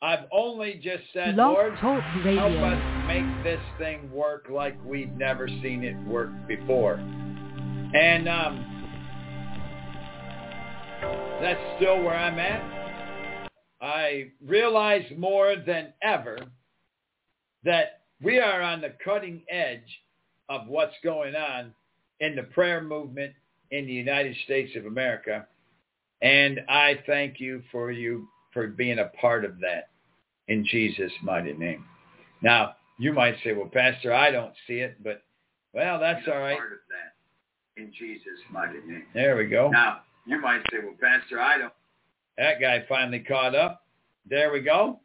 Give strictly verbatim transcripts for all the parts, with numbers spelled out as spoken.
I've only just said, Blog Lord, Talk help Radio. us make this thing work like we've never seen it work before. And um, that's still where I'm at. I realize more than ever that we are on the cutting edge of what's going on in the prayer movement in the United States of America. And I thank you for you for being a part of that in Jesus' mighty name. Now, you might say, well, Pastor, I don't see it, but, well, that's all right. Part of that in Jesus' mighty name. There we go. Now, you might say, well, Pastor, I don't. That guy finally caught up. There we go.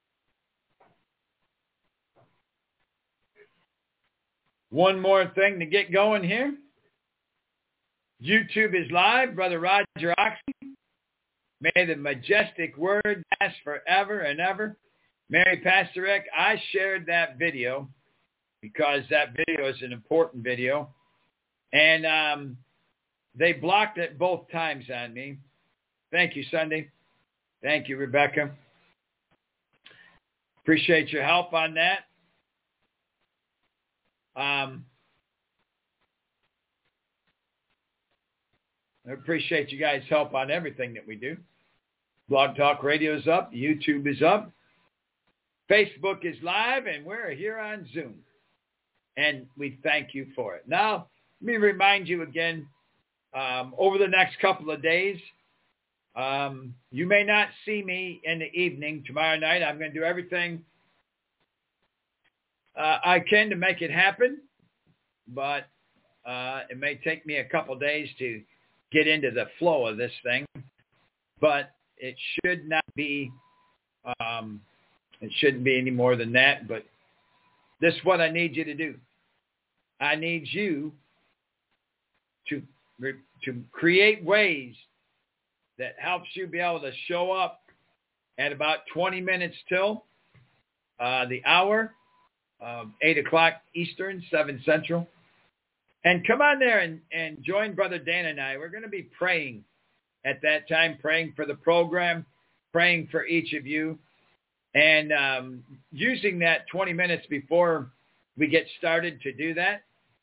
One more thing to get going here. YouTube is live. Brother Roger Oxley. May the majestic word last forever and ever. Mary Pastorek, I shared that video because that video is an important video. And um, they blocked it both times on me. Thank you, Sunday. Thank you, Rebecca. Appreciate your help on that. Um, I appreciate you guys' help on everything that we do. Blog Talk Radio is up. YouTube is up. Facebook is live, and we're here on Zoom. And we thank you for it. Now, let me remind you again, um, over the next couple of days, um, you may not see me in the evening. Tomorrow night, I'm going to do everything uh, I can to make it happen, but uh, it may take me a couple of days to get into the flow of this thing. But it should not be, um, it shouldn't be any more than that. But this is what I need you to do. I need you to to create ways that helps you be able to show up at about twenty minutes till uh, the hour, um, eight o'clock Eastern, seven Central. And come on there and, and join Brother Dan and I. We're going to be praying at that time, praying for the program, praying for each of you, and um, using that twenty minutes before we get started to do that.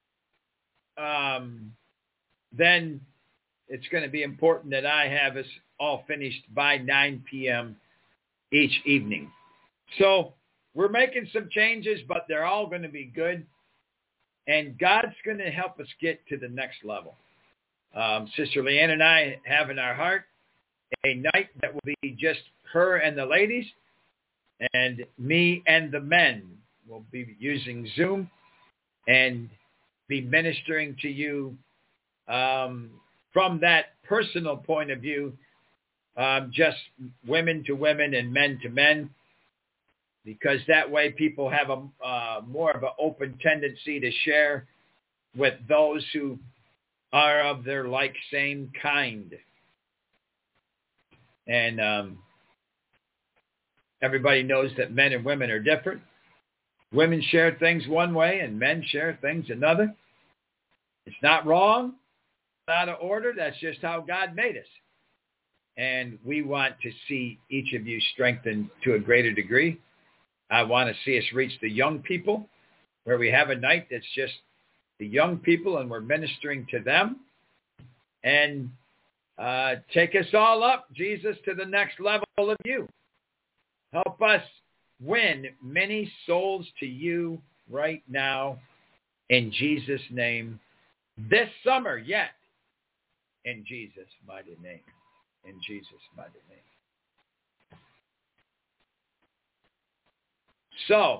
Um, then it's going to be important that I have us all finished by nine p.m. each evening. So we're making some changes, but they're all going to be good. And God's going to help us get to the next level. Um, Sister Leanne and I have in our heart a night that will be just her and the ladies, and me and the men will be using Zoom and be ministering to you um, from that personal point of view, um, just women to women and men to men, because that way people have a uh, more of an open tendency to share with those who are of their like same kind. And um, everybody knows that men and women are different. Women share things one way and men share things another. It's not wrong, out of order. That's just how God made us. And we want to see each of you strengthened to a greater degree. I want to see us reach the young people, where we have a night that's just the young people and we're ministering to them. And uh, take us all up, Jesus, to the next level of you. Help us win many souls to you right now in Jesus' name. This summer yet, in Jesus' mighty name. In Jesus' mighty name. So,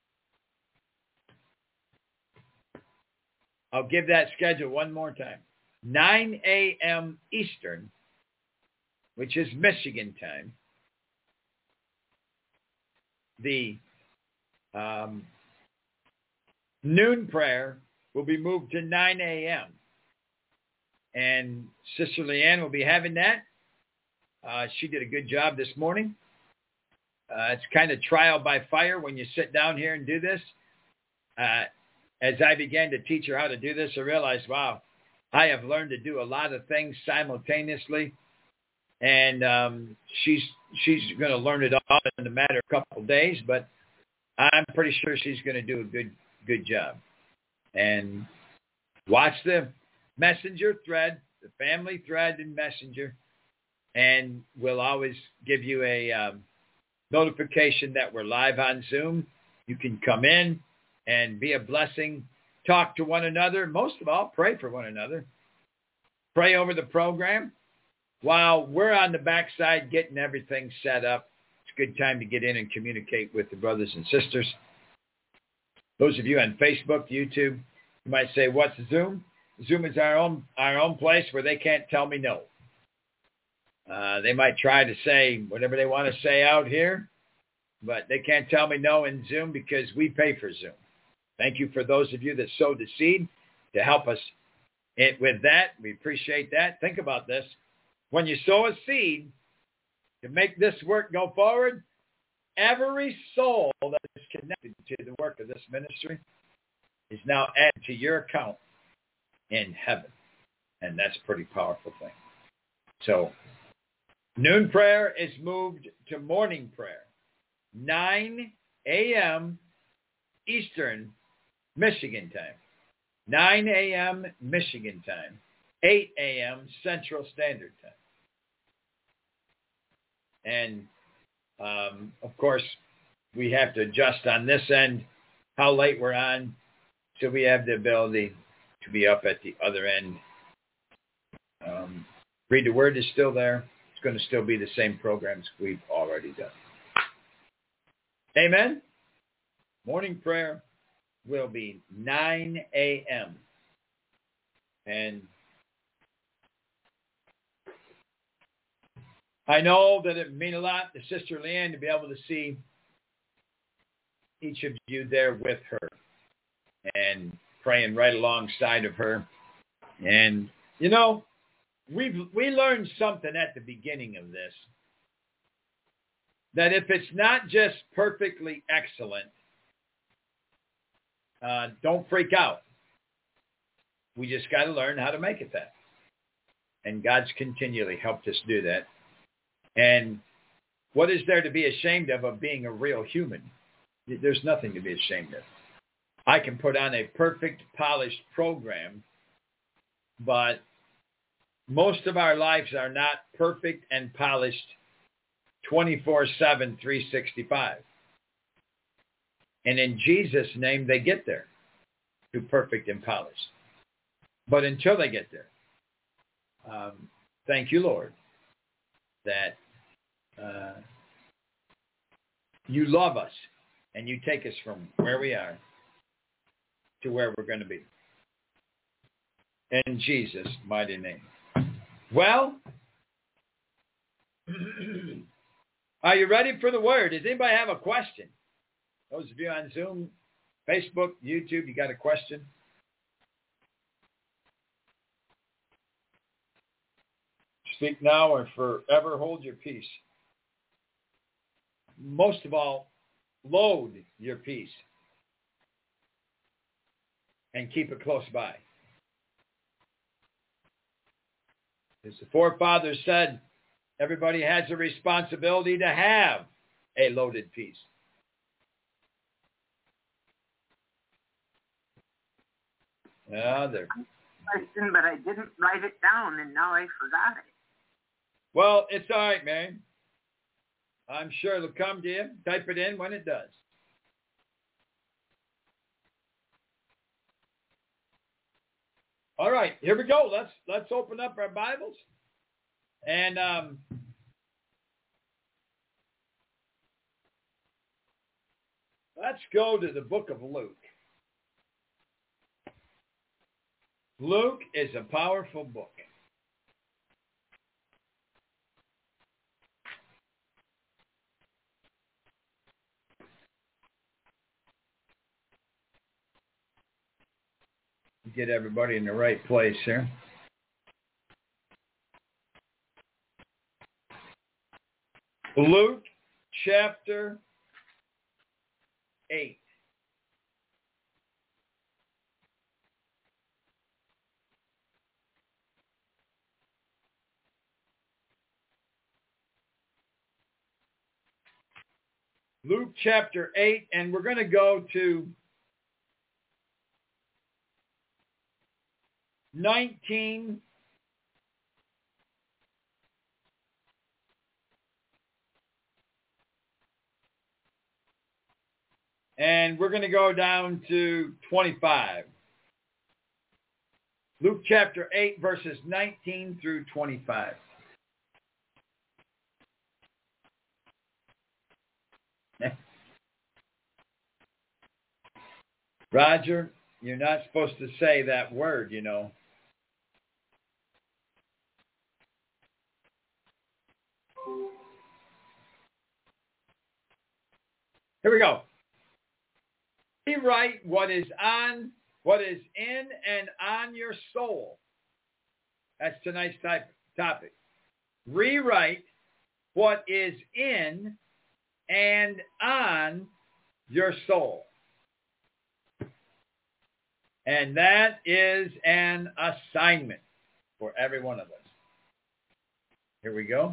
I'll give that schedule one more time. nine a.m. Eastern, which is Michigan time. The um, noon prayer will be moved to nine a.m. And Sister Leanne will be having that. Uh, she did a good job this morning. Uh, it's kind of trial by fire when you sit down here and do this. Uh, as I began to teach her how to do this, I realized, wow, I have learned to do a lot of things simultaneously. and um, she's she's going to learn it all in a matter of a couple of days. But I'm pretty sure she's going to do a good good job. And watch the messenger thread, the family thread in Messenger, and we'll always give you a um, notification that we're live on Zoom. You can come in and be a blessing, talk to one another. Most of all, pray for one another. Pray over the program. While we're on the backside getting everything set up, it's a good time to get in and communicate with the brothers and sisters. Those of you on Facebook, YouTube, you might say, what's Zoom? Zoom is our own our own place where they can't tell me no. Uh, they might try to say whatever they want to say out here, but they can't tell me no in Zoom because we pay for Zoom. Thank you for those of you that sowed the seed to help us it, with that. We appreciate that. Think about this. When you sow a seed to make this work go forward, every soul that is connected to the work of this ministry is now added to your account in heaven. And that's a pretty powerful thing. So noon prayer is moved to morning prayer, nine a.m. Eastern Michigan time, nine a.m. Michigan time, eight a.m. Central Standard Time. And, um, of course, we have to adjust on this end how late we're on, so we have the ability to be up at the other end. Um, Read the Word is still there. It's going to still be the same programs we've already done. Amen? Morning prayer will be nine a.m. And I know that it means a lot to Sister Leanne to be able to see each of you there with her and praying right alongside of her. And, you know, we've we learned something at the beginning of this, that if it's not just perfectly excellent, uh, don't freak out. We just got to learn how to make it that. And God's continually helped us do that. And what is there to be ashamed of of being a real human? There's nothing to be ashamed of. I can put on a perfect, polished program, but most of our lives are not perfect and polished twenty-four seven, three sixty-five. And in Jesus' name, they get there to perfect and polished. But until they get there, um, thank you, Lord, that uh, you love us and you take us from where we are to where we're going to be. In Jesus' mighty name. Well, are you ready for the word? Does anybody have a question? Those of you on Zoom, Facebook, YouTube, you got a question? Speak now or forever hold your peace. Most of all, load your peace and keep it close by. As the forefathers said, everybody has a responsibility to have a loaded peace. Yeah, there. Question, but I didn't write it down, and now I forgot it. Well, it's all right, man. I'm sure it'll come to you. Type it in when it does. All right, here we go. Let's let's open up our Bibles, and um, let's go to the book of Luke. Luke is a powerful book. Get everybody in the right place here. Luke chapter eight. Luke chapter eight, and we're going to go to nineteen. And we're going to go down to twenty-five. Luke chapter eight, verses nineteen through twenty-five. Roger, you're not supposed to say that word, you know. Here we go. Rewrite what is on, what is in and on your soul. That's tonight's type, topic. Rewrite what is in and on your soul. And that is an assignment for every one of us. Here we go.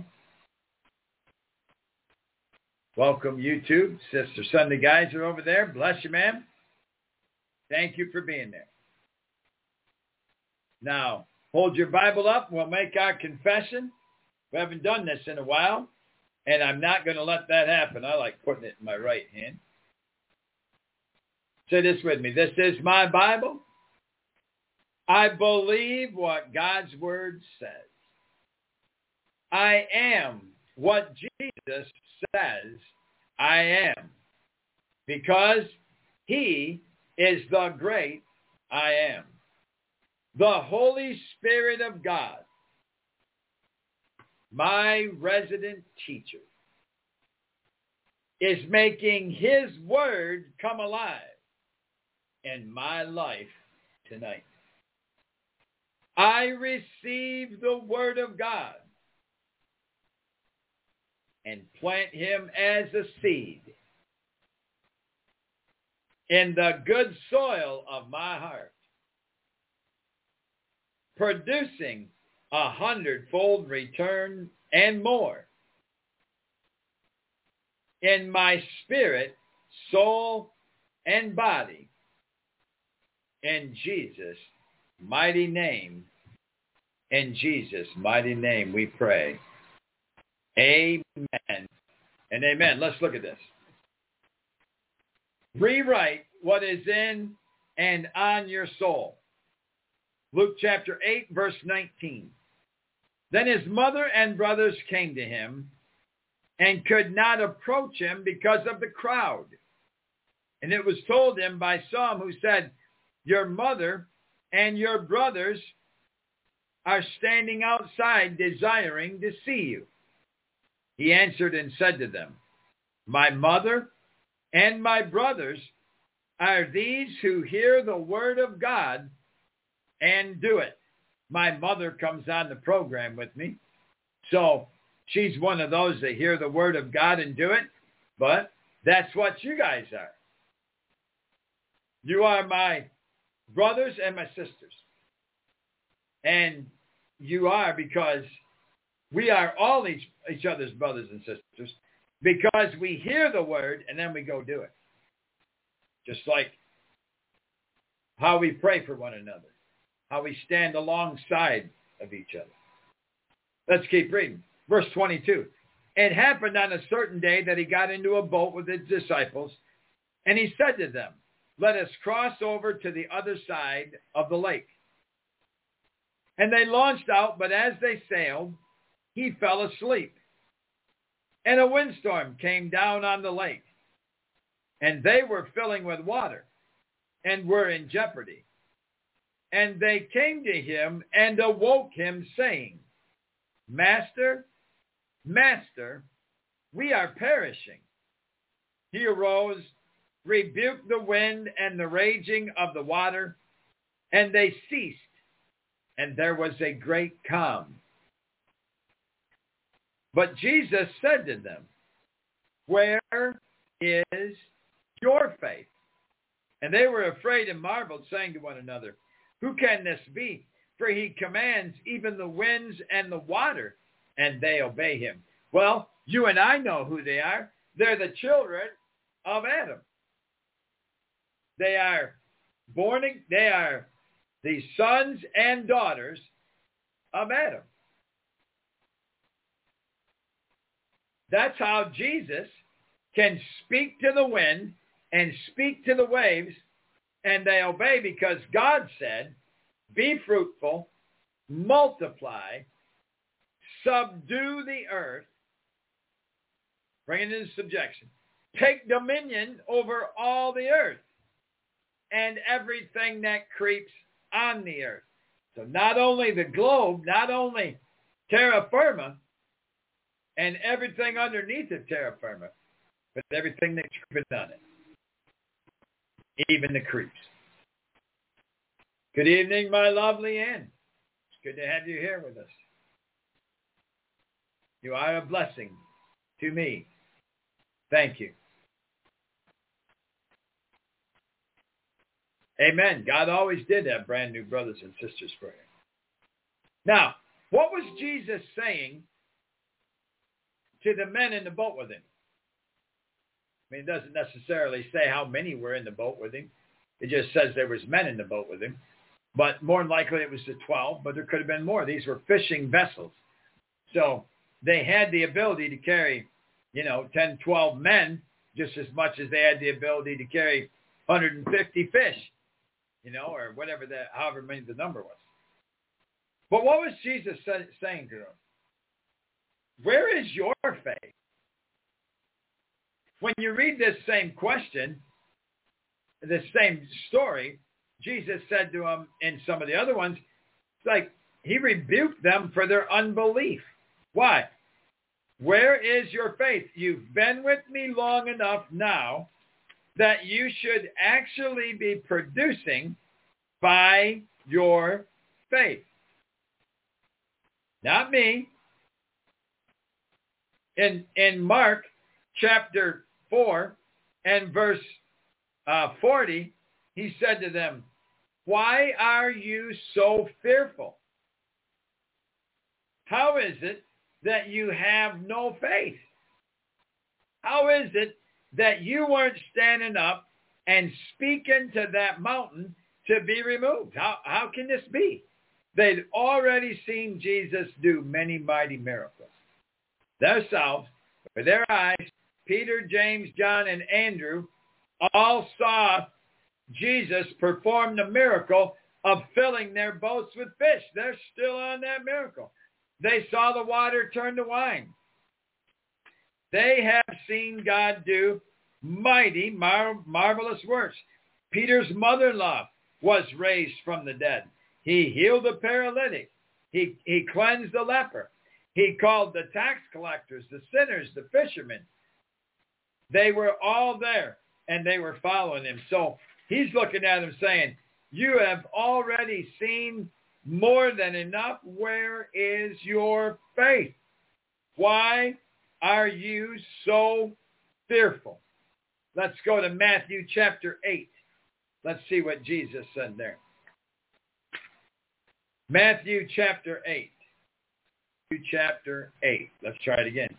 Welcome, YouTube. Sister Sunday guys are over there. Bless you, ma'am. Thank you for being there. Now, hold your Bible up. We'll make our confession. We haven't done this in a while, and I'm not going to let that happen. I like putting it in my right hand. Say this with me. This is my Bible. I believe what God's word says. I am what Jesus says I am, because he is the great I am. The Holy Spirit of God, my resident teacher, is making his word come alive in my life tonight. I receive the word of God and plant him as a seed in the good soil of my heart, producing a hundredfold return and more in my spirit, soul, and body. In Jesus' mighty name, in Jesus' mighty name we pray. Amen and amen. Let's look at this. Rewrite what is in and on your soul. Luke chapter eight, verse nineteen. Then his mother and brothers came to him and could not approach him because of the crowd. And it was told him by some who said, your mother and your brothers are standing outside desiring to see you. He answered and said to them, my mother and my brothers are these who hear the word of God and do it. My mother comes on the program with me, so she's one of those that hear the word of God and do it, but that's what you guys are. You are my brothers and my sisters. And you are, because we are all each, each other's brothers and sisters, because we hear the word and then we go do it. Just like how we pray for one another, how we stand alongside of each other. Let's keep reading. Verse twenty-two. It happened on a certain day that he got into a boat with his disciples, and he said to them, let us cross over to the other side of the lake. And they launched out, but as they sailed, he fell asleep. And a windstorm came down on the lake, and they were filling with water and were in jeopardy. And they came to him and awoke him, saying, Master, Master, we are perishing. He arose, rebuked the wind and the raging of the water, and they ceased, and there was a great calm. But Jesus said to them, where is your faith? And they were afraid and marveled, saying to one another, who can this be? For he commands even the winds and the water, and they obey him. Well, you and I know who they are. They're the children of Adam. They are born, they are the sons and daughters of Adam. That's how Jesus can speak to the wind and speak to the waves, and they obey because God said, be fruitful, multiply, subdue the earth, bring it into subjection, take dominion over all the earth and everything that creeps on the earth. So not only the globe, not only terra firma and everything underneath of terra firma, but everything that's creeping on it, even the creeps. Good evening, my lovely Ann. It's good to have you here with us. You are a blessing to me. Thank you. Amen. God always did have brand new brothers and sisters for him. Now, what was Jesus saying to the men in the boat with him? I mean, it doesn't necessarily say how many were in the boat with him. It just says there was men in the boat with him. But more than likely it was the twelve, but there could have been more. These were fishing vessels. So they had the ability to carry, you know, ten, twelve men just as much as they had the ability to carry one hundred fifty fish, you know, or whatever that, however many the number was. But what was Jesus saying to them? Where is your faith? When you read this same question, this same story, Jesus said to them in some of the other ones, it's like he rebuked them for their unbelief. Why? Where is your faith? You've been with me long enough now that you should actually be producing by your faith. Not me. In, in Mark chapter four and verse uh, forty, he said to them, why are you so fearful? How is it that you have no faith? How is it that you weren't standing up and speaking to that mountain to be removed? How, how can this be? They'd already seen Jesus do many mighty miracles. Themselves, with their eyes, Peter, James, John, and Andrew all saw Jesus perform the miracle of filling their boats with fish. They're still on that miracle. They saw the water turn to wine. They have seen God do mighty, mar- marvelous works. Peter's mother-in-law was raised from the dead. He healed the paralytic. He, he cleansed the leper. He called the tax collectors, the sinners, the fishermen. They were all there, and they were following him. So he's looking at them saying, you have already seen more than enough. Where is your faith? Why are you so fearful? Let's go to Matthew chapter eight. Let's see what Jesus said there. Matthew chapter eight. Matthew chapter eight. Let's try it again.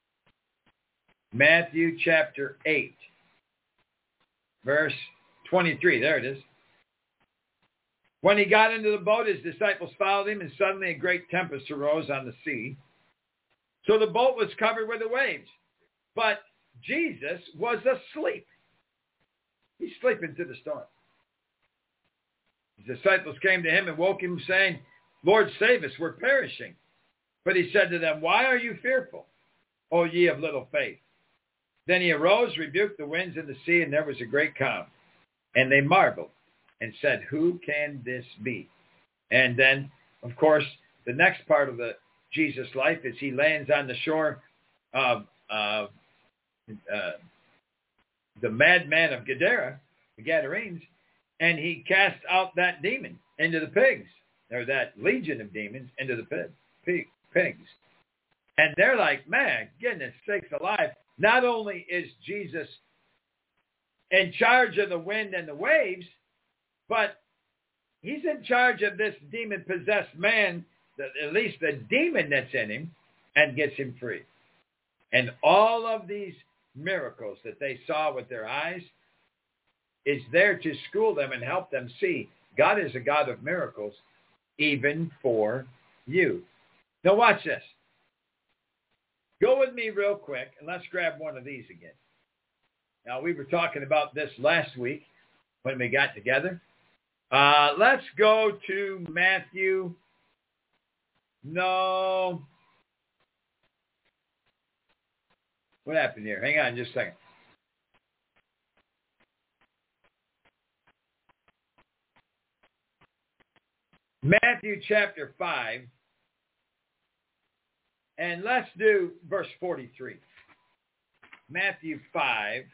Matthew chapter eight. Verse twenty-three. There it is. When he got into the boat, his disciples followed him, and suddenly a great tempest arose on the sea. So the boat was covered with the waves. But Jesus was asleep. He's sleeping through the storm. His disciples came to him and woke him, saying, Lord, save us, we're perishing. But he said to them, why are you fearful, O ye of little faith? Then he arose, rebuked the winds and the sea, and there was a great calm. And they marveled and said, who can this be? And then, of course, the next part of the Jesus life is he lands on the shore of uh, uh, the madman of Gadara, the Gadarenes, and he cast out that demon into the pigs, or that legion of demons into the pig, pig, pigs. And they're like, man, goodness sakes alive. Not only is Jesus in charge of the wind and the waves, but he's in charge of this demon-possessed man, at least the demon that's in him, and gets him free. And all of these miracles that they saw with their eyes is there to school them and help them see God is a God of miracles, even for you. Now watch this. Go with me real quick, and let's grab one of these again. Now, we were talking about this last week when we got together. Uh, let's go to Matthew. No. What happened here? Hang on just a second. Matthew chapter five. And let's do verse forty-three. Matthew five.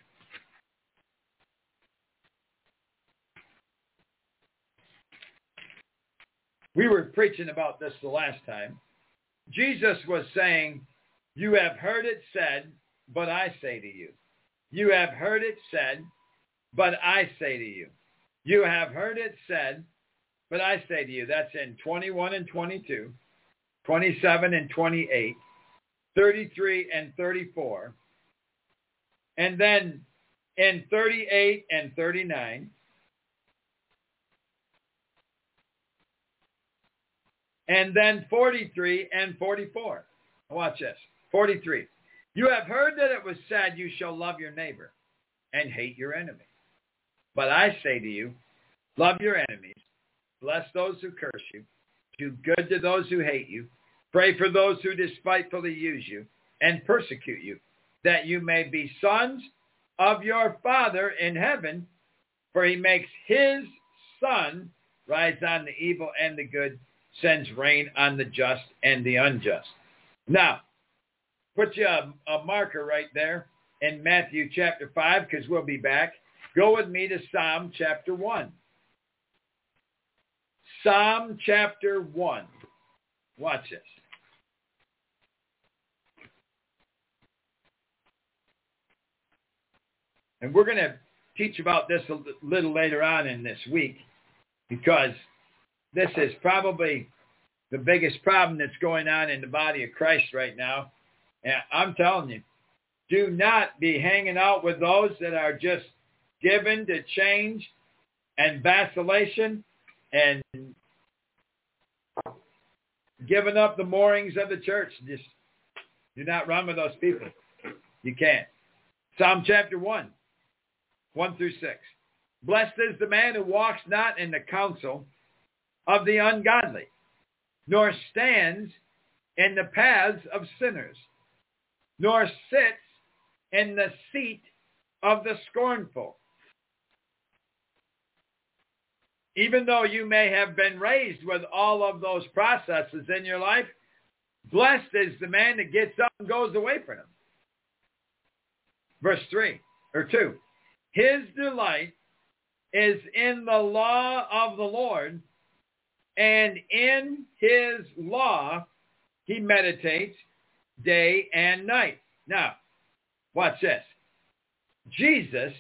We were preaching about this the last time. Jesus was saying, you have heard it said, but I say to you. You have heard it said, but I say to you. You have heard it said, but I say to you. That's in twenty-one and twenty-two, twenty-seven and twenty-eight, thirty-three and thirty-four, and then in thirty-eight and thirty-nine, and then forty-three and forty-four. Watch this. forty-three. You have heard that it was said, you shall love your neighbor and hate your enemy. But I say to you, love your enemies, bless those who curse you, do good to those who hate you, pray for those who despitefully use you and persecute you, that you may be sons of your Father in heaven, for he makes his sun rise on the evil and the good, sends rain on the just and the unjust. Now, put you a, a marker right there in Matthew chapter five, because we'll be back. Go with me to Psalm chapter one. Psalm chapter one. Watch this. And we're going to teach about this a little later on in this week, because this is probably the biggest problem that's going on in the body of Christ right now. And I'm telling you, do not be hanging out with those that are just given to change and vacillation and giving up the moorings of the church. Just do not run with those people. You can't. Psalm chapter one, one through six. Blessed is the man who walks not in the counsel of the ungodly, nor stands in the paths of sinners, nor sits in the seat of the scornful. Even though you may have been raised with all of those processes in your life, blessed is the man that gets up and goes away from them. Verse three, or two. His delight is in the law of the Lord, and in his law he meditates day and night. Now, watch this. Jesus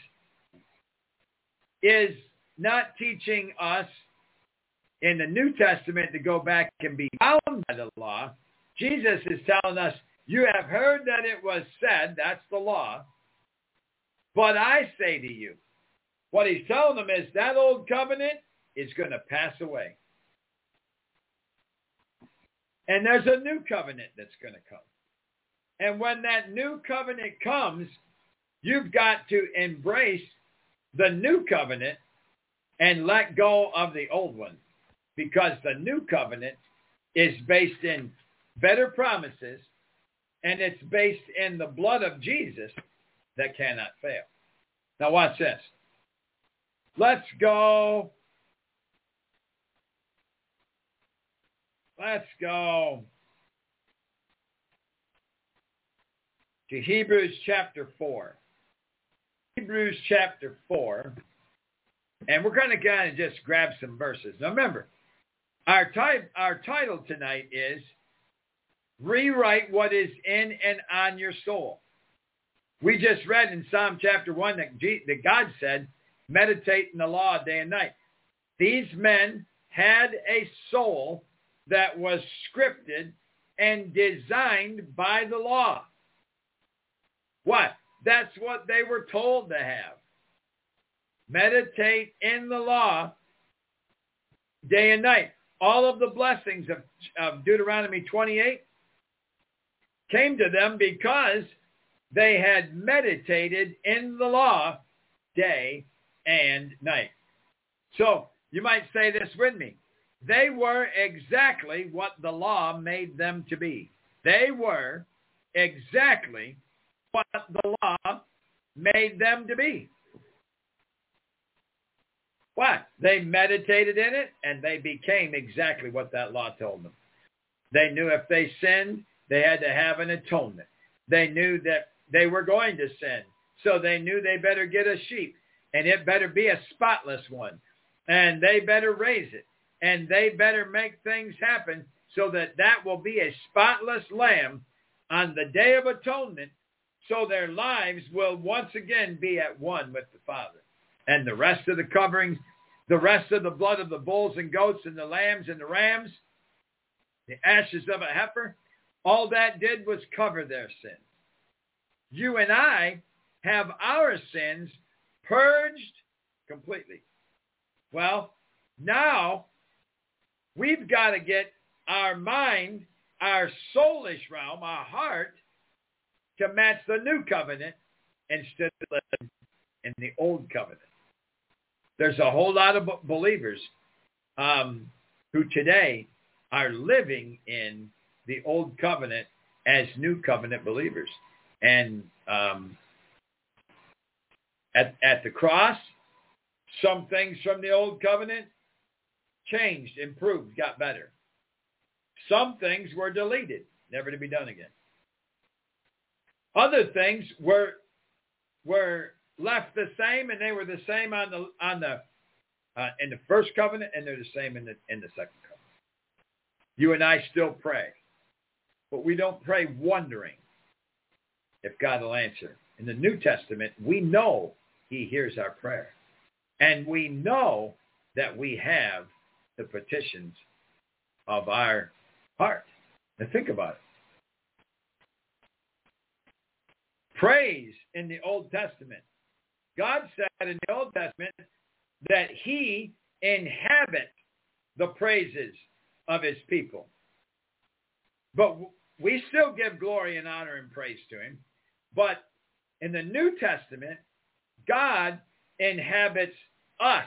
is not teaching us in the New Testament to go back and be bound by the law. Jesus is telling us, you have heard that it was said, that's the law, but I say to you. What he's telling them is that old covenant is going to pass away. And there's a new covenant that's going to come. And when that new covenant comes, you've got to embrace the new covenant and let go of the old one, because the new covenant is based in better promises, and it's based in the blood of Jesus that cannot fail. Now watch this. Let's go. Let's go to Hebrews chapter four. Hebrews chapter four. And we're going to kind of just grab some verses. Now remember, our, type, our title tonight is Rewrite What Is In and On Your Soul. We just read in Psalm chapter one that, G, that God said, meditate in the law day and night. These men had a soul that was scripted and designed by the law. What? that's what they were told to have. Meditate in the law day and night. All of the blessings of, of Deuteronomy twenty-eight came to them because they had meditated in the law day and night. So you might say this with me. They were exactly what the law made them to be. They were exactly what the law made them to be. Why? They meditated in it, and they became exactly what that law told them. They knew if they sinned, they had to have an atonement. They knew that they were going to sin, so they knew they better get a sheep, and it better be a spotless one, and they better raise it, and they better make things happen so that that will be a spotless lamb on the Day of Atonement, so their lives will once again be at one with the Father. And the rest of the coverings, the rest of the blood of the bulls and goats and the lambs and the rams, the ashes of a heifer, all that did was cover their sins. You and I have our sins purged completely. Well, now we've got to get our mind, our soulish realm, our heart, to match the new covenant instead of living in the old covenant. There's a whole lot of believers um, who today are living in the old covenant as new covenant believers. And um, at, at the cross, some things from the old covenant changed, improved, got better. Some things were deleted, never to be done again. Other things were were left the same, and they were the same on the on the uh, in the first covenant, and they're the same in the in the second covenant. You and I still pray, but we don't pray wondering if God will answer. In the New Testament, we know He hears our prayer, and we know that we have the petitions of our heart. Now think about it. Praise in the Old Testament. God said in the Old Testament that He inhabits the praises of His people. But we still give glory and honor and praise to Him. But in the New Testament, God inhabits us.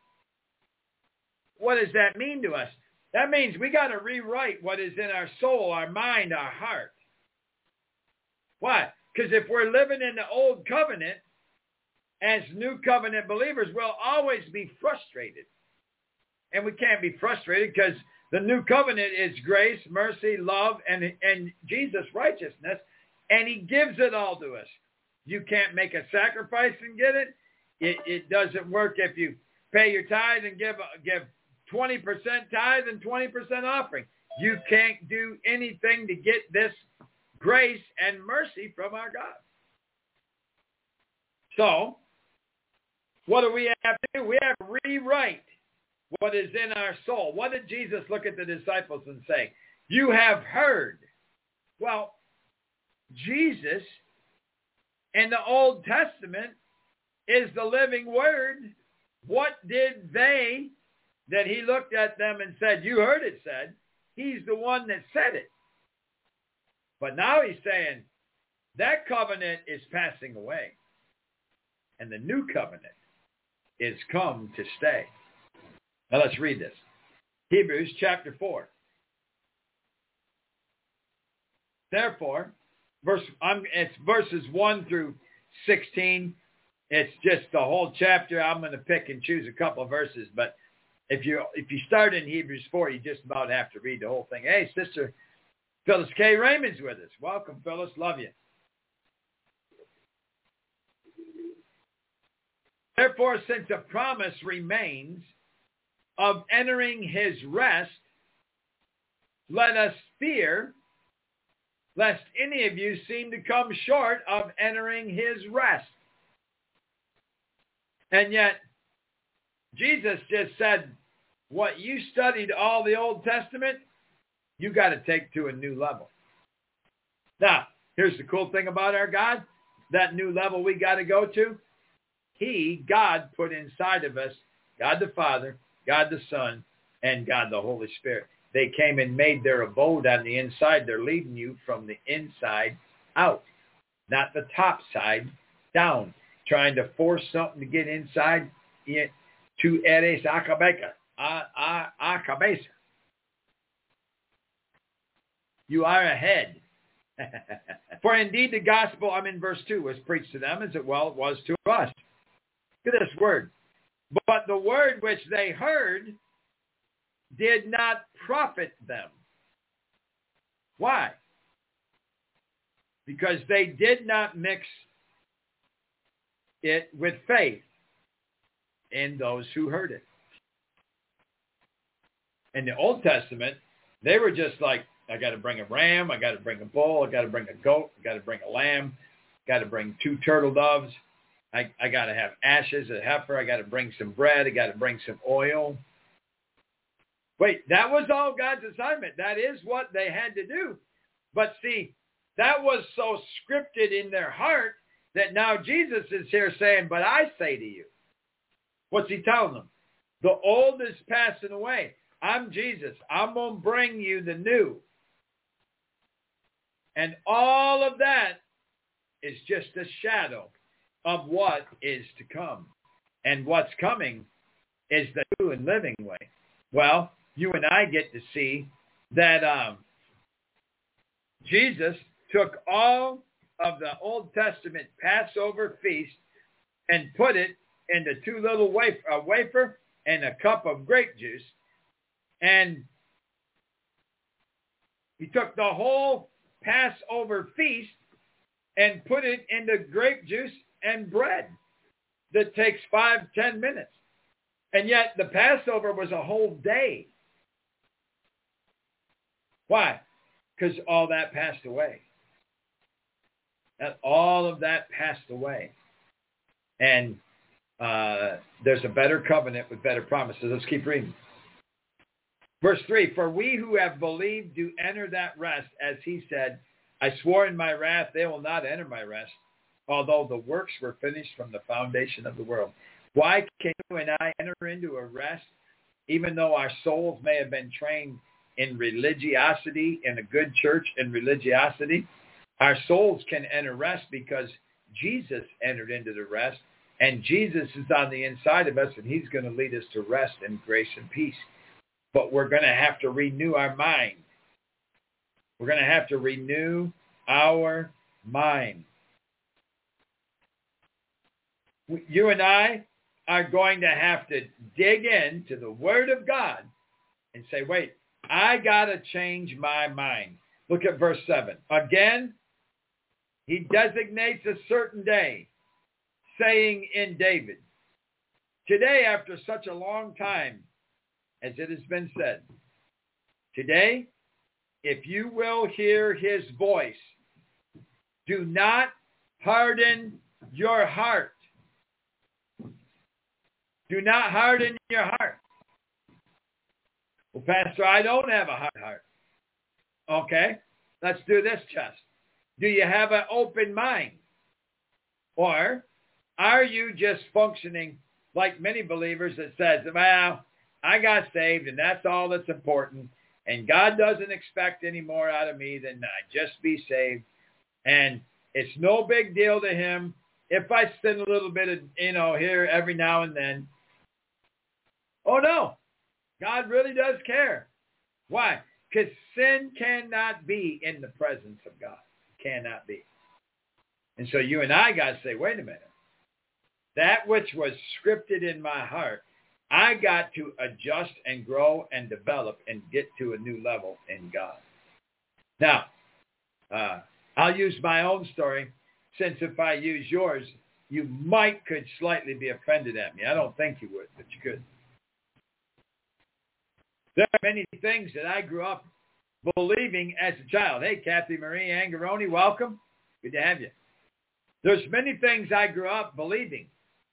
What does that mean to us? That means we got to rewrite what is in our soul, our mind, our heart. Why? Because if we're living in the old covenant, as new covenant believers, we'll always be frustrated. And we can't be frustrated because the new covenant is grace, mercy, love, and, and Jesus' righteousness, and He gives it all to us. You can't make a sacrifice and get it. It, it doesn't work if you pay your tithe and give give twenty percent tithe and twenty percent offering. You can't do anything to get this grace and mercy from our God. So, what do we have to do? We have to rewrite what is in our soul. What did Jesus look at the disciples and say? You have heard. Well, Jesus in the Old Testament is the living Word. What did they, that He looked at them and said, you heard it said? He's the one that said it. But now He's saying, that covenant is passing away. And the new covenant is come to stay. Now let's read this. Hebrews chapter four. Therefore, verse I'm, it's verses one through sixteen. It's just the whole chapter. I'm going to pick and choose a couple of verses, but if you if you start in Hebrews four, you just about have to read the whole thing. Hey, Sister Phyllis K. Raymond's with us. Welcome, Phyllis. Love you. Therefore, since a promise remains of entering His rest, let us fear lest any of you seem to come short of entering His rest. And yet, Jesus just said, what you studied all the Old Testament, you got to take to a new level. Now, here's the cool thing about our God. that new level we got to go to? He, God, put inside of us, God the Father, God the Son, and God the Holy Spirit. They came and made their abode on the inside. They're leading you from the inside out, not the top side down, trying to force something to get inside. Tu eres a cabeza, a, a, a cabeza. You are a head. For indeed the gospel, I'm in verse two, was preached to them as it well it was to us. Look at this word. But the word which they heard did not profit them. Why? Because they did not mix it with faith in those who heard it. In the Old Testament, they were just like, I got to bring a ram, I got to bring a bull, I got to bring a goat, I got to bring a lamb, got to bring two turtle doves, I, I got to have ashes, a heifer, I got to bring some bread, I got to bring some oil. Wait, that was all God's assignment. That is what they had to do. But see, that was so scripted in their heart that now Jesus is here saying, but I say to you. What's he telling them? The old is passing away. I'm Jesus. I'm going to bring you the new. And all of that is just a shadow of what is to come. And what's coming is the new and living way. Well, you and I get to see that um, Jesus took all of the Old Testament Passover feast and put it into two little wafer, a wafer and a cup of grape juice. And he took the whole Passover feast and put it into grape juice and bread that takes five, ten minutes. And yet the Passover was a whole day. Why? Because all that passed away. That all of that passed away. And uh, there's a better covenant with better promises. Let's keep reading. Verse three, for we who have believed do enter that rest, as he said, I swore in my wrath, they will not enter my rest, although the works were finished from the foundation of the world. Why can you and I enter into a rest, even though our souls may have been trained in religiosity, in a good church in religiosity? Our souls can enter rest because Jesus entered into the rest, and Jesus is on the inside of us, and he's going to lead us to rest and grace and peace. But we're going to have to renew our mind. We're going to have to renew our mind. You and I are going to have to dig into the Word of God and say, wait, I got to change my mind. Look at verse seven. Again, he designates a certain day, saying in David, today, after such a long time, as it has been said, today, if you will hear his voice, do not harden your heart. Do not harden your heart. Well, Pastor, I don't have a hard heart. Okay, let's do this test. Do you have an open mind? Or are you just functioning like many believers that says, well, I got saved and that's all that's important, and God doesn't expect any more out of me than I just be saved, and it's no big deal to him if I sin a little bit of, you know, here every now and then. Oh, no. God really does care. Why? Because sin cannot be in the presence of God. Cannot be. And so you and I got to say, wait a minute. That which was scripted in my heart, I got to adjust and grow and develop and get to a new level in God. Now, uh, I'll use my own story, since if I use yours, you might could slightly be offended at me. I don't think you would, but you could. There are many things that I grew up believing as a child. Hey, Kathy Marie Angaroni, welcome. Good to have you. There's many things I grew up believing,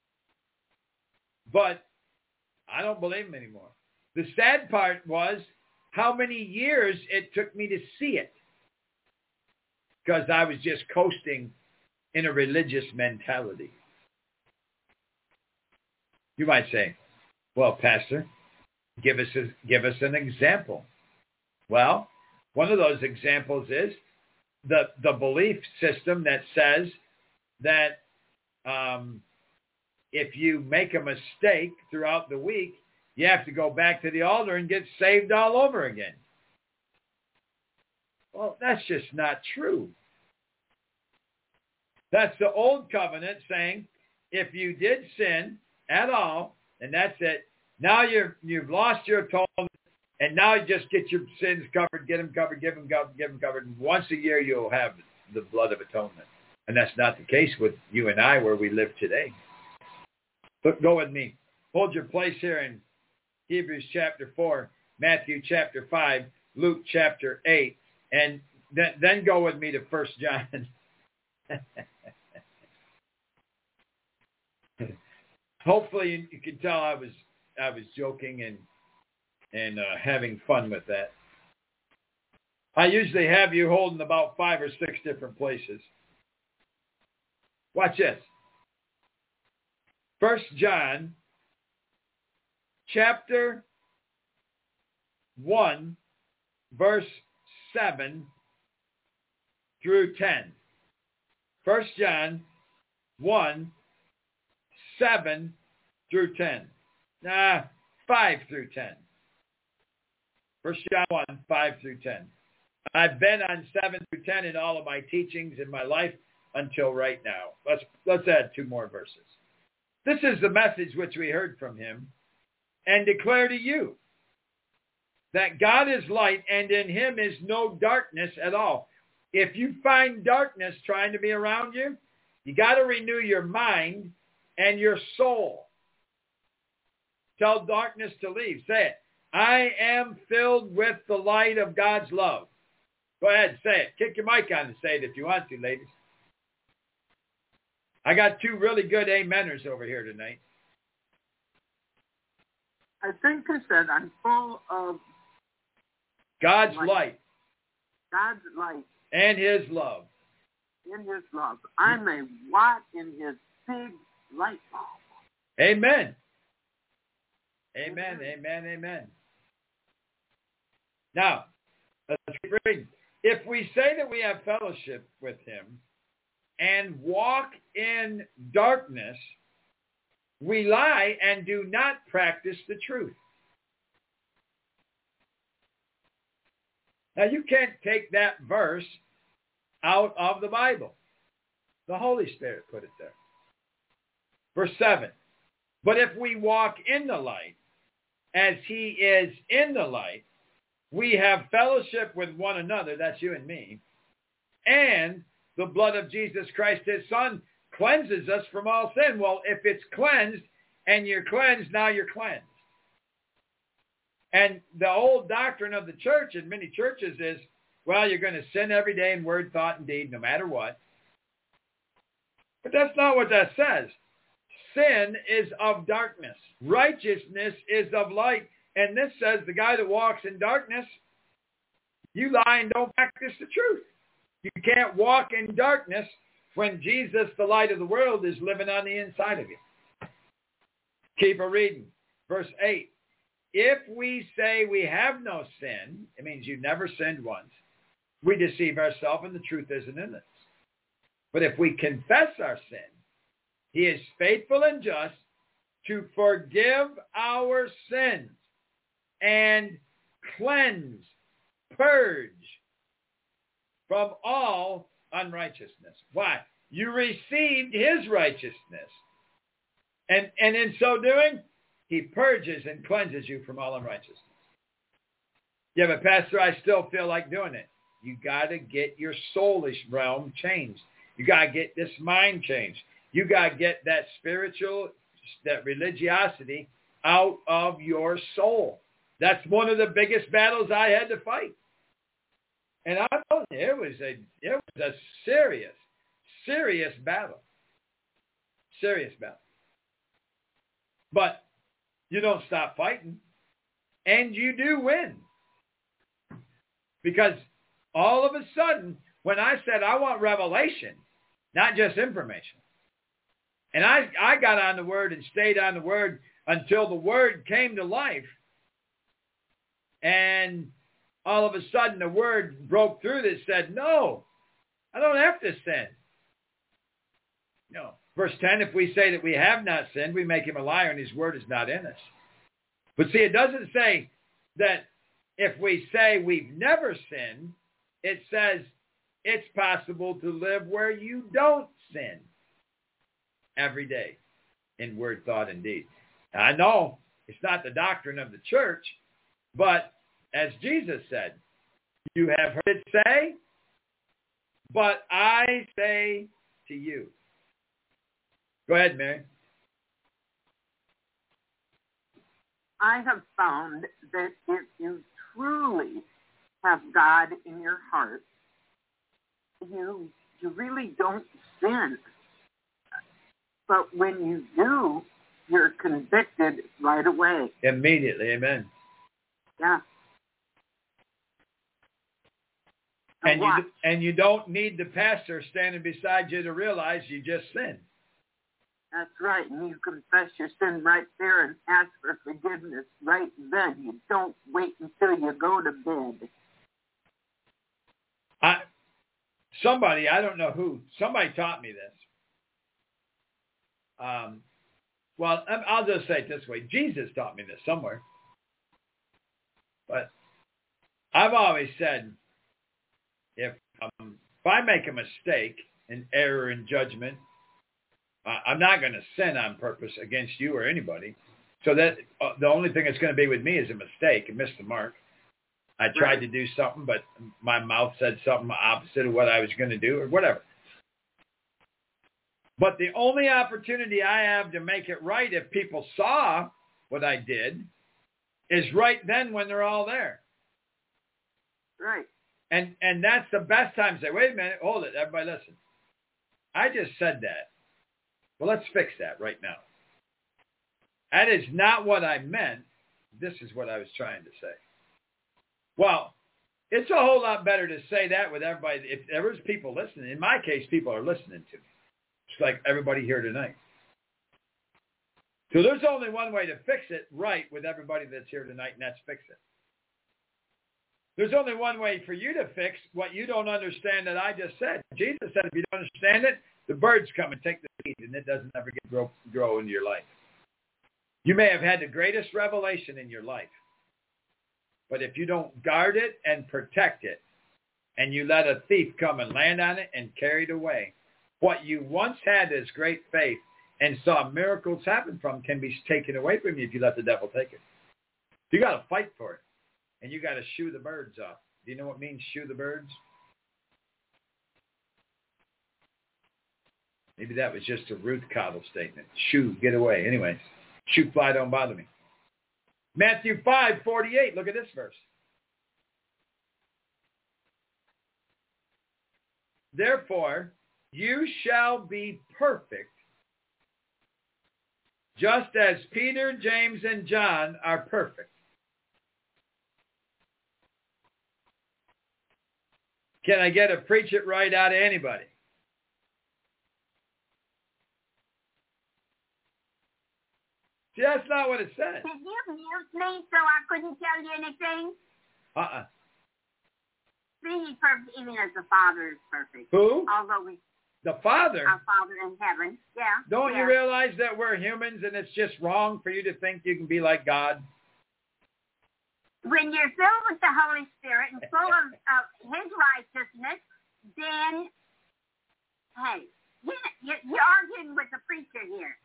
but I don't believe them anymore. The sad part was how many years it took me to see it, because I was just coasting in a religious mentality. You might say, well, Pastor, give us a, give us an example. Well, one of those examples is the, the belief system that says that um, if you make a mistake throughout the week, you have to go back to the altar and get saved all over again. Well, that's just not true. That's the old covenant saying, if you did sin at all, and that's it, now you're, you've lost your atonement, and now you just get your sins covered, get them covered, give them covered, give them covered. And once a year you'll have the blood of atonement. And that's not the case with you and I where we live today. But go with me. Hold your place here in Hebrews chapter four, Matthew chapter five, Luke chapter eight, and then, then go with me to First John. Hopefully you, you can tell I was I was joking and and uh, having fun with that. I usually have you holding about five or six different places. Watch this. First John chapter one, verse seven through ten. First John one, seven through ten. Nah, five through ten. First John one, five through ten. I've been on seven through ten in all of my teachings in my life until right now. Let's let's add two more verses. This is the message which we heard from him and declare to you, that God is light and in him is no darkness at all. If you find darkness trying to be around you, you got to renew your mind and your soul. Tell darkness to leave. Say it. I am filled with the light of God's love. Go ahead, say it. Kick your mic on and say it if you want to, ladies. I got two really good ameners over here tonight. I think I said I'm full of God's light. light. God's light. And his love. In his love. I'm a watt in his big light bulb. Amen. Amen, amen, amen. Now, let's keep reading. If we say that we have fellowship with him and walk in darkness, we lie and do not practice the truth. Now, you can't take that verse out of the Bible. The Holy Spirit put it there. Verse seven. But if we walk in the light, as he is in the light, we have fellowship with one another, that's you and me, and the blood of Jesus Christ, his son, cleanses us from all sin. Well, if it's cleansed and you're cleansed, now you're cleansed. And the old doctrine of the church in many churches is, well, you're going to sin every day in word, thought, and deed, no matter what. But that's not what that says. Sin is of darkness. Righteousness is of light. And this says the guy that walks in darkness, you lie and don't practice the truth. You can't walk in darkness when Jesus, the light of the world, is living on the inside of you. Keep a reading. Verse eight. If we say we have no sin, it means you never sinned once, we deceive ourselves and the truth isn't in us. But if we confess our sin, he is faithful and just to forgive our sins and cleanse, purge from all unrighteousness. Why? You received his righteousness. And, and in so doing, he purges and cleanses you from all unrighteousness. Yeah, but Pastor, I still feel like doing it. You got to get your soulish realm changed. You got to get this mind changed. You got to get that spiritual, that religiosity out of your soul. That's one of the biggest battles I had to fight. And I told you, it was a, it was a serious, serious battle. Serious battle. But you don't stop fighting. And you do win. Because all of a sudden, when I said I want revelation, not just information. And I, I got on the Word and stayed on the Word until the Word came to life. And all of a sudden the Word broke through that said, no, I don't have to sin. No. Verse ten, if we say that we have not sinned, we make him a liar and his word is not in us. But see, it doesn't say that if we say we've never sinned, it says it's possible to live where you don't sin every day in word, thought, and deed. Now, I know it's not the doctrine of the church, but as Jesus said, you have heard it say, but I say to you. Go ahead, Mary. I have found that if you truly have God in your heart, you you really don't sin. But when you do, you're convicted right away. Immediately, amen. Yeah. And you, and you don't need the pastor standing beside you to realize you just sinned. That's right. And you confess your sin right there and ask for forgiveness right then. You don't wait until you go to bed. I, somebody, I don't know who, somebody taught me this. Um, well, I'll just say it this way. Jesus taught me this somewhere. But I've always said, if, um, if I make a mistake, an error in judgment, uh, I'm not going to sin on purpose against you or anybody. So that uh, the only thing that's going to be with me is a mistake. I missed the mark. I tried to do something, but my mouth said something opposite of what I was going to do or whatever. But the only opportunity I have to make it right if people saw what I did is right then when they're all there. Right. And and that's the best time to say, wait a minute, hold it, everybody listen. I just said that. Well, let's fix that right now. That is not what I meant. This is what I was trying to say. Well, it's a whole lot better to say that with everybody. If there was people listening, in my case, people are listening to me. It's like everybody here tonight. So there's only one way to fix it right with everybody that's here tonight, and that's fix it. There's only one way for you to fix what you don't understand that I just said. Jesus said if you don't understand it, the birds come and take the seed, and it doesn't ever get grow, grow into your life. You may have had the greatest revelation in your life, but if you don't guard it and protect it, and you let a thief come and land on it and carry it away, what you once had as great faith and saw miracles happen from can be taken away from you if you let the devil take it. You got to fight for it. And you got to shoo the birds off. Do you know what means shoo the birds? Maybe that was just a Ruth Cottle statement. Shoo, get away. Anyways, shoot, fly, don't bother me. Matthew five forty-eight. Look at this verse. Therefore, you shall be perfect, just as Peter, James, and John are perfect. Can I get a preach it right out of anybody? See, that's not what it says. Did you mute me so I couldn't tell you anything? Uh-uh. See, he's perfect, even as the Father is perfect. Who? Although we, The Father? our Father in heaven. Yeah. Don't yeah. you realize that we're humans and it's just wrong for you to think you can be like God? When you're filled with the Holy Spirit and full of uh, His righteousness, then, hey, you're, you're arguing with the preacher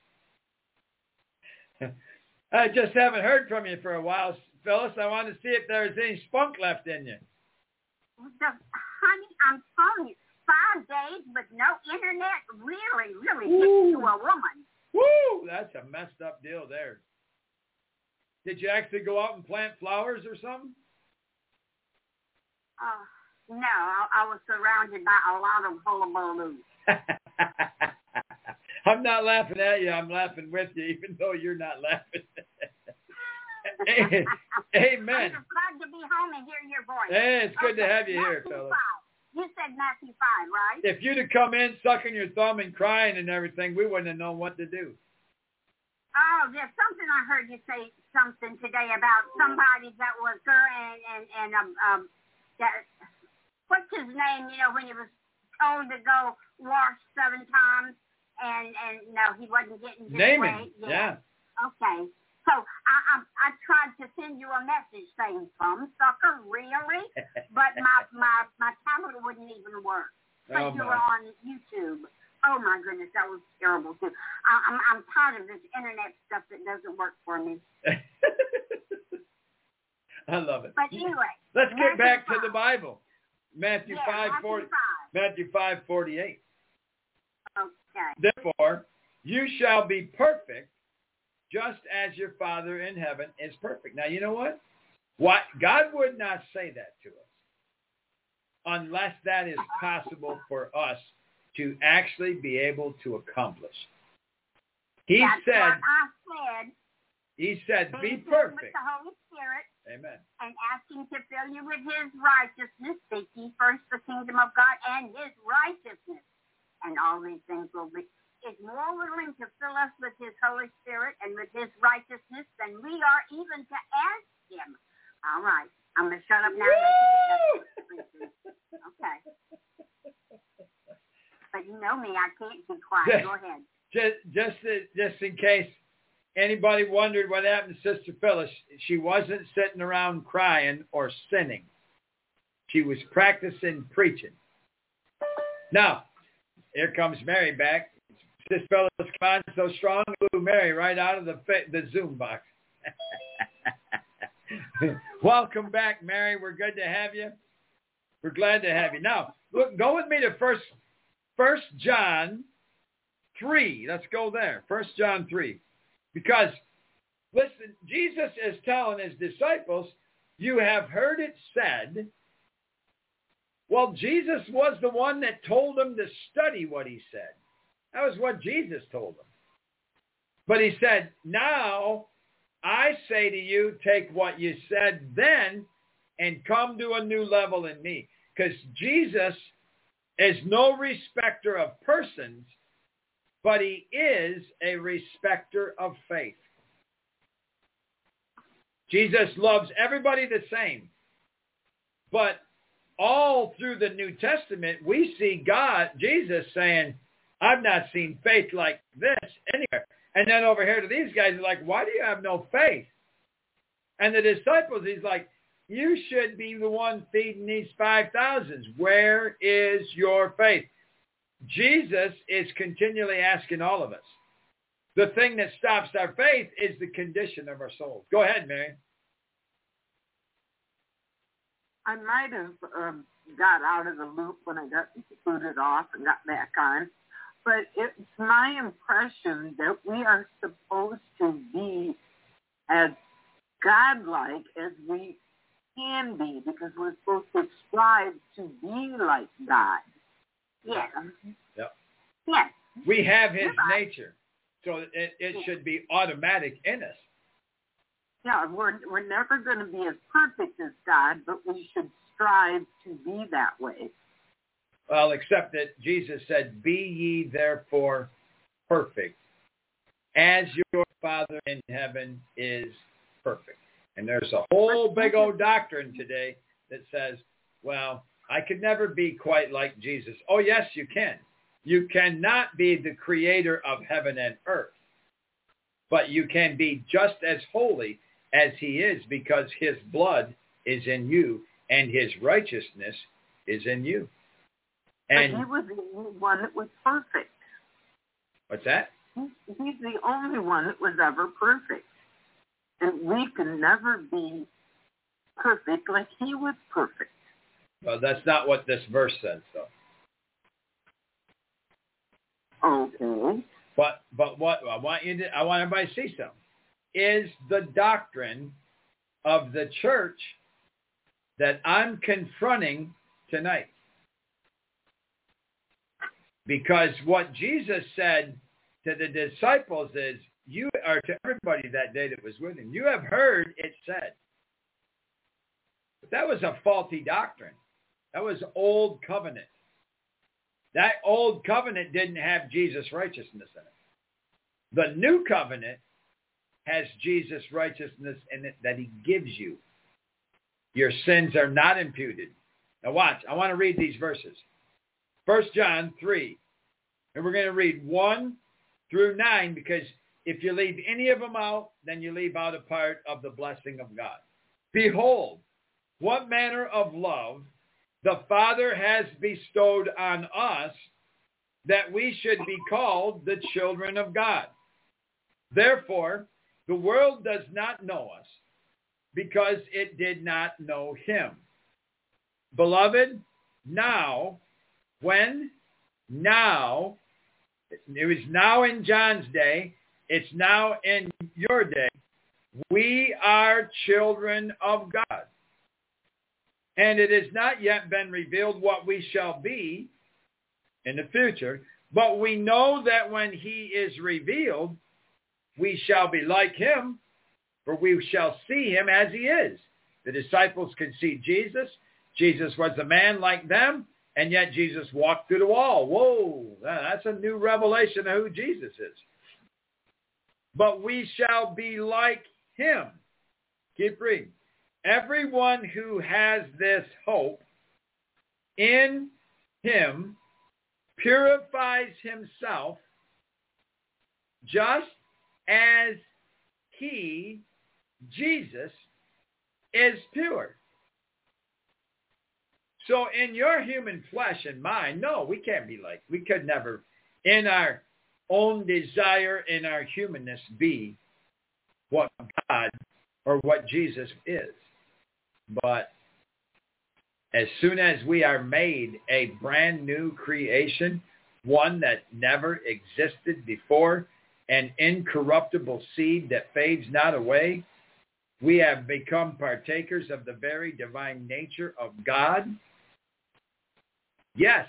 here. I just haven't heard from you for a while, Phyllis. I want to see if there's any spunk left in you. The, honey, I'm telling you, five days with no internet really, really gets to a woman. Woo! That's a messed up deal there. Did you actually go out and plant flowers or something? Uh, no, I, I was surrounded by a lot of hullabaloo. I'm not laughing at you. I'm laughing with you, even though you're not laughing. Amen. I'm just glad to be home and hear your voice. Hey, it's good okay, to have you here, Matthew fellas. five. You said Matthew five, right? If you'd have come in sucking your thumb and crying and everything, we wouldn't have known what to do. Oh, there's something I heard you say something today about somebody that was her and, and, and um, um, that, what's his name, you know, when he was told to go wash seven times and, and you know, he wasn't getting his Naaman, way. yeah. Okay. So I, I I tried to send you a message saying, "Thumb sucker, really?" But my my my camera wouldn't even work because Oh, you my. were on YouTube. Oh my goodness, that was terrible too. I, I'm I'm tired of this internet stuff that doesn't work for me. I love it. But anyway, let's get Matthew back five. to the Bible. Matthew Yeah, five Matthew forty. five. Matthew five forty eight. Okay. Therefore, you shall be perfect, just as your Father in heaven is perfect. Now, you know what? What God would not say that to us unless that is possible for us to actually be able to accomplish. He That's said, what I said. He said, be With perfect. the Holy Spirit. Amen. And ask him to fill you with his righteousness. Seek ye first the kingdom of God and his righteousness. And all these things will be. Is more willing to fill us with his Holy Spirit and with his righteousness than we are even to ask him. All right. I'm going to shut up now. Okay. But you know me. I can't be quiet. Go ahead. Just, just, just in case anybody wondered what happened to Sister Phyllis, she wasn't sitting around crying or sinning. She was practicing preaching. Now, here comes Mary back. This fellow's come on so strong, blew Mary right out of the the Zoom box. Welcome back, Mary. We're good to have you. We're glad to have you. Now, look, go with me to First First John three. Let's go there. First John three, because listen, Jesus is telling his disciples, "You have heard it said." Well, Jesus was the one that told them to study what he said. That was what Jesus told them. But he said, now I say to you, take what you said then and come to a new level in me. Because Jesus is no respecter of persons, but he is a respecter of faith. Jesus loves everybody the same. But all through the New Testament, we see God, Jesus saying, I've not seen faith like this anywhere. And then over here to these guys, are like, why do you have no faith? And the disciples, he's like, you should be the one feeding these five thousands. Where is your faith? Jesus is continually asking all of us. The thing that stops our faith is the condition of our souls. Go ahead, Mary. I might have um, got out of the loop when I got booted off and got back on. But it's my impression that we are supposed to be as godlike as we can be because we're supposed to strive to be like God. Yes. Yep. Yes. We have his nature, so it, it should be automatic in us. Yeah, we're, we're never going to be as perfect as God, but we should strive to be that way. Well, except that Jesus said, be ye therefore perfect, as your Father in heaven is perfect. And there's a whole big old doctrine today that says, well, I could never be quite like Jesus. Oh, yes, you can. You cannot be the creator of heaven and earth, but you can be just as holy as he is because his blood is in you and his righteousness is in you. And but he was the only one that was perfect. What's that? He's the only one that was ever perfect. And we can never be perfect like he was perfect. Well, that's not what this verse says, though. Okay. But but what I want you to I want everybody to see something. Is the doctrine of the church that I'm confronting tonight. Because what Jesus said to the disciples is, you or to everybody that day that was with him, you have heard it said. But that was a faulty doctrine. That was old covenant. That old covenant didn't have Jesus' righteousness in it. The new covenant has Jesus' righteousness in it that he gives you. Your sins are not imputed. Now watch, I want to read these verses. First John three, and we're going to read one through nine, because if you leave any of them out, then you leave out a part of the blessing of God. Behold, what manner of love the Father has bestowed on us, that we should be called the children of God. Therefore, the world does not know us, because it did not know him. Beloved, now, when? Now, it was now in John's day, it's now in your day, we are children of God. And it has not yet been revealed what we shall be in the future, but we know that when he is revealed, we shall be like him, for we shall see him as he is. The disciples could see Jesus. Jesus was a man like them, and yet Jesus walked through the wall. Whoa, that's a new revelation of who Jesus is. But we shall be like him. Keep reading. Everyone who has this hope in him purifies himself just as he, Jesus, is pure. So in your human flesh and mind, no, we can't be like, we could never, in our own desire, in our humanness, be what God or what Jesus is. But as soon as we are made a brand new creation, one that never existed before, an incorruptible seed that fades not away, we have become partakers of the very divine nature of God. Yes,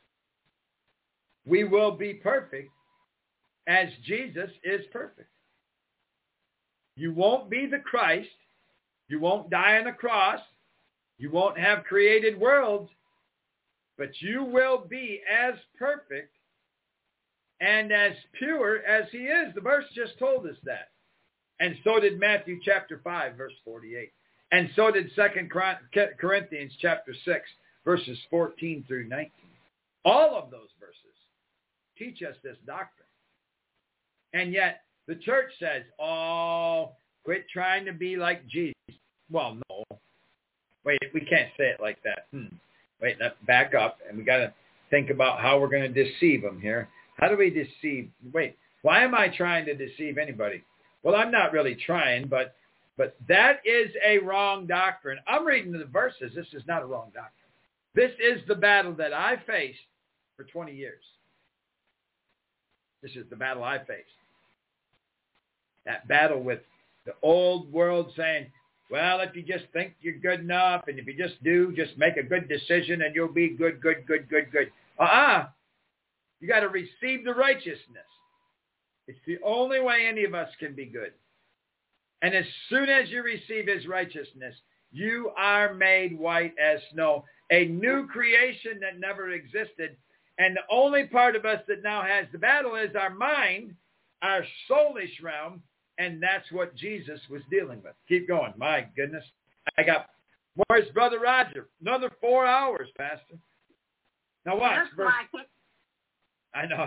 we will be perfect as Jesus is perfect. You won't be the Christ. You won't die on a cross. You won't have created worlds, but you will be as perfect and as pure as he is. The verse just told us that. And so did Matthew chapter five, verse forty-eight. And so did Second Corinthians chapter six, verses fourteen through nineteen. All of those verses teach us this doctrine. And yet the church says, oh, quit trying to be like Jesus. Well, no. Wait, we can't say it like that. Hmm. Wait, let's back up, and we got to think about how we're going to deceive them here. How do we deceive? Wait, why am I trying to deceive anybody? Well, I'm not really trying, but but that is a wrong doctrine. I'm reading the verses. This is not a wrong doctrine. This is the battle that I faced for twenty years. This is the battle I faced. That battle with the old world saying, well, if you just think you're good enough, and if you just do, just make a good decision, and you'll be good, good, good, good, good. Uh-uh. You got to receive the righteousness. It's the only way any of us can be good. And as soon as you receive his righteousness, you are made white as snow, a new creation that never existed. And the only part of us that now has the battle is our mind, our soulish realm, and that's what Jesus was dealing with. Keep going. My goodness. I got, where's Brother Roger? Another four hours, Pastor. Now watch. Looks Verse, like it. I know.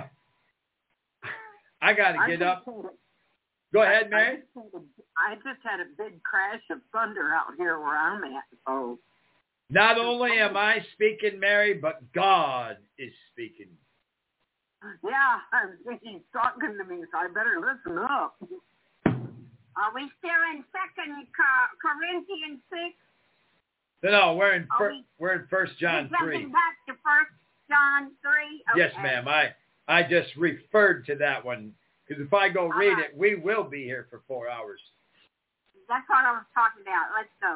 I got to get I up. just had a- Go ahead, Mary. I just, had a, I just had a big crash of thunder out here where I'm at. So Not only am I speaking, Mary, but God is speaking. yeah, he's talking to me, so I better listen up. Are we still in Second Corinthians six? No, no, we're in fir- we, we're in First John we're three. jumping back to First John three. Okay. Yes, ma'am. I I just referred to that one because if I go read right. it, we will be here for four hours. That's what I was talking about.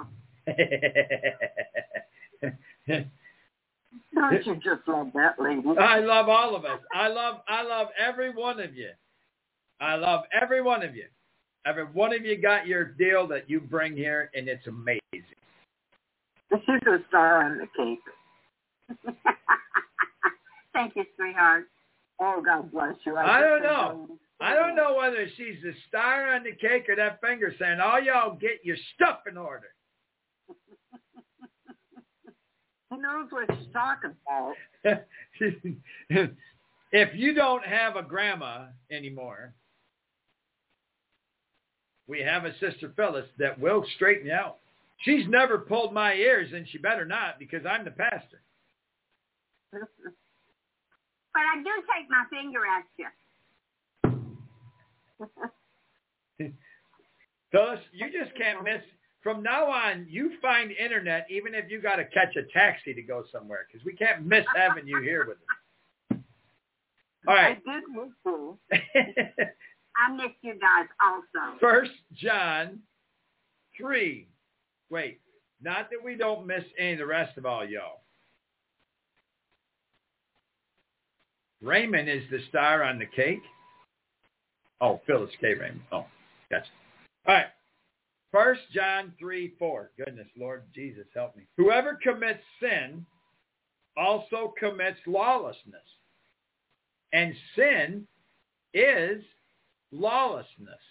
Let's go. Don't you just love that lady? I love all of us. I love I love every one of you. I love every one of you. Every one of you got your deal that you bring here, and it's amazing. She's a star on the cake. Thank you, sweetheart. Oh, God bless you. I, I don't know. enjoyed- I don't know whether she's the star on the cake or that finger saying, all y'all get your stuff in order. Who knows what she's talking about? If you don't have a grandma anymore, we have a Sister Phyllis that will straighten you out. She's never pulled my ears, and she better not, because I'm the pastor. But I do take my finger at you. Phyllis, you just can't miss. From now on, you find internet even if you got to catch a taxi to go somewhere, because we can't miss having you here with us. All right. I did miss you. I miss you guys also. First John three. Wait, not that we don't miss any of the rest of all y'all. Raymond is the star on the cake. Oh, Phyllis K. Raymond. Oh, gotcha. All right. First John three, four. Goodness, Lord Jesus, help me. Whoever commits sin also commits lawlessness. And sin is lawlessness.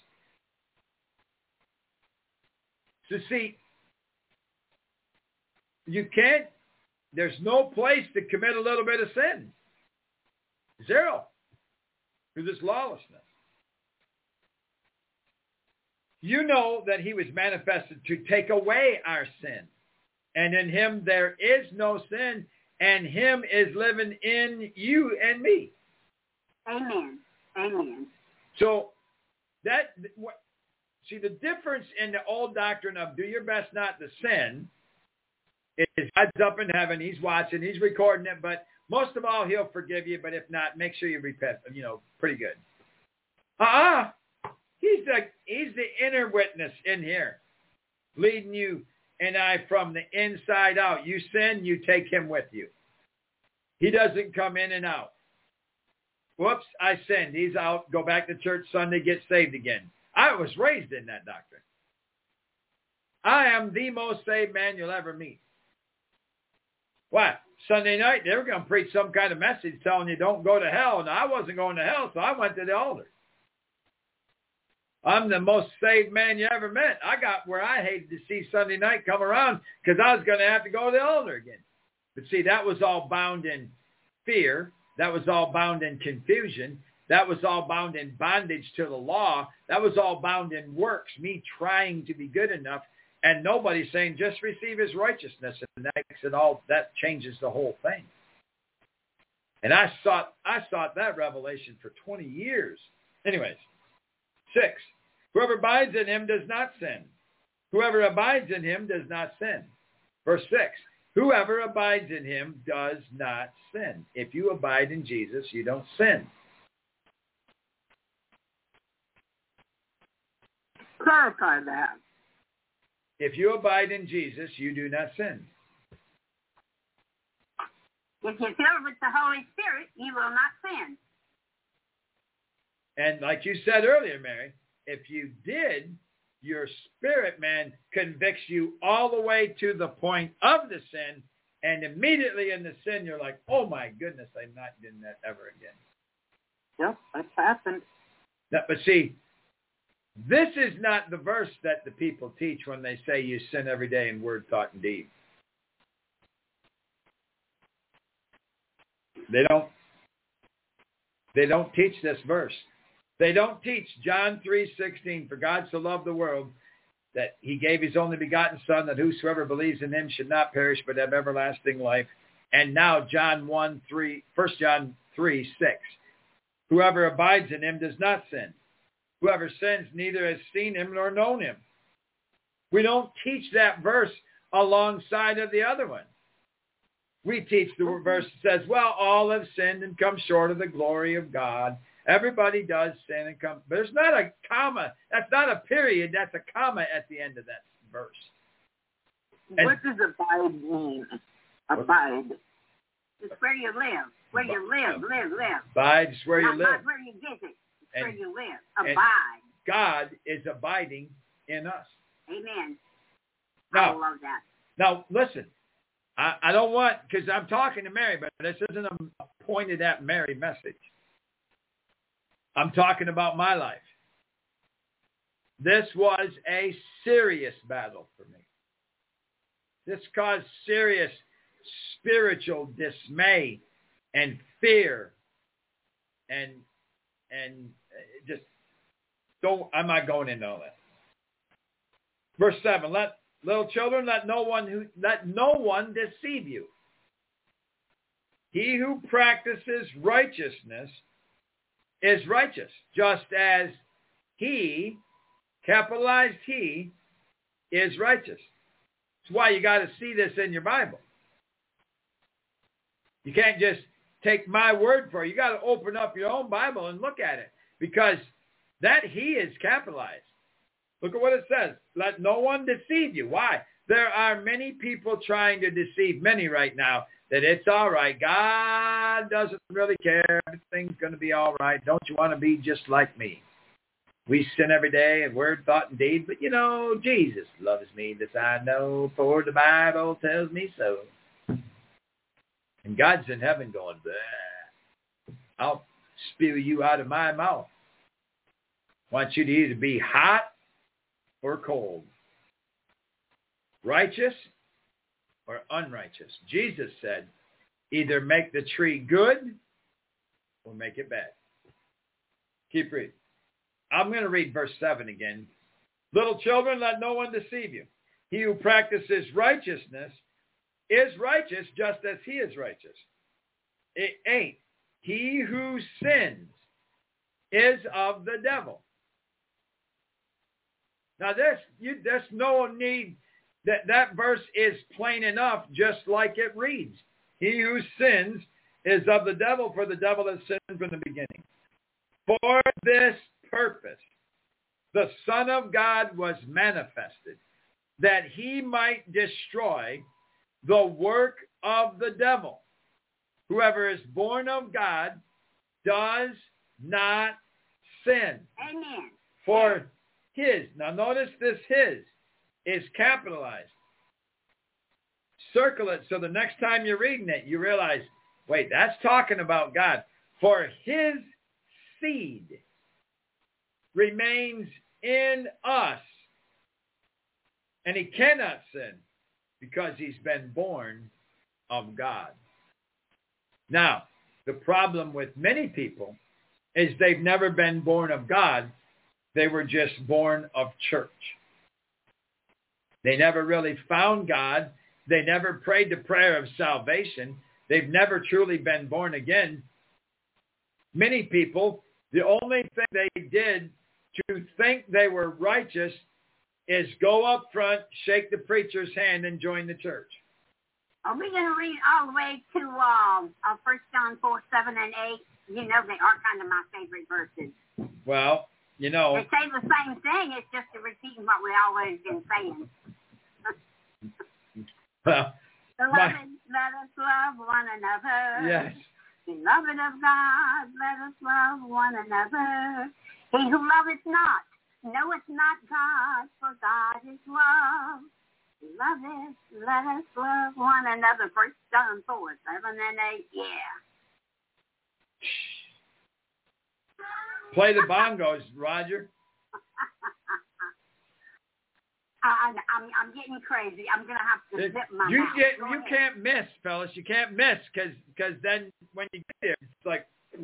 So see, you can't, there's no place to commit a little bit of sin. Zero. Because it's lawlessness. You know that he was manifested to take away our sin. And in him there is no sin, and him is living in you and me. Amen. Amen. So that, see, the difference in the old doctrine of do your best not to sin is God's up in heaven, he's watching, he's recording it, but most of all, he'll forgive you, but if not, make sure you repent, you know, pretty good. Uh-uh. He's the, he's the inner witness in here, leading you and I from the inside out. You sin, you take him with you. He doesn't come in and out. Whoops, I sinned. He's out. Go back to church Sunday, get saved again. I was raised in that doctrine. I am the most saved man you'll ever meet. What? Sunday night, they were going to preach some kind of message telling you don't go to hell. And I wasn't going to hell, so I went to the altar. I'm the most saved man you ever met. I got where I hated to see Sunday night come around because I was going to have to go to the altar again. But see, that was all bound in fear. That was all bound in confusion. That was all bound in bondage to the law. That was all bound in works, me trying to be good enough. And nobody's saying just receive his righteousness. And that makes it all, that changes the whole thing. And I sought, I sought that revelation for twenty years. Anyways, six, whoever abides in him does not sin. Whoever abides in him does not sin. Verse six, whoever abides in him does not sin. If you abide in Jesus, you don't sin. Clarify that. If you abide in Jesus, you do not sin. If you're filled with the Holy Spirit, you will not sin. And like you said earlier, Mary, if you did, your spirit man convicts you all the way to the point of the sin, and immediately in the sin, you're like, oh my goodness, I'm not doing that ever again. Yep, that's happened. Now, but see, this is not the verse that the people teach when they say you sin every day in word, thought, and deed. They don't, they don't teach this verse. They don't teach John three sixteen, for God so loved the world that he gave his only begotten Son, that whosoever believes in him should not perish but have everlasting life. And now John one three, First John three six, whoever abides in him does not sin. Whoever sins neither has seen him nor known him. We don't teach that verse alongside of the other one. We teach the verse that says, well, all have sinned and come short of the glory of God. Everybody does sin and come. But there's not a comma. That's not a period. That's a comma at the end of that verse. And what does abide mean? Abide. It's where you live. Where you live, live, live. Abide's where you not, live. Not where you visit. It's And- where you live. and- Abide. God is abiding in us. Amen. Now, I love that. Now, listen, I, I don't want, because I'm talking to Mary, but this isn't a pointed at Mary message. I'm talking about my life. This was a serious battle for me. This caused serious spiritual dismay and fear, and and just don't. I'm not going into all that. Verse seven: Let little children, let no one who let no one deceive you. He who practices righteousness is righteous, just as he, capitalized he, is righteous. That's why you got to see this in your Bible. You can't just take my word for it. You got to open up your own Bible and look at it, because that he is capitalized. Look at what it says. Let no one deceive you. Why? There are many people trying to deceive many right now that it's all right. God doesn't really care. Everything's going to be all right. Don't you want to be just like me? We sin every day in word, thought, and deed, but you know, Jesus loves me, this I know, for the Bible tells me so. And God's in heaven going, bleh, I'll spew you out of my mouth. I want you to either be hot or cold, righteous or unrighteous. Jesus said, either make the tree good or make it bad. Keep reading. I'm going to read verse seven again. Little children, let no one deceive you. He who practices righteousness is righteous, just as he is righteous. Eight, he who sins is of the devil. Now, there's, you, there's no need, that, that verse is plain enough, just like it reads. He who sins is of the devil, for the devil has sinned from the beginning. For this purpose, the Son of God was manifested, that he might destroy the work of the devil. Whoever is born of God does not sin. Amen. For his, now notice this his is capitalized. Circle it so the next time you're reading it, you realize, wait, that's talking about God. For his seed remains in us, and he cannot sin because he's been born of God. Now, the problem with many people is they've never been born of God. They were just born of church. They never really found God. They never prayed the prayer of salvation. They've never truly been born again. Many people, the only thing they did to think they were righteous is go up front, shake the preacher's hand, and join the church. Are we going to read all the way to um, uh, First John four, seven, and eight? You know they are kind of my favorite verses. Well, you know. They say the same thing. It's just a repeating what we always been saying. Well, Beloved, my, let us love one another. Yes. Beloved of God, let us love one another. He who loveth not knoweth not God, for God is love. Beloved, let us love one another. First John four, seven and eight. Yeah. Play the bongos, Roger. I, I'm, I'm getting crazy. I'm going to have to it, zip my you mouth. Get, Go you ahead. can't miss, fellas. You can't miss because because then when you get there, it's like,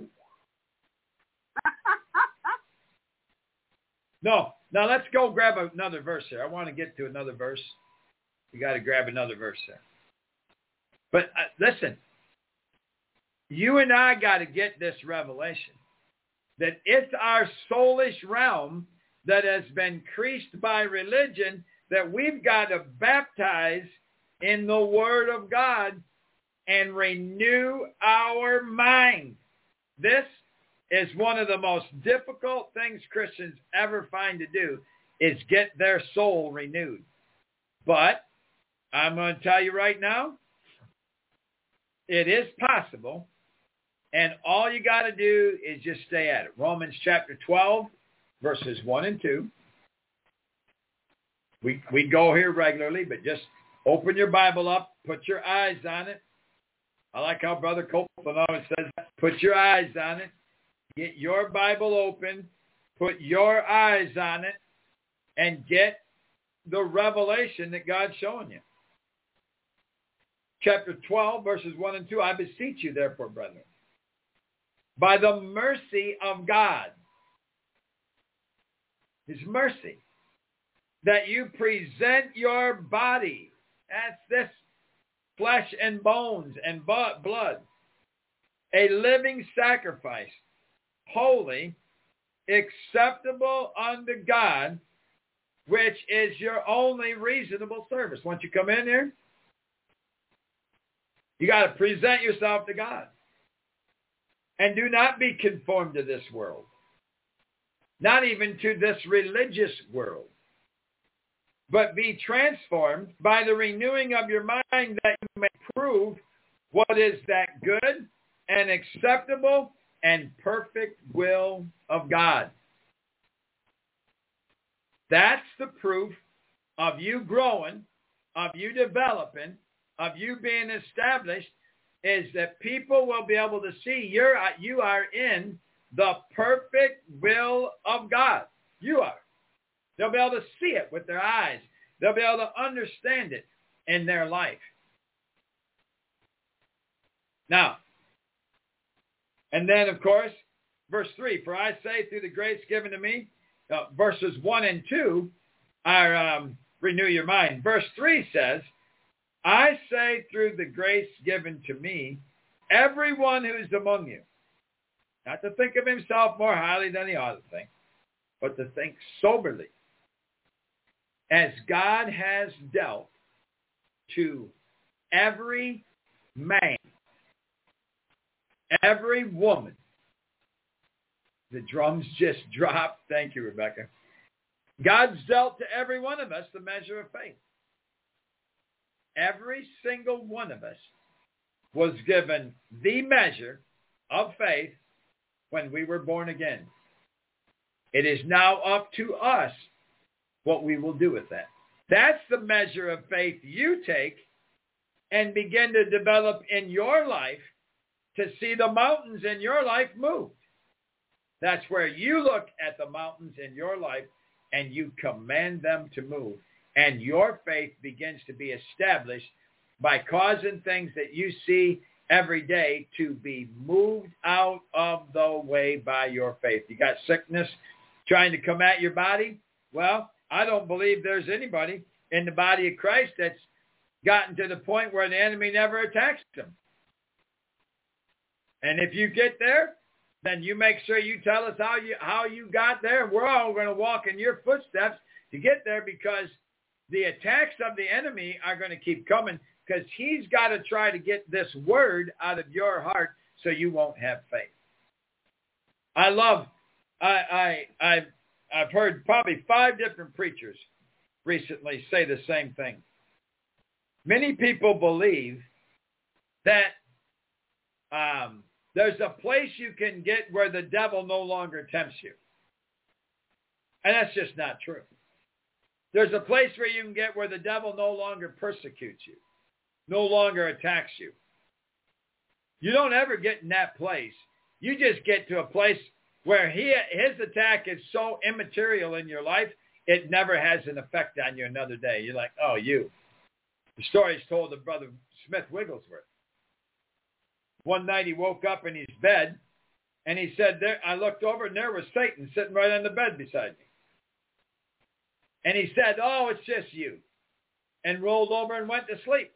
no. Now let's go grab another verse here. I want to get to another verse. We got to grab another verse there. But uh, listen, you and I got to get this revelation that it's our soulish realm that has been creased by religion that we've got to baptize in the Word of God and renew our mind. This is one of the most difficult things Christians ever find to do, is get their soul renewed. But I'm going to tell you right now, it is possible, and all you got to do is just stay at it. Romans chapter twelve, verses one and two. We we go here regularly, but just Open your Bible up. Put your eyes on it. I like how Brother Copeland always says, put your eyes on it. Get your Bible open. Put your eyes on it. And get the revelation that God's showing you. Chapter twelve, verses one and two. I beseech you, therefore, brethren, by the mercy of God, His mercy, that you present your body, that's this flesh and bones and blood, a living sacrifice, holy, acceptable unto God, which is your only reasonable service. Once you come in here, you got to present yourself to God. And do not be conformed to this world. Not even to this religious world. But be transformed by the renewing of your mind, that you may prove what is that good and acceptable and perfect will of God. That's the proof of you growing, of you developing, of you being established, is that people will be able to see you're, you are in the perfect will of God. You are. They'll be able to see it with their eyes. They'll be able to understand it in their life. Now, and then, of course, verse three, for I say through the grace given to me, uh, verses one and two are um, renew your mind. Verse three says, I say through the grace given to me, everyone who's among you, not to think of himself more highly than he ought to think, but to think soberly, as God has dealt to every man, every woman. The drums just dropped. Thank you, Rebecca. God's dealt to every one of us the measure of faith. Every single one of us was given the measure of faith when we were born again. It is now up to us what we will do with that. That's the measure of faith you take and begin to develop in your life to see the mountains in your life moved. That's where you look at the mountains in your life and you command them to move. And your faith begins to be established by causing things that you see every day to be moved out of the way by your faith. You got sickness trying to come at your body? Well, I don't believe there's anybody in the body of Christ that's gotten to the point where the enemy never attacks them. And if you get there, then you make sure you tell us how you how you got there. We're all going to walk in your footsteps to get there, because the attacks of the enemy are going to keep coming, because he's got to try to get this word out of your heart so you won't have faith. I love, I, I, I've, I've heard probably five different preachers recently say the same thing. Many people believe that um, there's a place you can get where the devil no longer tempts you. And that's just not true. There's a place where you can get where the devil no longer persecutes you, no longer attacks you. You don't ever get in that place. You just get to a place where he, his attack is so immaterial in your life, it never has an effect on you another day. You're like, oh, you. The story's told of Brother Smith Wigglesworth. One night he woke up in his bed, and he said, "There, I looked over, and there was Satan sitting right on the bed beside me. And he said, oh, it's just you, and rolled over and went to sleep.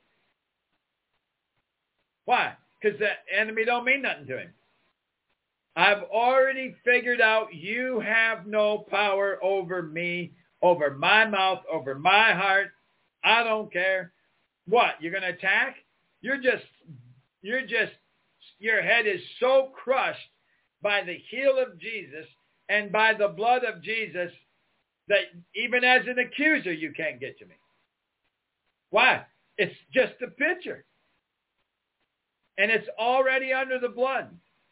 Why? Because the enemy don't mean nothing to him. I've already figured out you have no power over me, over my mouth, over my heart. I don't care. What? You're going to attack? You're just, you're just, your head is so crushed by the heel of Jesus and by the blood of Jesus that even as an accuser, you can't get to me. Why? It's just a picture. And it's already under the blood.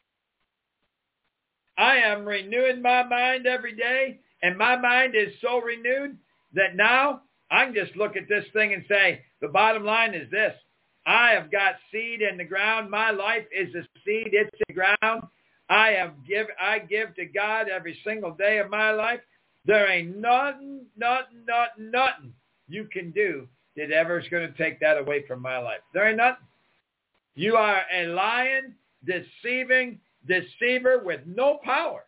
I am renewing my mind every day, and my mind is so renewed that now I can just look at this thing and say, the bottom line is this. I have got seed in the ground. My life is a seed. It's in the ground. I have give. I give to God every single day of my life. There ain't nothing, nothing, nothing, nothing you can do that ever is going to take that away from my life. There ain't nothing. You are a lying, deceiving deceiver with no power.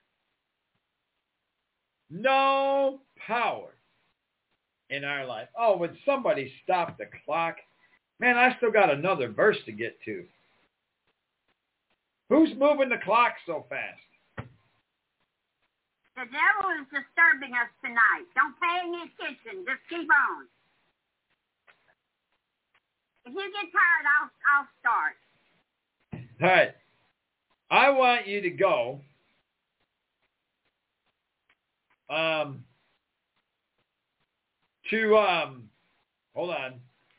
No power in our life. Oh, would somebody stop the clock? Man, I still got another verse to get to. Who's moving the clock so fast? The devil is disturbing us tonight. Don't pay any attention. Just keep on. If you get tired, I'll I'll start. All right. I want you to go um, to, um, hold on.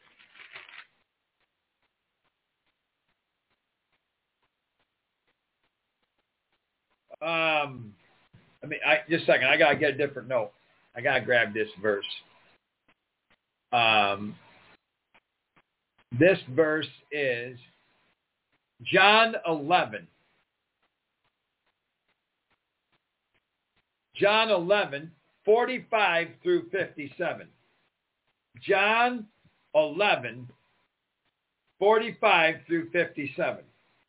Um, I mean, I, just a second. I got to get a different note. I got to grab this verse. Um, this verse is John eleven. John eleven, forty-five through fifty-seven. John eleven, forty-five through fifty-seven.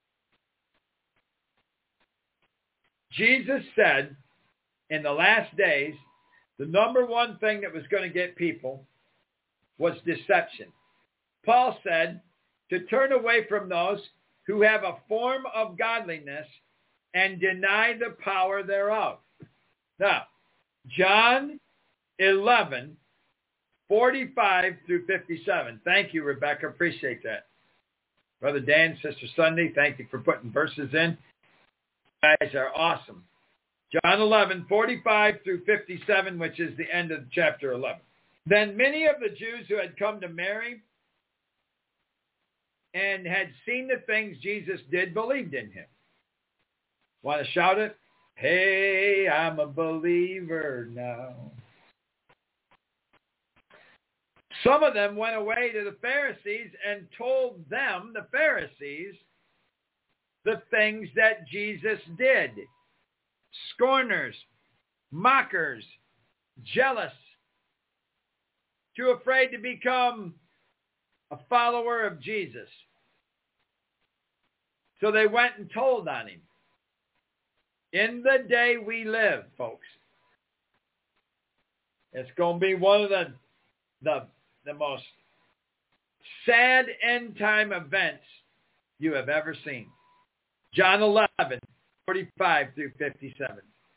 Jesus said in the last days, the number one thing that was going to get people was deception. Paul said to turn away from those who have a form of godliness and deny the power thereof. Now, John eleven, forty-five through fifty-seven. Thank you, Rebecca. Appreciate that. Brother Dan, Sister Sunday, thank you for putting verses in. You guys are awesome. John eleven, forty-five through fifty-seven, which is the end of chapter eleven. Then many of the Jews who had come to Mary and had seen the things Jesus did believed in him. Want to shout it? Hey, I'm a believer now. Some of them went away to the Pharisees and told them, the Pharisees, the things that Jesus did. Scorners, mockers, jealous, too afraid to become a follower of Jesus. So they went and told on him. In the day we live, folks, it's going to be one of the, the, the most sad end time events you have ever seen. John eleven, forty-five through fifty-seven.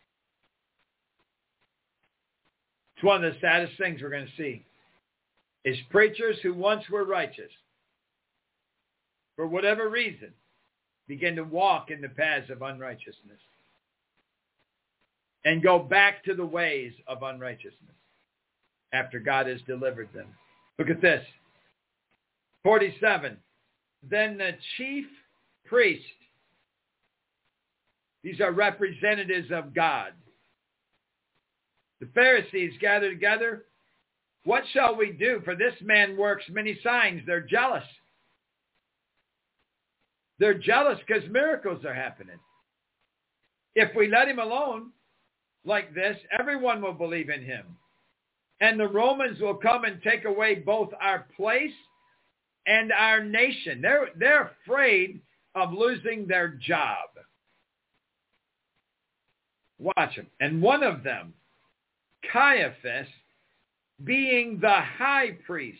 It's one of the saddest things we're going to see. Is preachers who once were righteous, for whatever reason, begin to walk in the paths of unrighteousness and go back to the ways of unrighteousness after God has delivered them. Look at this. forty-seven. Then the chief priest, these are representatives of God. The Pharisees gathered together. What shall we do? For this man works many signs. They're jealous. They're jealous because miracles are happening. If we let him alone like this, everyone will believe in him. And the Romans will come and take away both our place and our nation. They're, they're afraid of losing their job. Watch them. And one of them, Caiaphas, being the high priest,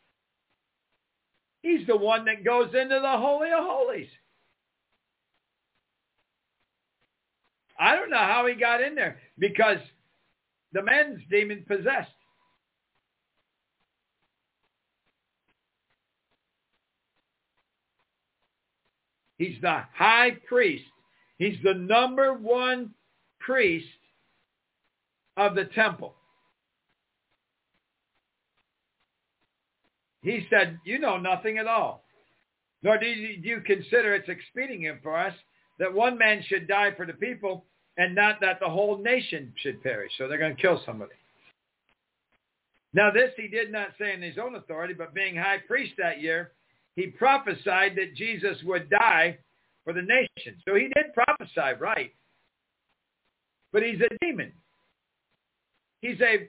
he's the one that goes into the Holy of Holies. I don't know how he got in there because the man's demon possessed. He's the high priest. He's the number one priest of the temple. He said, you know nothing at all, nor do you, do you consider it's expedient for us that one man should die for the people and not that the whole nation should perish. So they're going to kill somebody. Now this he did not say in his own authority, but being high priest that year, he prophesied that Jesus would die for the nation. So he did prophesy, right? But he's a demon. He's a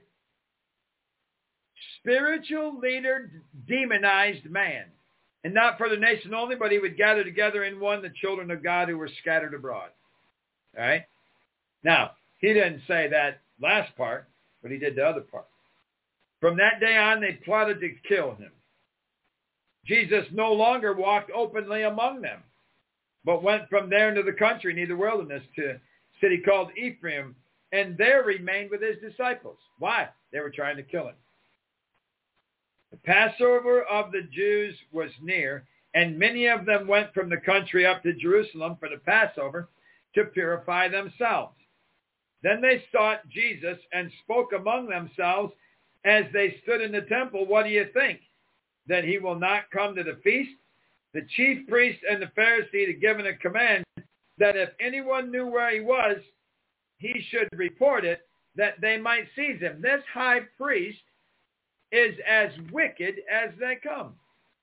spiritual leader, demonized man. And not for the nation only, but he would gather together in one the children of God who were scattered abroad. All right? Now, he didn't say that last part, but he did the other part. From that day on, they plotted to kill him. Jesus no longer walked openly among them, but went from there into the country near the wilderness to a city called Ephraim, and there remained with his disciples. Why? They were trying to kill him. The Passover of the Jews was near, and many of them went from the country up to Jerusalem for the Passover to purify themselves. Then they sought Jesus and spoke among themselves as they stood in the temple, "What do you think? That he will not come to the feast?" The chief priest and the Pharisee had given a command that if anyone knew where he was, he should report it, that they might seize him. This high priest is as wicked as they come.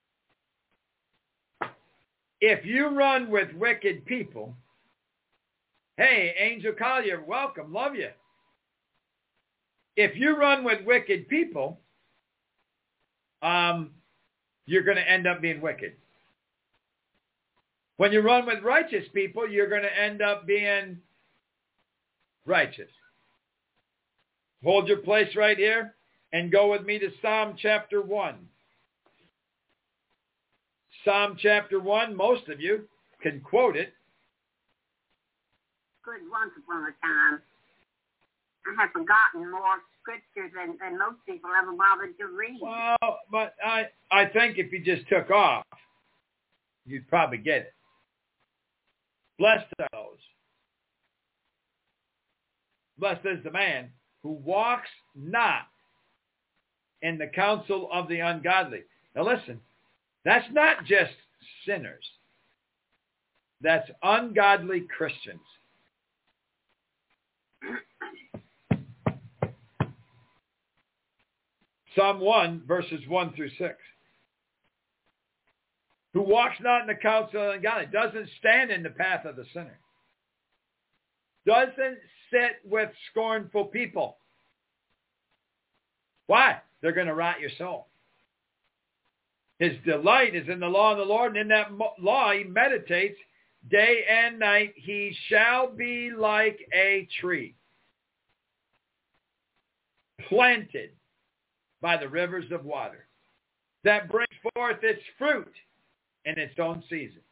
If you run with wicked people, hey, Angel Collier, welcome, love you. If you run with wicked people, um, you're going to end up being wicked. When you run with righteous people, you're going to end up being righteous. Hold your place right here and go with me to Psalm chapter one. Psalm chapter one, most of you can quote it. Good, once upon a time. I have forgotten more scriptures than, than most people ever bothered to read. Well, but I, I think if you just took off, you'd probably get it. Blessed are those. Blessed is the man who walks not in the counsel of the ungodly. Now listen, that's not just sinners. That's ungodly Christians. Psalm one, verses one through six. Who walks not in the counsel of the ungodly, doesn't stand in the path of the sinner, doesn't sit with scornful people. Why? They're going to rot your soul. His delight is in the law of the Lord, and in that law he meditates day and night. He shall be like a tree planted by the rivers of water that brings forth its fruit in its own season.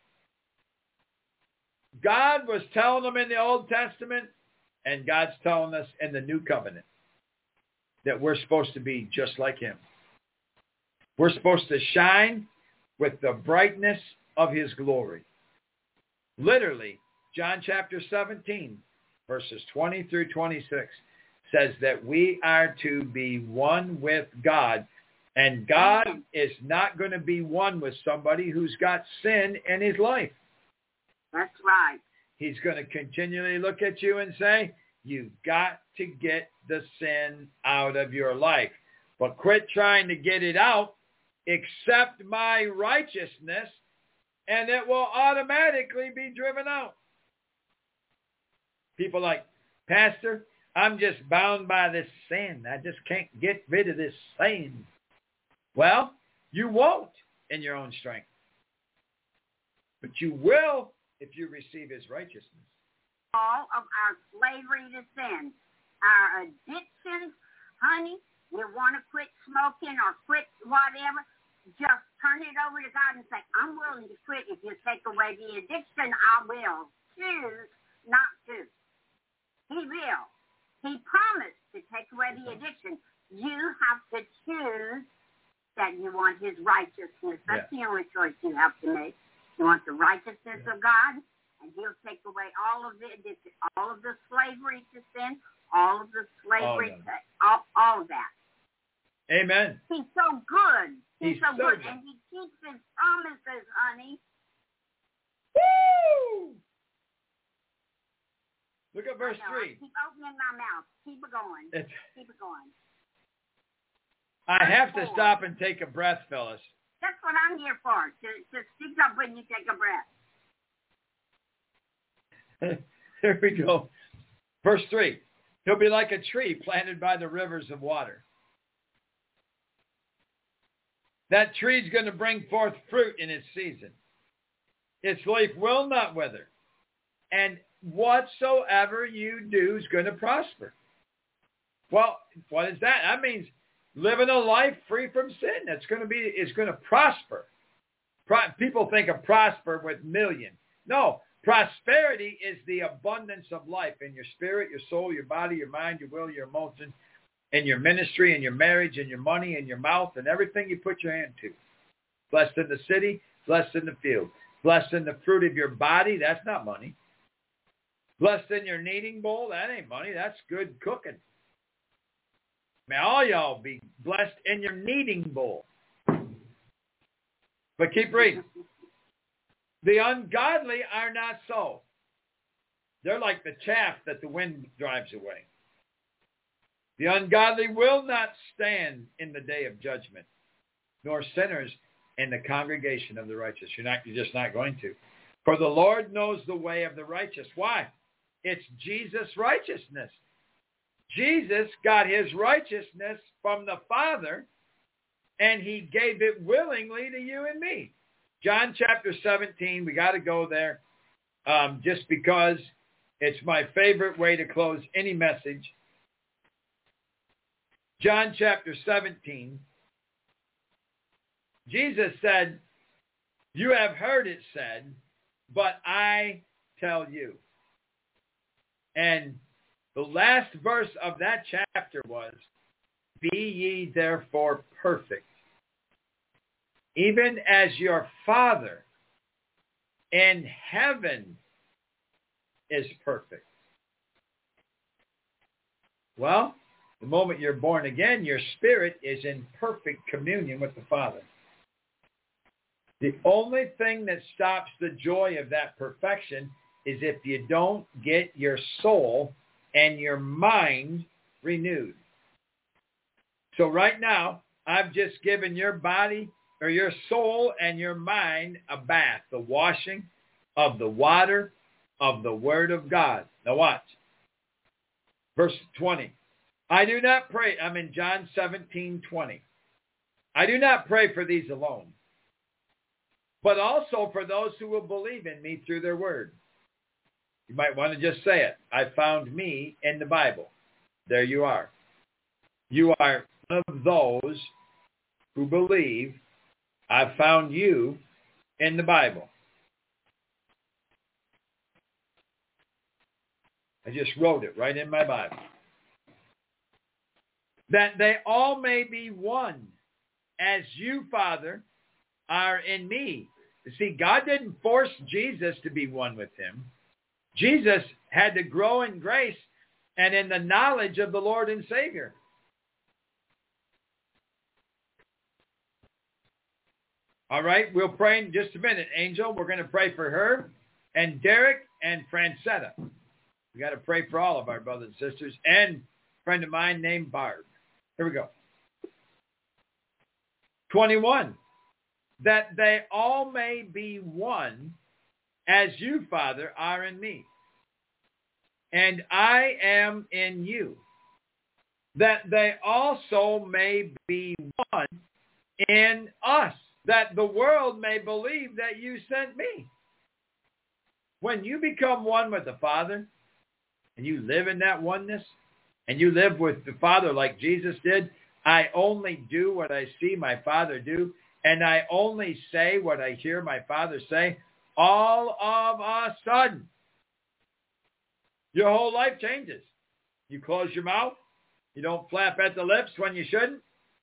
God was telling them in the Old Testament, and God's telling us in the New Covenant that we're supposed to be just like him. We're supposed to shine with the brightness of his glory. Literally, John chapter seventeen, verses twenty through twenty-six, says that we are to be one with God, and God is not going to be one with somebody who's got sin in his life. That's right. He's going to continually look at you and say, you've got to get the sin out of your life. But quit trying to get it out. Accept my righteousness, and it will automatically be driven out. People like, Pastor, I'm just bound by this sin. I just can't get rid of this sin. Well, you won't in your own strength. But you will if you receive his righteousness. All of our slavery to sin, our addictions, honey, you want to quit smoking or quit whatever, just turn it over to God and say, I'm willing to quit. If you take away the addiction, I will choose not to. He will. He promised to take away the addiction. You have to choose that you want his righteousness. That's yeah. the only choice you have to make. You want the righteousness yeah. of God, and he'll take away all of the addiction, all of the slavery to sin, all of the slavery oh, to all, all of that. Amen. He's so good. He's, He's so, so good. good. And he keeps his promises, honey. Woo! Look at verse three. Keep opening my mouth. Keep it going. It's, Keep it going. I have to stop and take a breath, Phyllis. That's what I'm here for, to, to speak up when you take a breath. Here we go. Verse three. He'll be like a tree planted by the rivers of water. That tree's going to bring forth fruit in its season. Its leaf will not wither. And whatsoever you do is going to prosper. Well, what is that? That means living a life free from sin. That's going to be, is going to prosper. Pro- people think of prosper with million. No, prosperity is the abundance of life in your spirit, your soul, your body, your mind, your will, your emotion, in your ministry, in your marriage, in your money, in your mouth, and everything you put your hand to. Blessed in the city, blessed in the field. Blessed in the fruit of your body, that's not money. Blessed in your kneading bowl, that ain't money, that's good cooking. May all y'all be blessed in your kneading bowl. But keep reading. The ungodly are not so. They're like the chaff that the wind drives away. The ungodly will not stand in the day of judgment, nor sinners in the congregation of the righteous. You're not, you're just not going to. For the Lord knows the way of the righteous. Why? It's Jesus' righteousness. Jesus got his righteousness from the Father, and he gave it willingly to you and me. John chapter seventeen, we got to go there um, just because it's my favorite way to close any message. John chapter seventeen, Jesus said, you have heard it said, but I tell you. And the last verse of that chapter was, be ye therefore perfect, even as your Father in heaven is perfect. Well, the moment you're born again, your spirit is in perfect communion with the Father. The only thing that stops the joy of that perfection is if you don't get your soul and your mind renewed. So right now, I've just given your body or your soul and your mind a bath, the washing of the water of the Word of God. Now watch. Verse twenty. I do not pray, I'm in John seventeen twenty. I do not pray for these alone, but also for those who will believe in me through their word. You might want to just say it. I found me in the Bible. There you are. You are one of those who believe. I found you in the Bible. I just wrote it right in my Bible. That they all may be one, as you, Father, are in me. You see, God didn't force Jesus to be one with him. Jesus had to grow in grace and in the knowledge of the Lord and Savior. All right, we'll pray in just a minute. Angel, we're going to pray for her and Derek and Francetta. We got to pray for all of our brothers and sisters and a friend of mine named Barb. Here we go. twenty-one. That they all may be one, as you, Father, are in me, and I am in you, that they also may be one in us, that the world may believe that you sent me. When you become one with the Father, and you live in that oneness, and you live with the Father like Jesus did, I only do what I see my Father do, and I only say what I hear my Father say, all of a sudden, your whole life changes. You close your mouth. You don't flap at the lips when you shouldn't.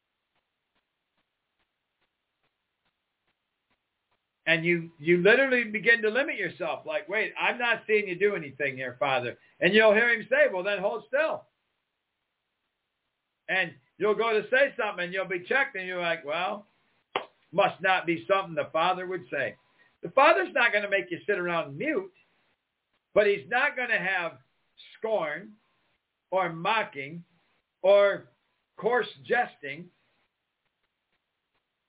And you, you literally begin to limit yourself. Like, wait, I'm not seeing you do anything here, Father. And you'll hear him say, well, then hold still. And you'll go to say something and you'll be checked and you're like, well, must not be something the Father would say. The Father's not going to make you sit around mute, but he's not going to have scorn or mocking or coarse jesting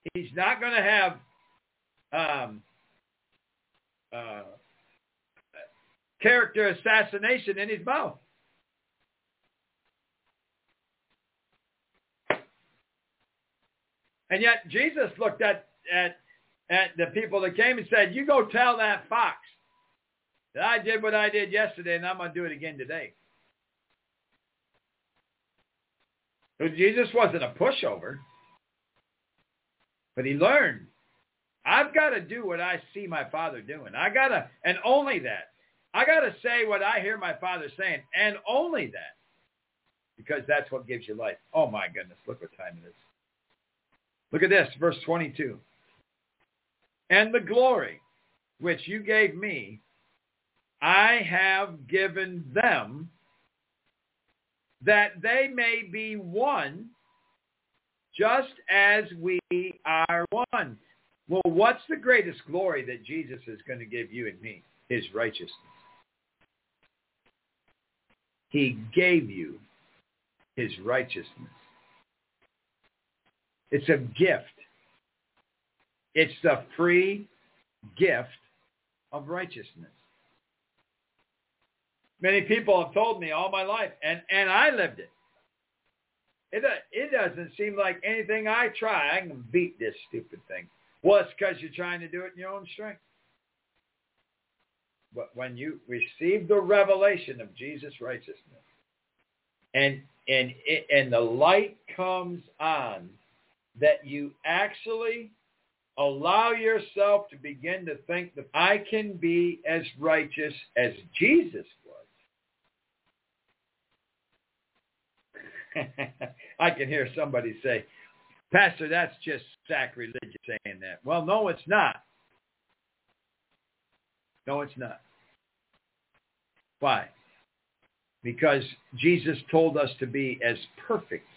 He's not going to have um, uh, character assassination in his mouth. And yet Jesus looked at, at, at the people that came and said, you go tell that fox that I did what I did yesterday and I'm going to do it again today. So Jesus wasn't a pushover, but he learned, I've got to do what I see my Father doing. I got to, and only that. I got to say what I hear my Father saying, and only that, because that's what gives you life. Oh my goodness, look what time it is. Look at this, verse twenty-two. And the glory which you gave me, I have given them, that they may be one, just as we are one. Well, what's the greatest glory that Jesus is going to give you and me? His righteousness. He gave you his righteousness. It's a gift. It's the free gift of righteousness. Many people have told me all my life, and, and I lived it. It, it doesn't seem like anything I try, I can beat this stupid thing. Well, it's because you're trying to do it in your own strength. But when you receive the revelation of Jesus' righteousness, and and it, and the light comes on, that you actually allow yourself to begin to think that I can be as righteous as Jesus was. I can hear somebody say, Pastor, that's just sacrilegious saying that. Well, no, it's not. No, it's not. Why? Because Jesus told us to be as perfect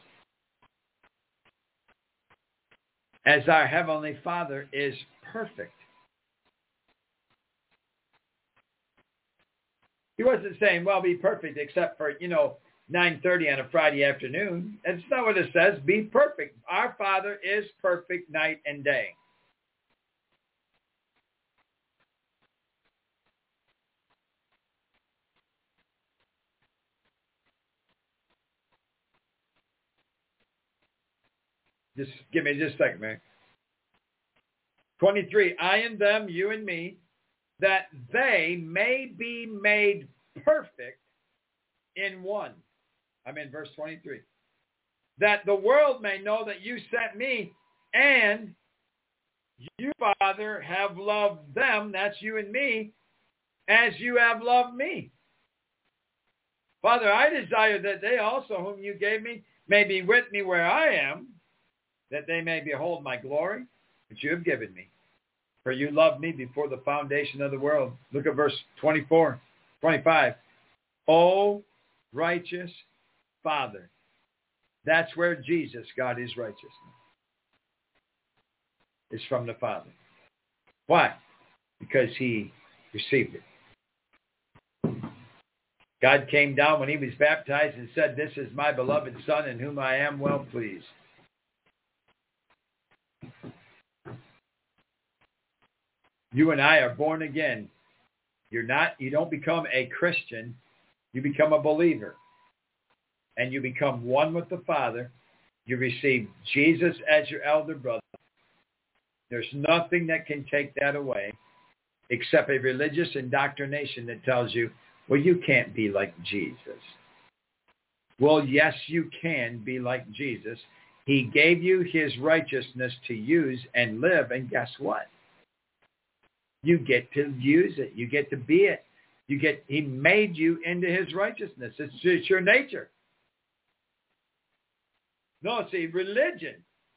as our Heavenly Father is perfect. He wasn't saying, well, be perfect except for, you know, nine thirty on a Friday afternoon. That's not what it says. Be perfect. Our Father is perfect night and day. Just give me just a second, man. twenty-three, I and them, you and me, that they may be made perfect in one. I'm in verse twenty-three. That the world may know that you sent me, and you, Father, have loved them, that's you and me, as you have loved me. Father, I desire that they also, whom you gave me, may be with me where I am, that they may behold my glory, which you have given me. For you loved me before the foundation of the world. Look at verse twenty-four, twenty-five. O righteous Father. That's where Jesus got his righteousness. It's from the Father. Why? Because he received it. God came down when he was baptized and said, this is my beloved Son in whom I am well pleased. You and I are born again. You're not, you don't become a Christian. You become a believer. And you become one with the Father. You receive Jesus as your elder brother. There's nothing that can take that away except a religious indoctrination that tells you, well, you can't be like Jesus. Well, yes, you can be like Jesus. He gave you his righteousness to use and live, and guess what? You get to use it. You get to be it. You get. He made you into his righteousness. It's, it's your nature. No, see, religion,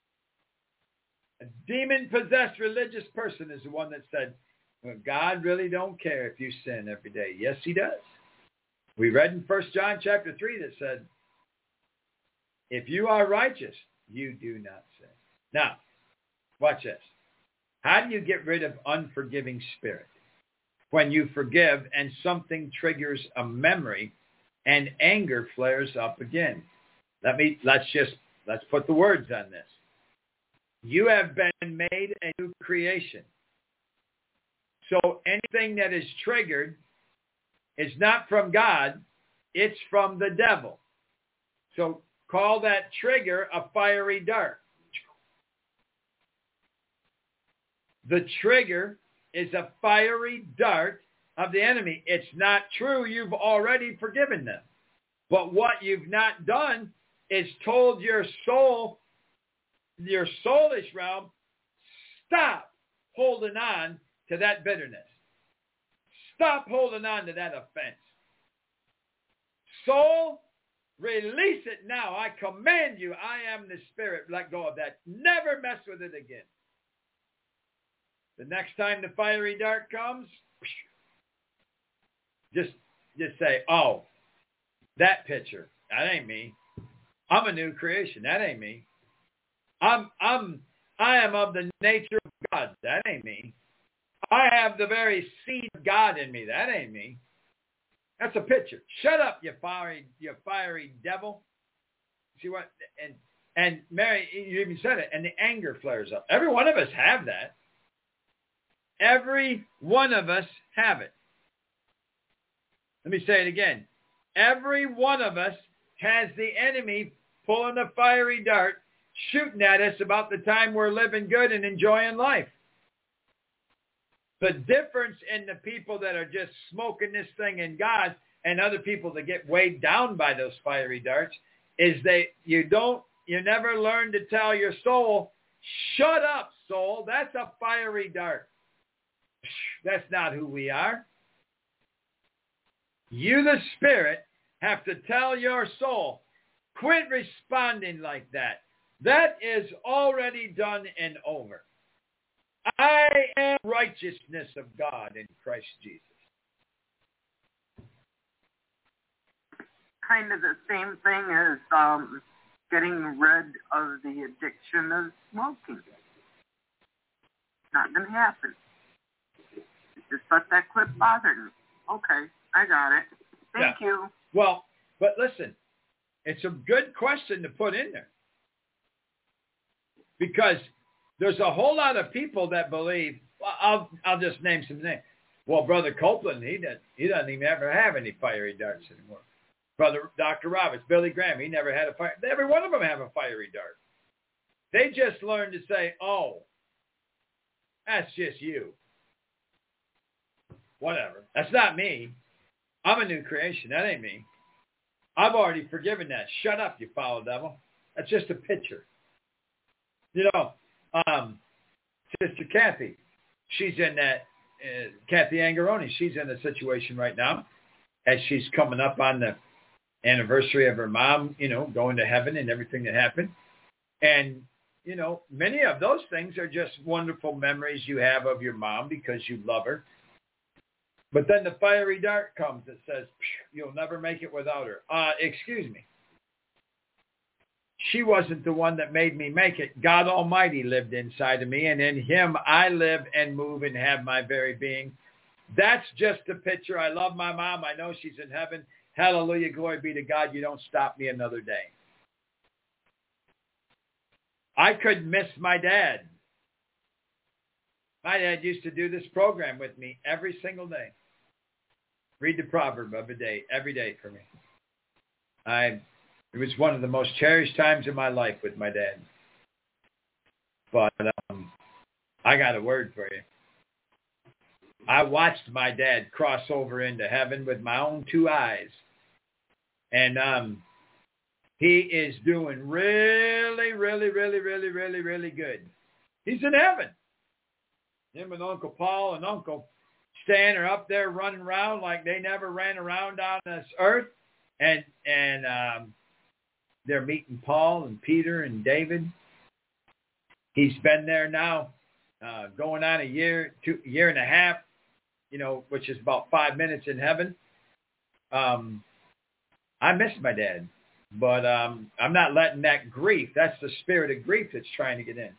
a demon-possessed religious person is the one that said, well, God really don't care if you sin every day. Yes, he does. We read in First John chapter three that said, if you are righteous, you do not sin. Now, watch this. How do you get rid of unforgiving spirit? When you forgive and something triggers a memory and anger flares up again. Let me, let's just, let's put the words on this. You have been made a new creation. So anything that is triggered is not from God, it's from the devil. So call that trigger a fiery dart. The trigger is a fiery dart of the enemy. It's not true. You've already forgiven them. But what you've not done is told your soul, your soulish realm, stop holding on to that bitterness. Stop holding on to that offense. Soul, release it now. I command you. I am the Spirit. Let go of that. Never mess with it again. The next time the fiery dart comes, just, just say, oh, that picture, that ain't me. I'm a new creation. That ain't me. I'm, I'm, I am of the nature of God. That ain't me. I have the very seed of God in me. That ain't me. That's a picture. Shut up, you fiery, you fiery devil. See what? And and Mary, you even said it. And the anger flares up. Every one of us have that. Every one of us have it. Let me say it again. Every one of us has the enemy pulling a fiery dart, shooting at us about the time we're living good and enjoying life. The difference in the people that are just smoking this thing in God and other people that get weighed down by those fiery darts is they you don't you never learn to tell your soul, shut up, soul. That's a fiery dart. That's not who we are. You, the Spirit, have to tell your soul, quit responding like that. That is already done and over. I am righteousness of God in Christ Jesus. Kind of the same thing as um, getting rid of the addiction of smoking. Not going to happen. Just let that quit bothering me. Okay, I got it. Thank yeah. you. Well, but listen, it's a good question to put in there. Because there's a whole lot of people that believe, well, I'll I'll just name some names. Well, Brother Copeland, he doesn't, he doesn't even ever have any fiery darts anymore. Brother Doctor Roberts, Billy Graham, he never had a fire. Every one of them have a fiery dart. They just learned to say, oh, that's just you. Whatever. That's not me. I'm a new creation. That ain't me. I've already forgiven that. Shut up, you foul devil. That's just a picture. You know, um, Sister Kathy, she's in that, uh, Kathy Angaroni, she's in a situation right now as she's coming up on the anniversary of her mom, you know, going to heaven and everything that happened. And, you know, many of those things are just wonderful memories you have of your mom because you love her. But then the fiery dart comes that says, you'll never make it without her. Uh, excuse me. She wasn't the one that made me make it. God Almighty lived inside of me, and in him I live and move and have my very being. That's just a picture. I love my mom. I know she's in heaven. Hallelujah. Glory be to God. You don't stop me another day. I could miss my dad. My dad used to do this program with me every single day. Read the proverb of the day, every day for me. I, it was one of the most cherished times in my life with my dad. But um, I got a word for you. I watched my dad cross over into heaven with my own two eyes. And um, he is doing really, really, really, really, really, really good. He's in heaven. Him and Uncle Paul and Uncle Stan are up there running around like they never ran around on this earth. And and um, they're meeting Paul and Peter and David. He's been there now uh, going on a year, two, year and a half, you know, which is about five minutes in heaven. Um, I miss my dad, but um, I'm not letting that grief, that's the spirit of grief that's trying to get in.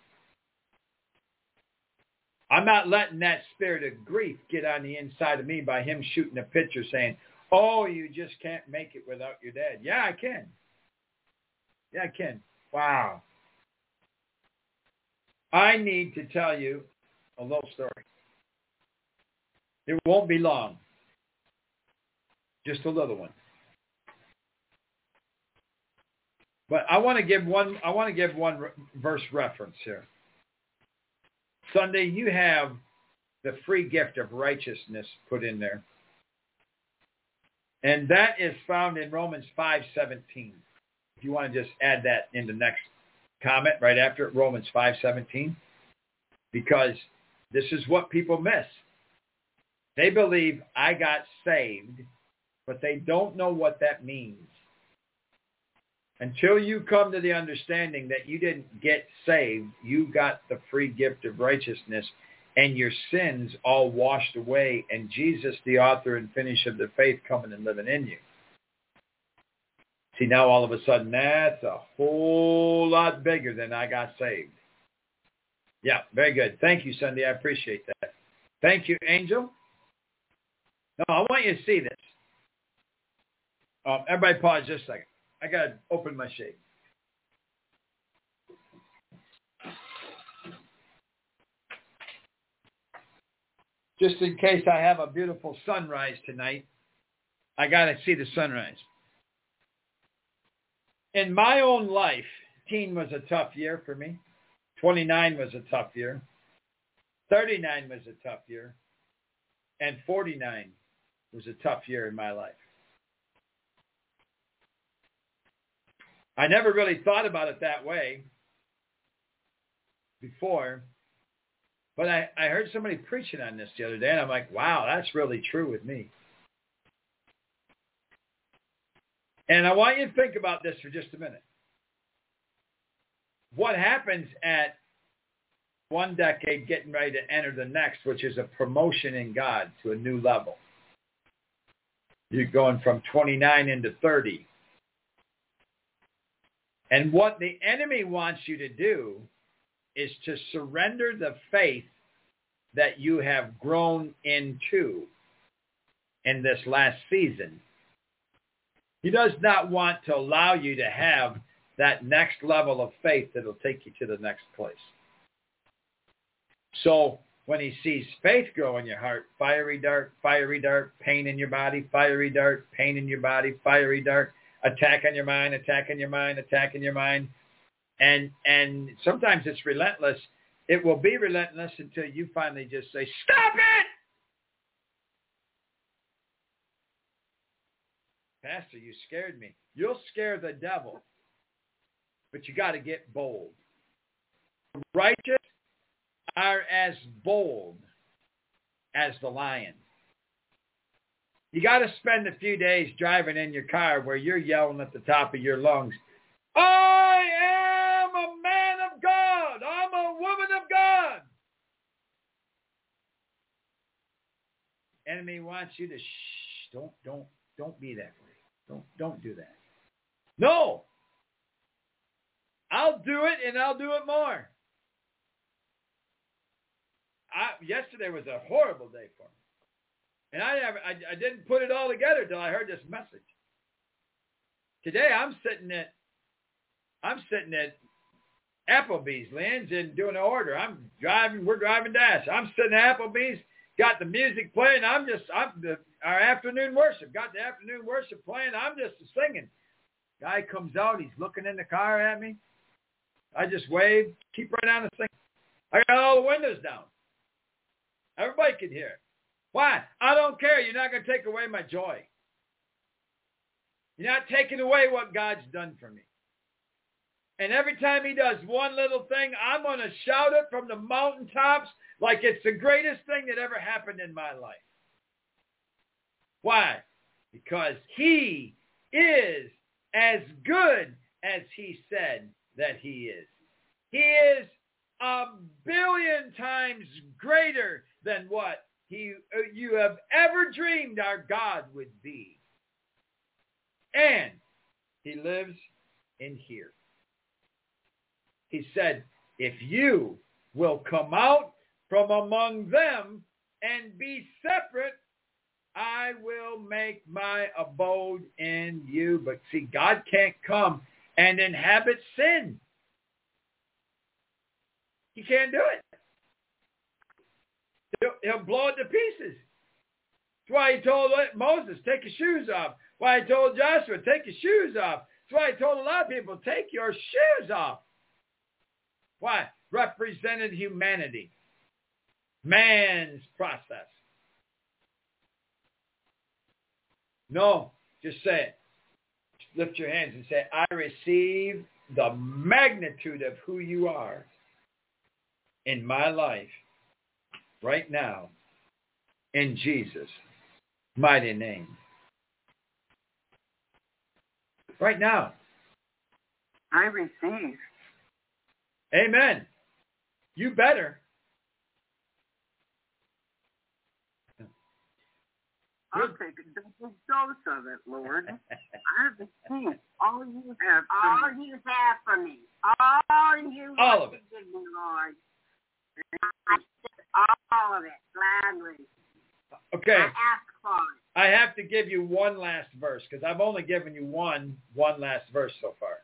I'm not letting that spirit of grief get on the inside of me by him shooting a picture saying, oh, you just can't make it without your dad. Yeah, I can. Yeah, I can. Wow. I need to tell you a little story. It won't be long. Just a little one. But I want to give one I want to give one re- verse reference here. Sunday, you have the free gift of righteousness put in there. And that is found in Romans five seventeen. If you want to just add that in the next comment right after it, Romans five seventeen. Because this is what people miss. They believe I got saved, but they don't know what that means. Until you come to the understanding that you didn't get saved, you got the free gift of righteousness and your sins all washed away, and Jesus, the author and finisher of the faith, coming and living in you. See, now all of a sudden, that's a whole lot bigger than I got saved. Yeah, very good. Thank you, Sunday. I appreciate that. Thank you, Angel. No, I want you to see this. Um, everybody pause just a second. I got to open my shade. Just in case I have a beautiful sunrise tonight, I got to see the sunrise. In my own life, teen was a tough year for me. twenty-nine was a tough year. thirty-nine was a tough year. And forty-nine was a tough year in my life. I never really thought about it that way before, but I, I heard somebody preaching on this the other day, and I'm like, wow, that's really true with me. And I want you to think about this for just a minute. What happens at one decade getting ready to enter the next, which is a promotion in God to a new level? You're going from twenty-nine into thirty. And what the enemy wants you to do is to surrender the faith that you have grown into in this last season. He does not want to allow you to have that next level of faith that will take you to the next place. So when he sees faith grow in your heart, fiery dart, fiery dart, pain in your body, fiery dart, pain in your body, fiery dart, attack on your mind, attack on your mind, attack on your mind. And and sometimes it's relentless. It will be relentless until you finally just say, stop it! Pastor, you scared me. You'll scare the devil, but you got to get bold. The righteous are as bold as the lion. You got to spend a few days driving in your car where you're yelling at the top of your lungs, I am a man of God. I'm a woman of God. Enemy wants you to shh. Don't, don't, don't be that way. Don't, don't do that. No. I'll do it, and I'll do it more. I, yesterday was a horrible day for me. And I, never, I I didn't put it all together until I heard this message. Today I'm sitting at I'm sitting at Applebee's, Lynn's, and doing an order. I'm driving. We're driving dash. I'm sitting at Applebee's, got the music playing. I'm just I'm the, our afternoon worship. Got the afternoon worship playing. I'm just singing. Guy comes out. He's looking in the car at me. I just wave. Keep right on the singing. I got all the windows down. Everybody can hear it. Why? I don't care. You're not going to take away my joy. You're not taking away what God's done for me. And every time he does one little thing, I'm going to shout it from the mountaintops like it's the greatest thing that ever happened in my life. Why? Because he is as good as he said that he is. He is a billion times greater than what He, you have ever dreamed our God would be. And he lives in here. He said, if you will come out from among them and be separate, I will make my abode in you. But see, God can't come and inhabit sin. He can't do it. He'll, he'll blow it to pieces. That's why he told Moses, take your shoes off. Why he told Joshua, take your shoes off. That's why he told a lot of people, take your shoes off. Why? Represented humanity. Man's process. No, just say it. Lift your hands and say, I receive the magnitude of who you are in my life right now in Jesus' mighty name. Right now. I receive. Amen. You better. I'll take a double dose of it, Lord. I receive all you have for All me. you have for me. All you All want of it. to give me, Lord. I accept all of it gladly. Okay. I ask for it. I have to give you one last verse because I've only given you one, one last verse so far.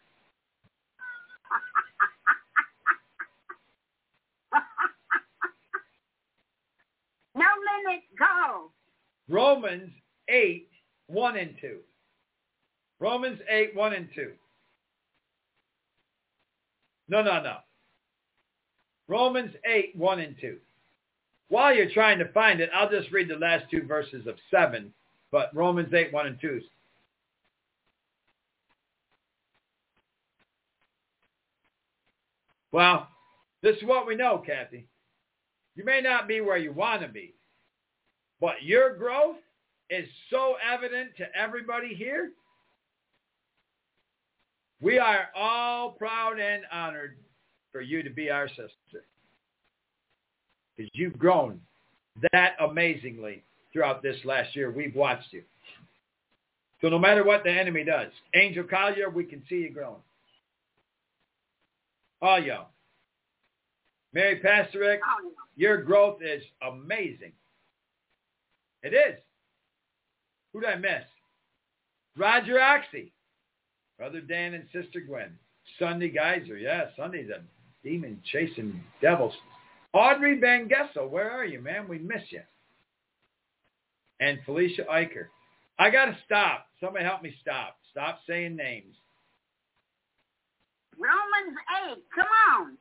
No limit, go. Romans eight, one and two. Romans eight, one and two. No, no, no. Romans eight, one and two. While you're trying to find it, I'll just read the last two verses of seven, but Romans eight, one and two. Well, this is what we know, Kathy. You may not be where you want to be, but your growth is so evident to everybody here. We are all proud and honored for you to be our sister. Because you've grown that amazingly throughout this last year. We've watched you. So no matter what the enemy does, Angel Collier, we can see you growing. All y'all. Mary Pastorick, Oh, no. your growth is amazing. It is. Who did I miss? Roger Oxy. Brother Dan and Sister Gwen. Sunday Geyser. Yeah, Sunday's a demon chasing devils. Audrey Van Gessel, where are you, man? We miss you. And Felicia Eicher. I got to stop. Somebody help me stop. Stop saying names. Romans eight, come on.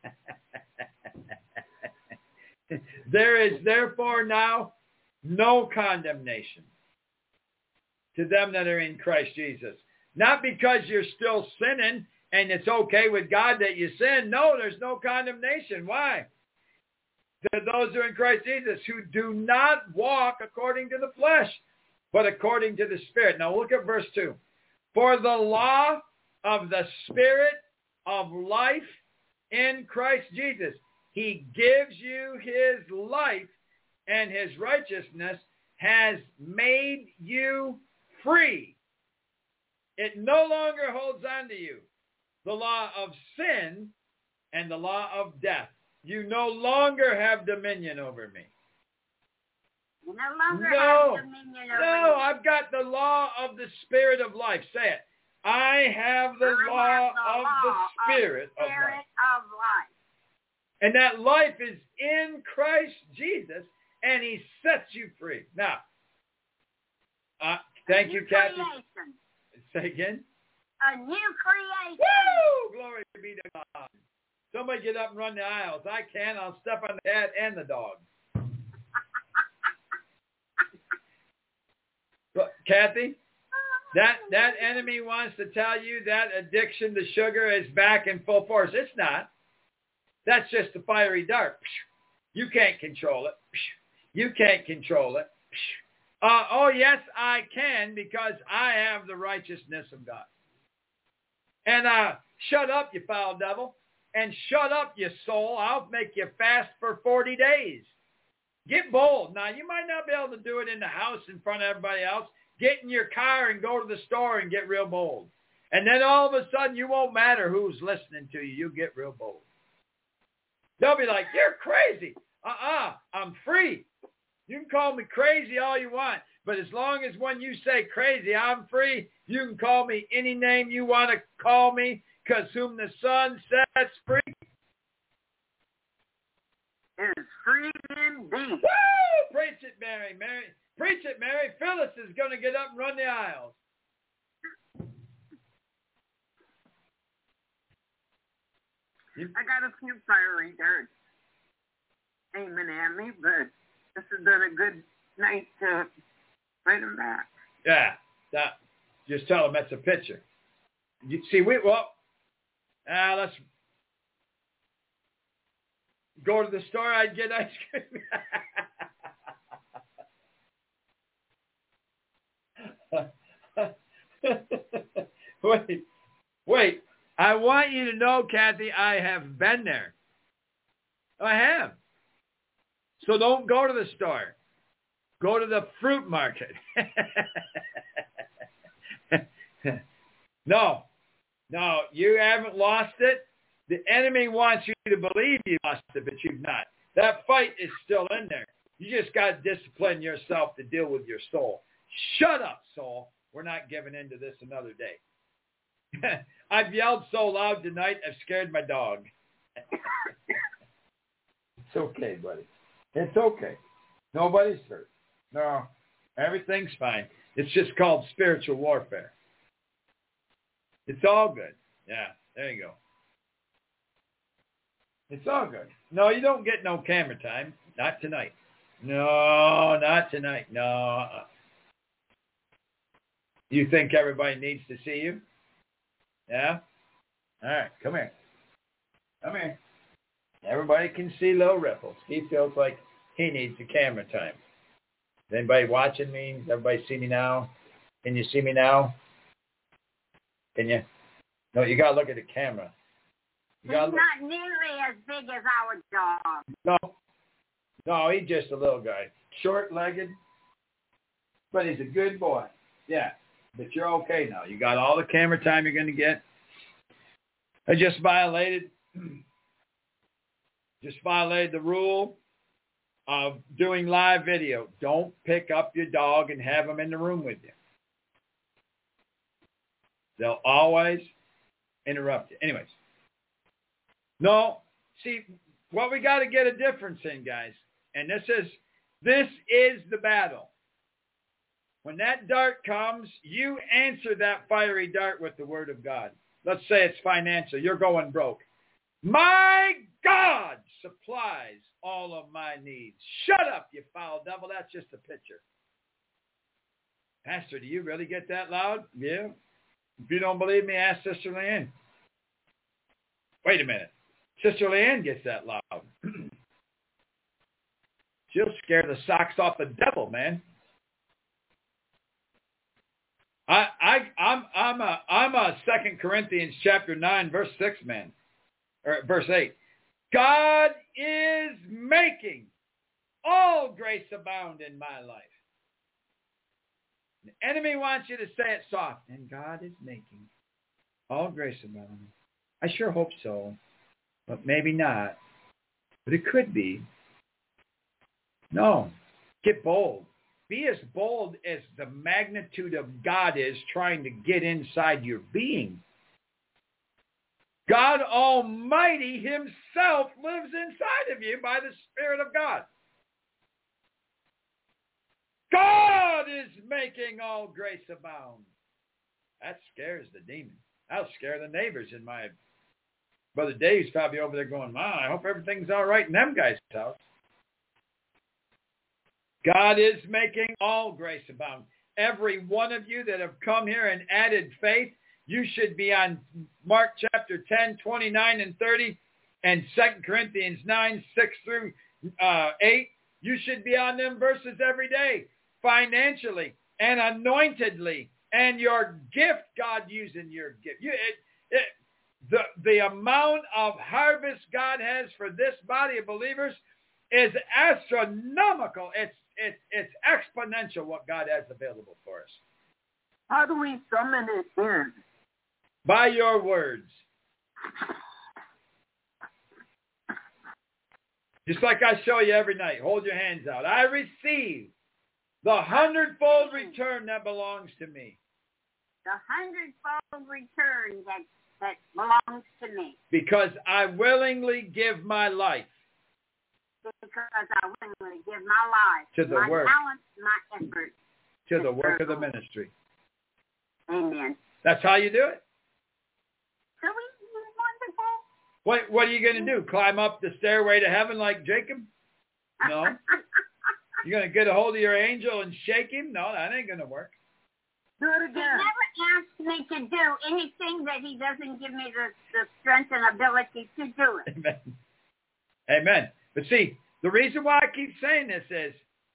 There is therefore now no condemnation to them that are in Christ Jesus. Not because you're still sinning and it's okay with God that you sin. No, there's no condemnation. Why? To those who are in Christ Jesus who do not walk according to the flesh, but according to the Spirit. Now look at verse two. For the law of the Spirit of life in Christ Jesus, he gives you his life, and his righteousness has made you free. It no longer holds on to you the law of sin and the law of death. You no longer have dominion over me. You no longer No, have dominion over no, me. I've got the law of the Spirit of life. Say it. I have the I law have of law the Spirit of, of Spirit life. of life. And that life is in Christ Jesus, and he sets you free. Now, uh, thank you, New Kathy. creation. Say again. A new creation. Woo! Glory be to God. Somebody get up and run the aisles. I can. I'll step on the cat and the dog. But, Kathy, that, that enemy wants to tell you that addiction to sugar is back in full force. It's not. That's just a fiery dart. You can't control it. You can't control it. Uh, oh, yes, I can, because I have the righteousness of God. And uh, shut up, you foul devil. And shut up, you soul. I'll make you fast for forty days. Get bold. Now, you might not be able to do it in the house in front of everybody else. Get in your car and go to the store and get real bold. And then all of a sudden, you won't matter who's listening to you. You get real bold. They'll be like, you're crazy. Uh-uh, I'm free. You can call me crazy all you want, but as long as when you say crazy, I'm free, you can call me any name you want to call me, because whom the Son sets free me. Woo! Preach it, Mary. Mary. Preach it, Mary. Phyllis is going to get up and run the aisles. I got a few fiery darts aiming at me, but this has been a good night to fight them back. Yeah. That, just tell them that's a picture. You see, we, well, uh, let's go to the store. I'd get ice cream. wait, wait. I want you to know, Kathy, I have been there. I have. So don't go to the store. Go to the fruit market. No. No, you haven't lost it. The enemy wants you to believe you lost it, but you've not. That fight is still in there. You just got to discipline yourself to deal with your soul. Shut up, soul. We're not giving in to this another day. I've yelled so loud tonight, I've scared my dog. It's okay, buddy. It's okay. Nobody's hurt. No, everything's fine. It's just called spiritual warfare. It's all good. Yeah, there you go. It's all good. No, you don't get no camera time. Not tonight. No, not tonight. No. Uh-uh. You think everybody needs to see you? Yeah? All right, come here. Come here. Everybody can see Lil Ripples. He feels like he needs the camera time. Is anybody watching me? Does everybody see me now? Can you see me now? Can you? No, you got to look at the camera. You He's gotta look. not nearly as big as our dog. No. No, he's just a little guy. Short-legged, but he's a good boy. Yeah, but you're okay now. You got all the camera time you're going to get. I just violated, just violated the rule of doing live video. Don't pick up your dog and have him in the room with you. They'll always interrupt you. Anyways. No, see, what we got to get a difference in, guys, and this is, this is the battle. When that dart comes, you answer that fiery dart with the word of God. Let's say it's financial. You're going broke. My God supplies all of my needs. Shut up, you foul devil. That's just a picture. Pastor, do you really get that loud? Yeah. If you don't believe me, ask Sister Leanne. Wait a minute. Sister Leanne gets that loud. She'll scare the socks off the devil, man. I, I, I'm, I'm a, I'm a Second Corinthians chapter nine, verse six, man, or verse eight. God is making all grace abound in my life. The enemy wants you to say it soft, and God is making all grace abound. I sure hope so, but maybe not. But it could be. No, get bold. Be as bold as the magnitude of God is trying to get inside your being. God Almighty himself lives inside of you by the Spirit of God. God is making all grace abound. That scares the demon. That'll scare the neighbors in my... Brother Dave's probably over there going, Ma, I hope everything's all right in them guys' house. God is making all grace abound. Every one of you that have come here and added faith, you should be on Mark chapter ten, twenty-nine and thirty, and Second Corinthians nine, six through uh, eight. You should be on them verses every day, financially and anointedly, and your gift, God using your gift. You, it, it, the, the amount of harvest God has for this body of believers is astronomical. It's It's, it's exponential what God has available for us. How do we summon it in? By your words. Just like I show you every night. Hold your hands out. I receive the hundredfold return that belongs to me. The hundredfold return that, that belongs to me. Because I willingly give my life because I willingly give my life, to the my work, talents, my effort. to the work of the ministry. Amen. That's how you do it. So he's wonderful. What What are you going to do? Climb up the stairway to heaven like Jacob? No. You're going to get a hold of your angel and shake him? No, that ain't going to work. Do it He again. never asked me to do anything that he doesn't give me the, the strength and ability to do it. Amen. Amen. But see, the reason why I keep saying this is,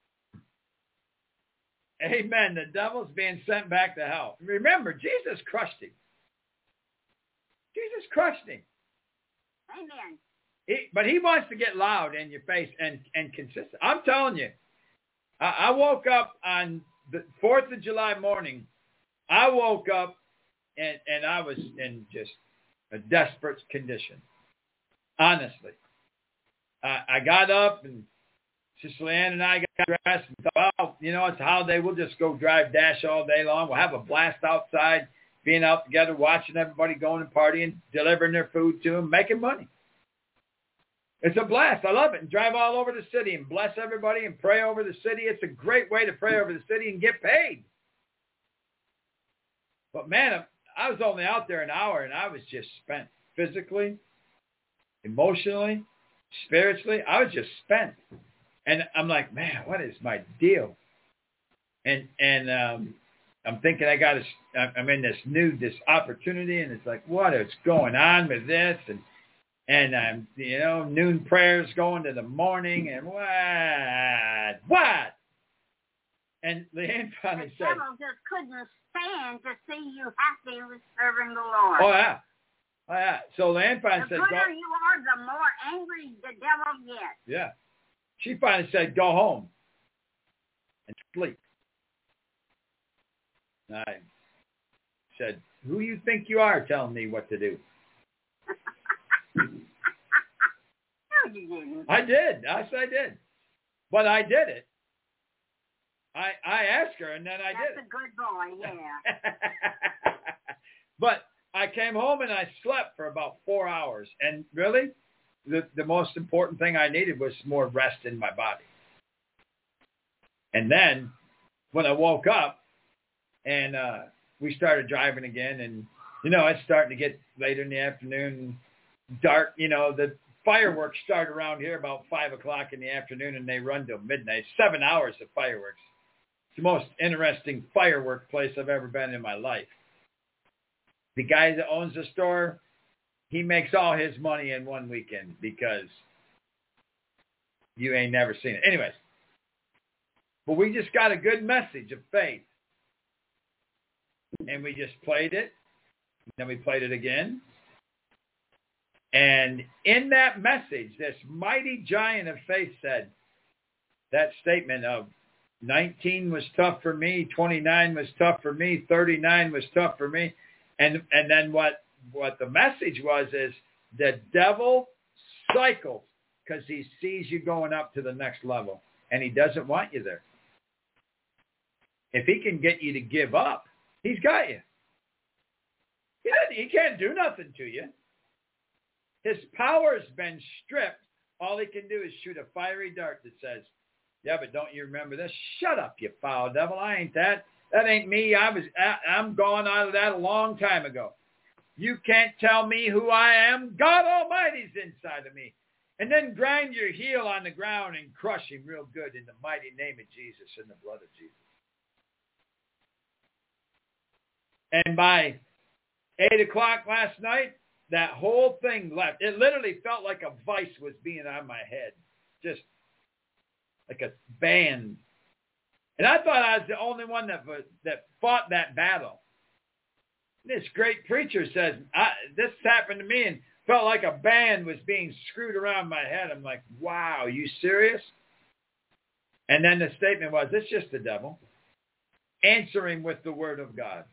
amen, the devil's being sent back to hell. Remember, Jesus crushed him. Jesus crushed him. Amen. He, but he wants to get loud in your face and, and consistent. I'm telling you, I, I woke up on the fourth of July morning. I woke up and, and I was in just a desperate condition. Honestly. I, I got up and Sister Leanne and I got dressed and thought, well, you know, it's a holiday. We'll just go drive Dash all day long. We'll have a blast outside, being out together, watching everybody going and partying, delivering their food to them, making money. It's a blast. I love it. And drive all over the city and bless everybody and pray over the city. It's a great way to pray over the city and get paid. But, man, I was only out there an hour, and I was just spent physically, emotionally, spiritually. I was just spent. And I'm like, man, what is my deal? And and um, I'm thinking I got to, I'm in this new, this opportunity, and it's like, what is going on with this? And, and I'm, you know, noon prayers going to the morning, and what? What? And Leanne finally the said, devil just couldn't stand to see you happy with serving the Lord. oh, yeah. Oh, yeah. So Leanne finally the said, gooder go, you are, the more angry the devil gets. yeah. She finally said, go home and sleep. And I said, who you think you are telling me what to do? No, you didn't. I did. Yes, I did. But I did it. I I asked her, and then I That's did a good boy, yeah. it. But I came home, and I slept for about four hours. And really, the, the most important thing I needed was more rest in my body. And then when I woke up, and uh, we started driving again, and, you know, it's starting to get later in the afternoon, dark. You know, the fireworks start around here about five o'clock in the afternoon, and they run till midnight. Seven hours of fireworks. It's the most interesting firework place I've ever been in my life. The guy that owns the store, he makes all his money in one weekend because you ain't never seen it. Anyways, but we just got a good message of faith. And we just played it. Then we played it again. And in that message, this mighty giant of faith said that statement of nineteen was tough for me, twenty-nine was tough for me, thirty-nine was tough for me. And and then what, what the message was is the devil cycles because he sees you going up to the next level, and he doesn't want you there. If he can get you to give up, he's got you. He, doesn't, he can't do nothing to you. His power's been stripped. All he can do is shoot a fiery dart that says, yeah, but don't you remember this? Shut up, you foul devil. I ain't that. That ain't me. I was, I, I'm gone out of that a long time ago. You can't tell me who I am. God Almighty's inside of me. And then grind your heel on the ground and crush him real good in the mighty name of Jesus and the blood of Jesus. And by eight o'clock last night, that whole thing left. It literally felt like a vice was being on my head. Just like a band. And I thought I was the only one that that fought that battle. This great preacher says, I, this happened to me and felt like a band was being screwed around my head. I'm like, wow, are you serious? And then the statement was, it's just the devil answering with the word of God.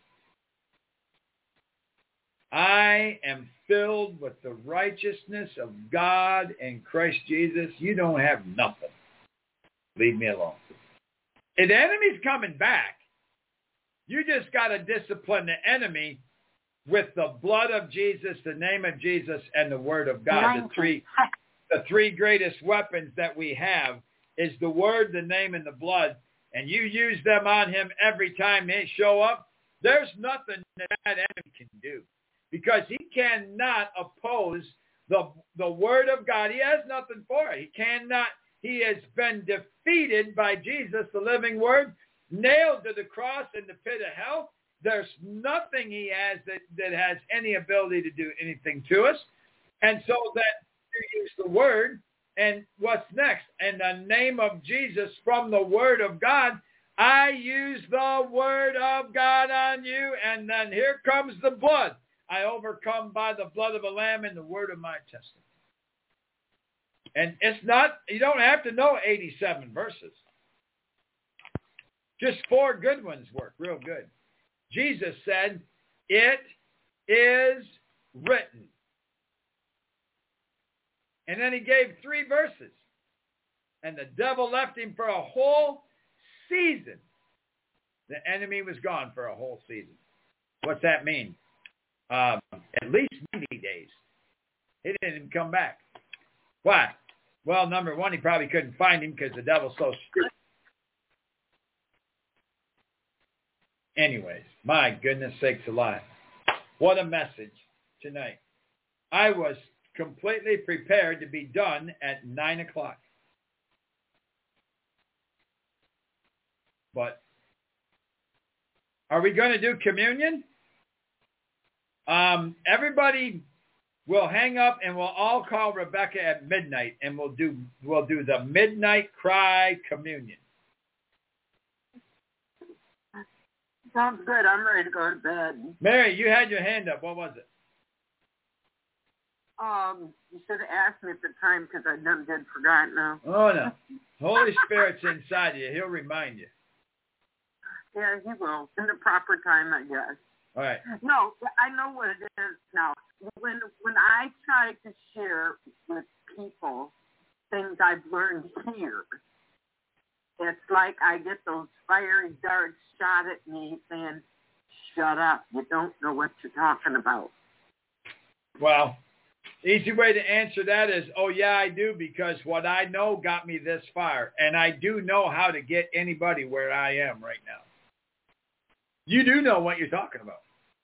I am filled with the righteousness of God in Christ Jesus. You don't have nothing. Leave me alone. If the enemy's coming back, you just got to discipline the enemy with the blood of Jesus, the name of Jesus, and the word of God. The three, the three greatest weapons that we have is the word, the name, and the blood. And you use them on him every time they show up, there's nothing that that enemy can do. Because he cannot oppose the, the word of God. He has nothing for it. He cannot. He has been defeated by Jesus, the living word, nailed to the cross in the pit of hell. There's nothing he has that, that has any ability to do anything to us. And so that you use the word. And what's next? In the name of Jesus, from the word of God, I use the word of God on you. And then here comes the blood. I overcome by the blood of a lamb and the word of my testimony. And it's not, you don't have to know eighty-seven verses. Just four good ones work real good. Jesus said, it is written. And then he gave three verses. And the devil left him for a whole season. The enemy was gone for a whole season. What's that mean? Um, at least ninety days. He didn't even come back. Why? Well, number one, he probably couldn't find him because the devil's so stupid. Anyways, my goodness sakes alive. What a message tonight. I was completely prepared to be done at nine o'clock. But are we going to do communion? Um, everybody will hang up and we'll all call Rebecca at midnight and we'll do we'll do the midnight cry communion. Sounds good. I'm ready to go to bed. Mary, you had your hand up. What was it? Um, you should have asked me at the time because I done did forgot now. Oh, no. Holy Spirit's inside you. He'll remind you. Yeah, he will. In the proper time, I guess. All right. No, I know what it is now. When when I try to share with people things I've learned here, it's like I get those fiery darts shot at me saying, shut up. You don't know what you're talking about. Well, easy way to answer that is, oh, yeah, I do, because what I know got me this far. And I do know how to get anybody where I am right now. You do know what you're talking about.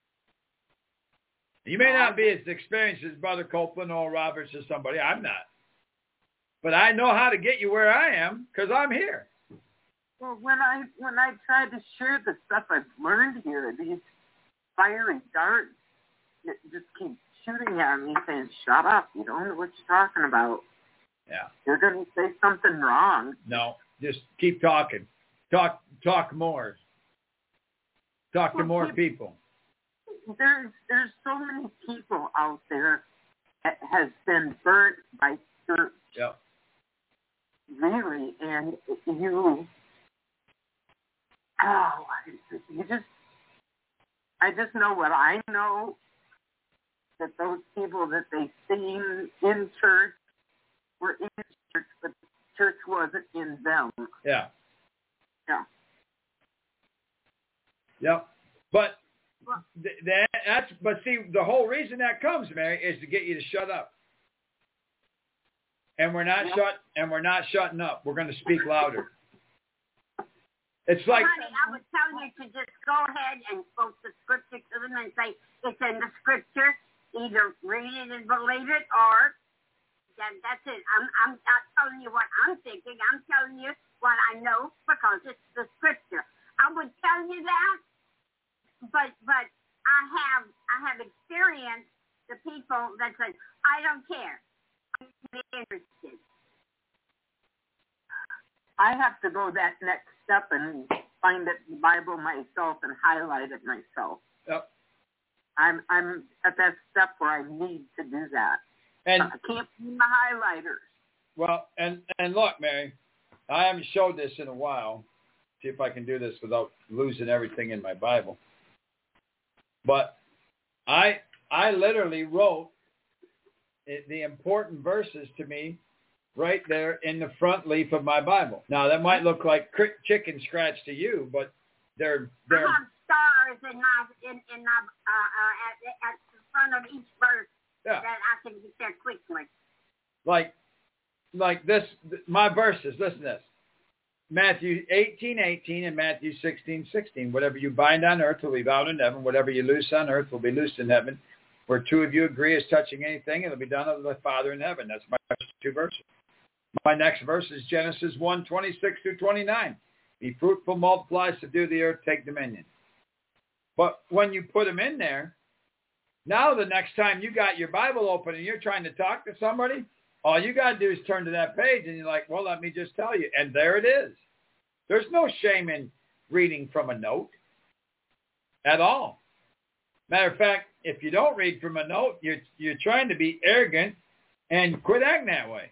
You may not be as experienced as Brother Copeland or Roberts or somebody. I'm not. But I know how to get you where I am because I'm here. Well, when I when I try to share the stuff I've learned here, these fiery darts that just keep shooting at me saying, shut up, you don't know what you're talking about. Yeah. You're going to say something wrong. No, just keep talking. Talk talk more. Talk to well, more people. people. There's, there's so many people out there that has been burnt by church. Yep. Really, and you, oh, you just, I just know what I know, that those people that they seen in church were in church, but church wasn't in them. Yeah. Yeah. Yep. But th- that, that's, but see, the whole reason that comes, Mary, is to get you to shut up. And we're not Yep. shut, and we're not shutting up. We're going to speak louder. It's like, Honey, I would tell you to just go ahead and quote the scripture to them and say, it's in the scripture. Either read it and believe it, or that, that's it. I'm, I'm not telling you what I'm thinking. I'm telling you what I know because it's the scripture. I would tell you that, but but I have I have experienced the people that say, I don't care. I'm interested. I have to go that next step and find it in the Bible myself and highlight it myself. yep. I'm I'm at that step where I need to do that. And I can't see my highlighters. well, and and look, Mary, I haven't showed this in a while. See if I can do this without losing everything in my Bible. But I I literally wrote the important verses to me right there in the front leaf of my Bible. Now that might look like chicken scratch to you, but they're they're. I have stars in my in, in my uh, uh, at, at the front of each verse Yeah. that I can get there quickly. Like like this, my verses, listen to this. Matthew eighteen eighteen and Matthew sixteen sixteen. Whatever you bind on earth will be bound in heaven. Whatever you loose on earth will be loosed in heaven. Where two of you agree as touching anything, it'll be done of the Father in heaven. That's my first two verses. My next verse is Genesis one twenty-six through twenty-nine. Be fruitful, multiply, subdue the earth, take dominion. But when you put them in there, now the next time you got your Bible open and you're trying to talk to somebody, all you got to do is turn to that page and you're like, well, let me just tell you. And there it is. There's no shame in reading from a note at all. Matter of fact, if you don't read from a note, you're, you're trying to be arrogant and quit acting that way.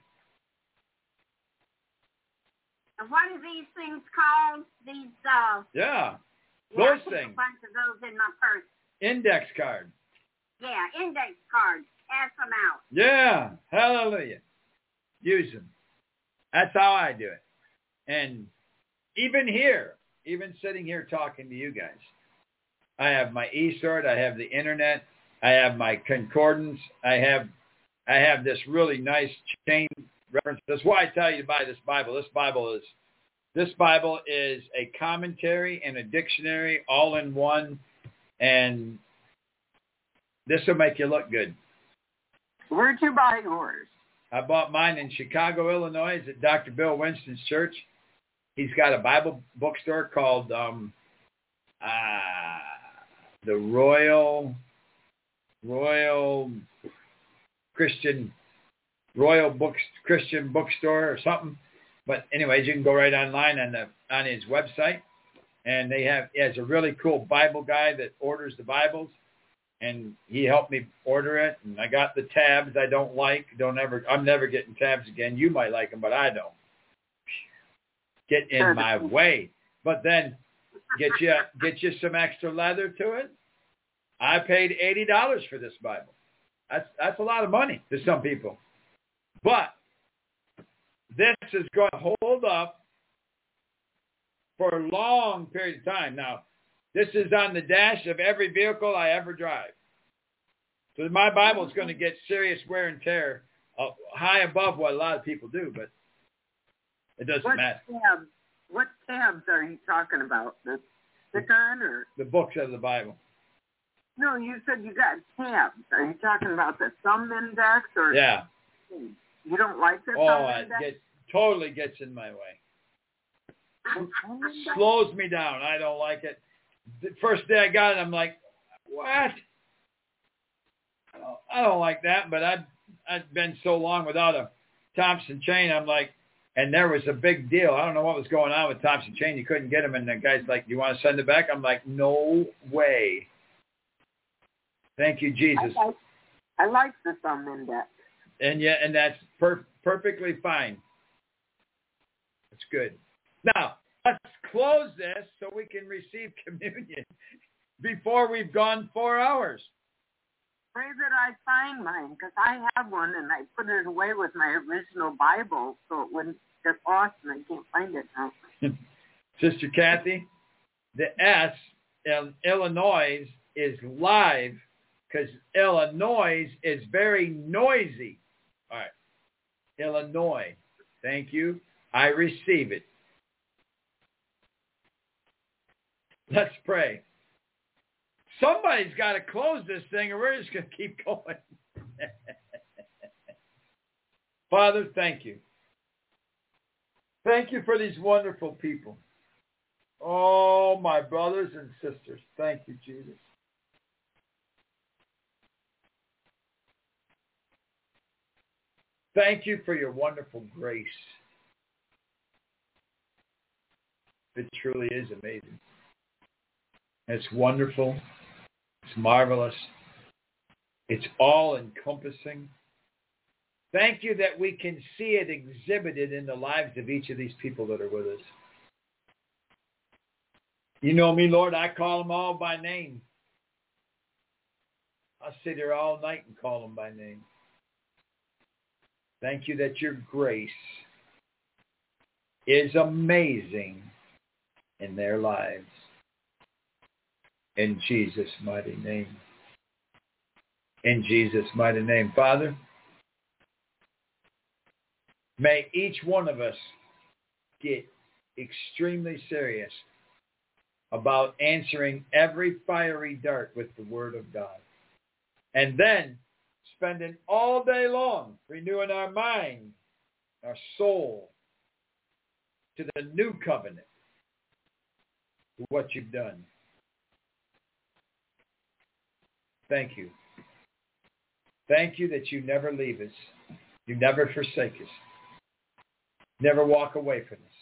And what are these things called? These, uh... Yeah, yeah those I things. a bunch of those in my purse. Index card. Yeah, index cards. Pass them out. Yeah, hallelujah. Use them. That's how I do it. And even here, even sitting here talking to you guys, I have my eSword, I have the internet, I have my concordance, I have I have this really nice chain reference. That's why I tell you to buy this Bible. This Bible is this Bible is a commentary and a dictionary all in one, and this will make you look good. Where'd you buy yours? I bought mine in Chicago, Illinois, at Doctor Bill Winston's church. He's got a Bible bookstore called um, uh, the Royal Royal Christian Royal Books Christian Bookstore or something. But anyways, you can go right online on the on his website, and they have he has a really cool Bible guy that orders the Bibles, and he helped me order it. And I got the tabs I don't like. Don't ever. I'm never getting tabs again. You might like them, but I don't. Get in my way. But then get you get you some extra leather to it. I paid eighty dollars for this Bible. That's that's a lot of money to some people. But this is going to hold up for a long period of time. Now, this is on the dash of every vehicle I ever drive. So my Bible is going to get serious wear and tear uh, high above what a lot of people do, but it doesn't what matter. Tabs, what tabs are you talking about? The stick-on or? The books of the Bible. No, you said you got tabs. Are you talking about the thumb index or? Yeah. You don't like the oh, thumb it index? get, totally gets in my way. Slows me down. I don't like it. The first day I got it, I'm like, what? I don't, I don't like that, but I've, I've been so long without a Thompson chain, I'm like, and there was a big deal. I don't know what was going on with Thompson chain. You couldn't get them, and the guy's like, do you want to send it back? I'm like, no way. Thank you, Jesus. I like, I like the thumb index. And yeah, and that's per- perfectly fine. It's good. Now, let's close this so we can receive communion before we've gone four hours. Pray that I find mine, because I have one, and I put it away with my original Bible so it wouldn't get lost, and I can't find it now. Sister Kathy, the S in Illinois is live because Illinois is very noisy. All right. Illinois. Thank you. I receive it. Let's pray. Somebody's got to close this thing or we're just going to keep going. Father, thank you. Thank you for these wonderful people. Oh, my brothers and sisters. Thank you, Jesus. Thank you for your wonderful grace. It truly is amazing. It's wonderful. It's marvelous. It's all-encompassing. Thank you that we can see it exhibited in the lives of each of these people that are with us. You know me, Lord, I call them all by name. I'll sit here all night and call them by name. Thank you that your grace is amazing in their lives. In Jesus' mighty name. In Jesus' mighty name. Father, May each one of us get extremely serious about answering every fiery dart with the Word of God. And then spending all day long renewing our mind, our soul, to the new covenant, to what you've done. Thank you. Thank you that you never leave us. You never forsake us. Never walk away from us.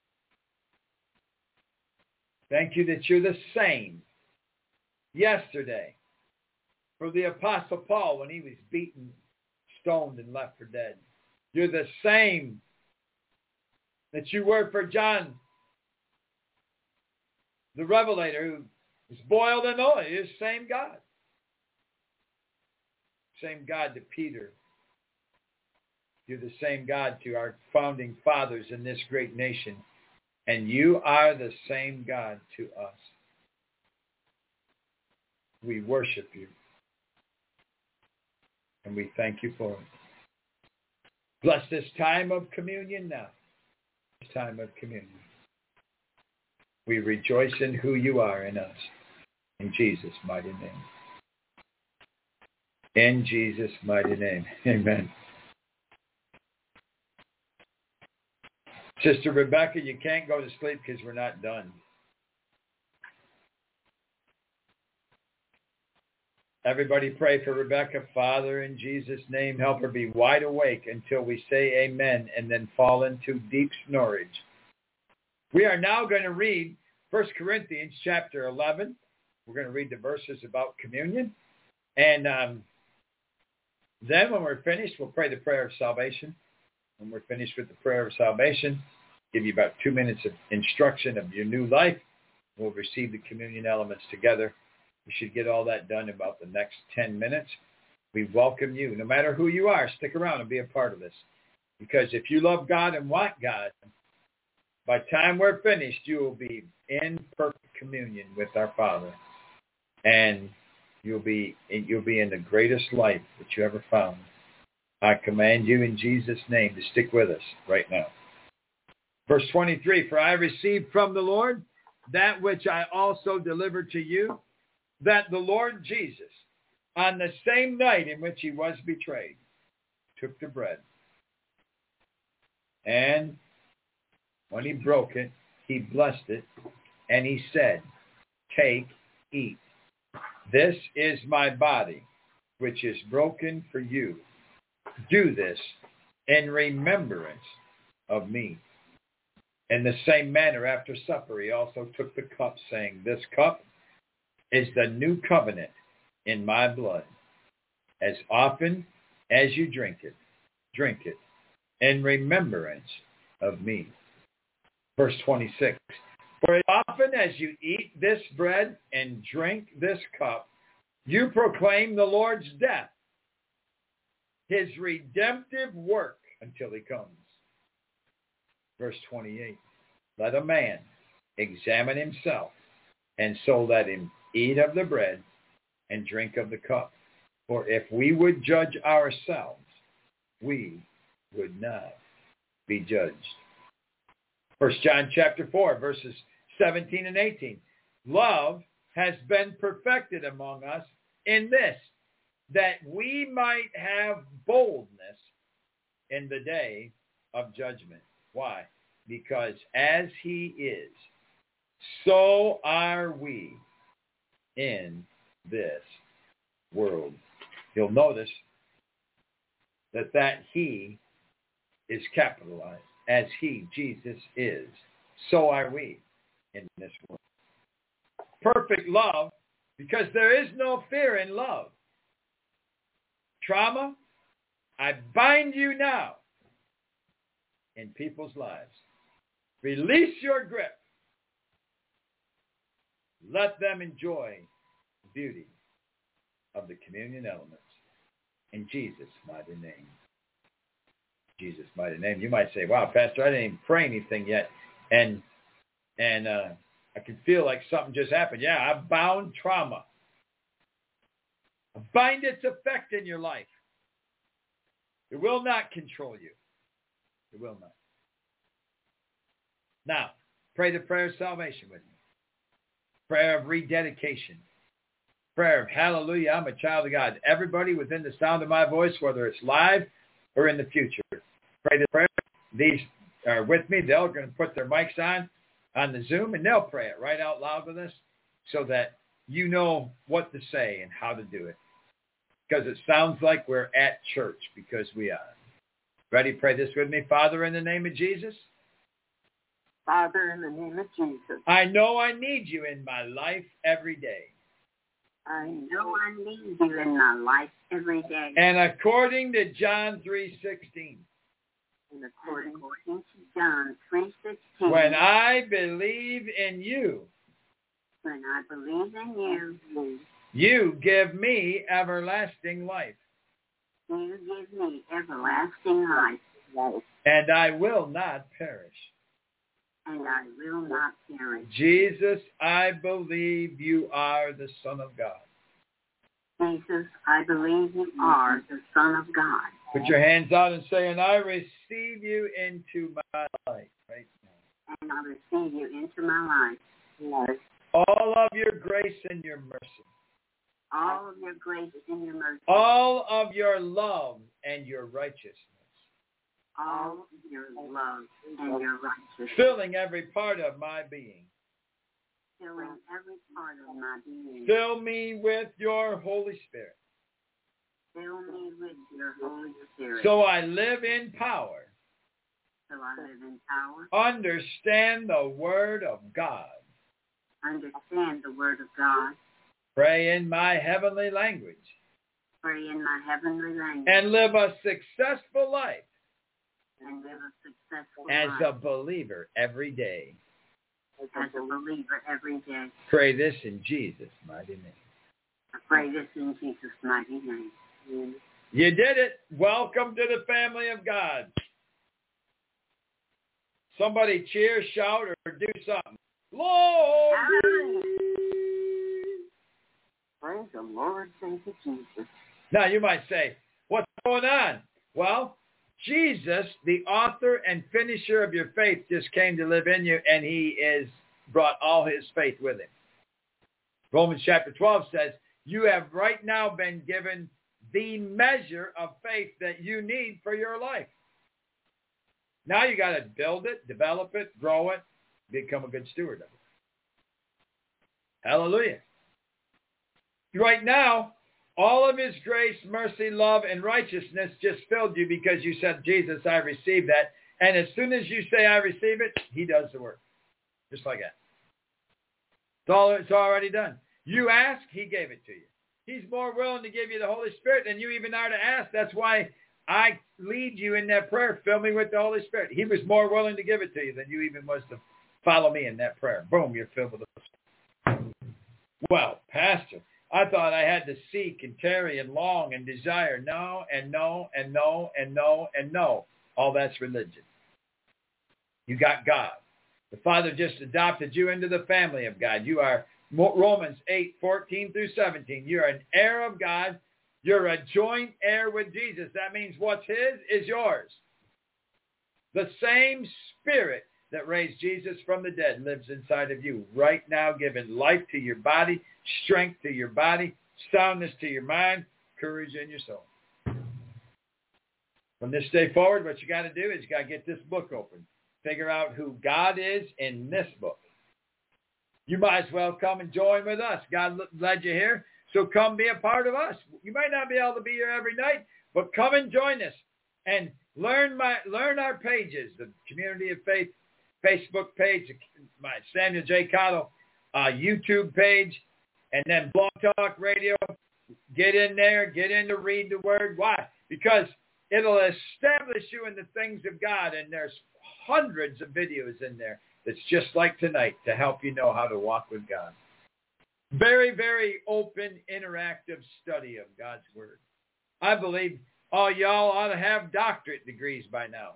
Thank you that you're the same yesterday for the Apostle Paul when he was beaten, stoned, and left for dead. You're the same that you were for John, the Revelator, who was boiled in oil. You're the same God. Same God to Peter. You're the same God to our founding fathers in this great nation. And you are the same God to us. We worship you. And we thank you for it. Bless this time of communion now. This time of communion. We rejoice in who you are in us. In Jesus' mighty name. In Jesus' mighty name. Amen. Sister Rebecca, you can't go to sleep because we're not done. Everybody pray for Rebecca. Father, in Jesus' name, help her be wide awake until we say amen and then fall into deep snorage. We are now going to read First Corinthians chapter eleven. We're going to read the verses about communion. And um, then when we're finished, we'll pray the prayer of salvation. When we're finished with the prayer of salvation, give you about two minutes of instruction of your new life. We'll receive the communion elements together. We should get all that done in about the next ten minutes. We welcome you. No matter who you are, stick around and be a part of this. Because if you love God and want God, by the time we're finished, you will be in perfect communion with our Father. And you'll be you'll be in the greatest life that you ever found. I command you in Jesus' name to stick with us right now. Verse twenty-three, for I received from the Lord that which I also delivered to you, that the Lord Jesus, on the same night in which he was betrayed, took the bread. And when he broke it, he blessed it, and he said, take, eat. This is my body, which is broken for you. Do this in remembrance of me. In the same manner, after supper, he also took the cup, saying, this cup is the new covenant in my blood. As often as you drink it, drink it in remembrance of me. Verse twenty-six, for as often as you eat this bread and drink this cup, you proclaim the Lord's death, his redemptive work until he comes. Verse twenty-eight, let a man examine himself, and so let him eat of the bread and drink of the cup. For if we would judge ourselves, we would not be judged. First John chapter four, verses seventeen and eighteen. Love has been perfected among us in this, that we might have boldness in the day of judgment. Why? Because as he is, so are we in this world. You'll notice that that he is capitalized. As he, Jesus, is, so are we in this world. Perfect love, because there is no fear in love. Trauma, I bind you now in people's lives. Release your grip. Let them enjoy the beauty of the communion elements in Jesus' mighty name. Jesus' mighty name. You might say, wow, Pastor, I didn't even pray anything yet. And and uh, I can feel like something just happened. Yeah, I bound trauma. I bind its effect in your life. It will not control you. It will not. Now, pray the prayer of salvation with me. Prayer of rededication. Prayer of hallelujah, I'm a child of God. Everybody within the sound of my voice, whether it's live or in the future, pray the prayer. These are with me. They're going to put their mics on on the Zoom, and they'll pray it right out loud with us so that you know what to say and how to do it. Because it sounds like we're at church, because we are. Ready? Pray this with me. Father, in the name of Jesus. Father, in the name of Jesus. I know I need you in my life every day. I know I need you in my life every day. And according to John three sixteen. And according, according to John three sixteen. When I believe in you. When I believe in you. You give me everlasting life. You give me everlasting life. And I will not perish. And I will not perish. Jesus, I believe you are the Son of God. Jesus, I believe you are the Son of God. Put your hands out and say, and I receive you into my life right now. And I receive you into my life. Life. All of your grace and your mercy. All of your grace and your mercy. All of your love and your righteousness. All of your love and your righteousness. Filling every part of my being. Filling every part of my being. Fill me with your Holy Spirit. Fill me with your Holy Spirit. So I live in power. So I live in power. Understand the Word of God. Understand the Word of God. Pray in my heavenly language. Pray in my heavenly language. And live a successful life. And live a successful as life. a believer every day. As a believer every day. Pray this in Jesus' mighty name. I pray this in Jesus' mighty name. You did it. Welcome to the family of God. Somebody cheer, shout, or do something. Lord! Praise the Lord. Thank you, Jesus. Now you might say, what's going on? Well, Jesus, the author and finisher of your faith, just came to live in you, and he is brought all his faith with him. Romans chapter twelve says, you have right now been given the measure of faith that you need for your life. Now you got to build it, develop it, grow it, become a good steward of it. Hallelujah. Right now, all of his grace, mercy, love, and righteousness just filled you because you said, Jesus, I receive that. And as soon as you say, I receive it, he does the work. Just like that. It's, all, it's already done. You ask, he gave it to you. He's more willing to give you the Holy Spirit than you even are to ask. That's why I lead you in that prayer. Fill me with the Holy Spirit. He was more willing to give it to you than you even was to follow me in that prayer. Boom, you're filled with the Holy Spirit. Well, Pastor, I thought I had to seek and tarry and long and desire. No, and no, and no, and no, and no. All that's religion. You got God. The Father just adopted you into the family of God. You are Romans eight, fourteen through seventeen. You're an heir of God. You're a joint heir with Jesus. That means what's his is yours. The same Spirit that raised Jesus from the dead lives inside of you right now, giving life to your body, strength to your body, soundness to your mind, courage in your soul. From this day forward, what you got to do is you got to get this book open. Figure out who God is in this book. You might as well come and join with us. God led you here, so come be a part of us. You might not be able to be here every night, but come and join us and learn my learn our pages, the Community of Faith Facebook page, my Samuel J. Cottle uh, YouTube page, and then Blog Talk Radio. Get in there. Get in to read the Word. Why? Because it'll establish you in the things of God, and there's hundreds of videos in there that's just like tonight to help you know how to walk with God. Very, very open, interactive study of God's Word. I believe all y'all ought to have doctorate degrees by now.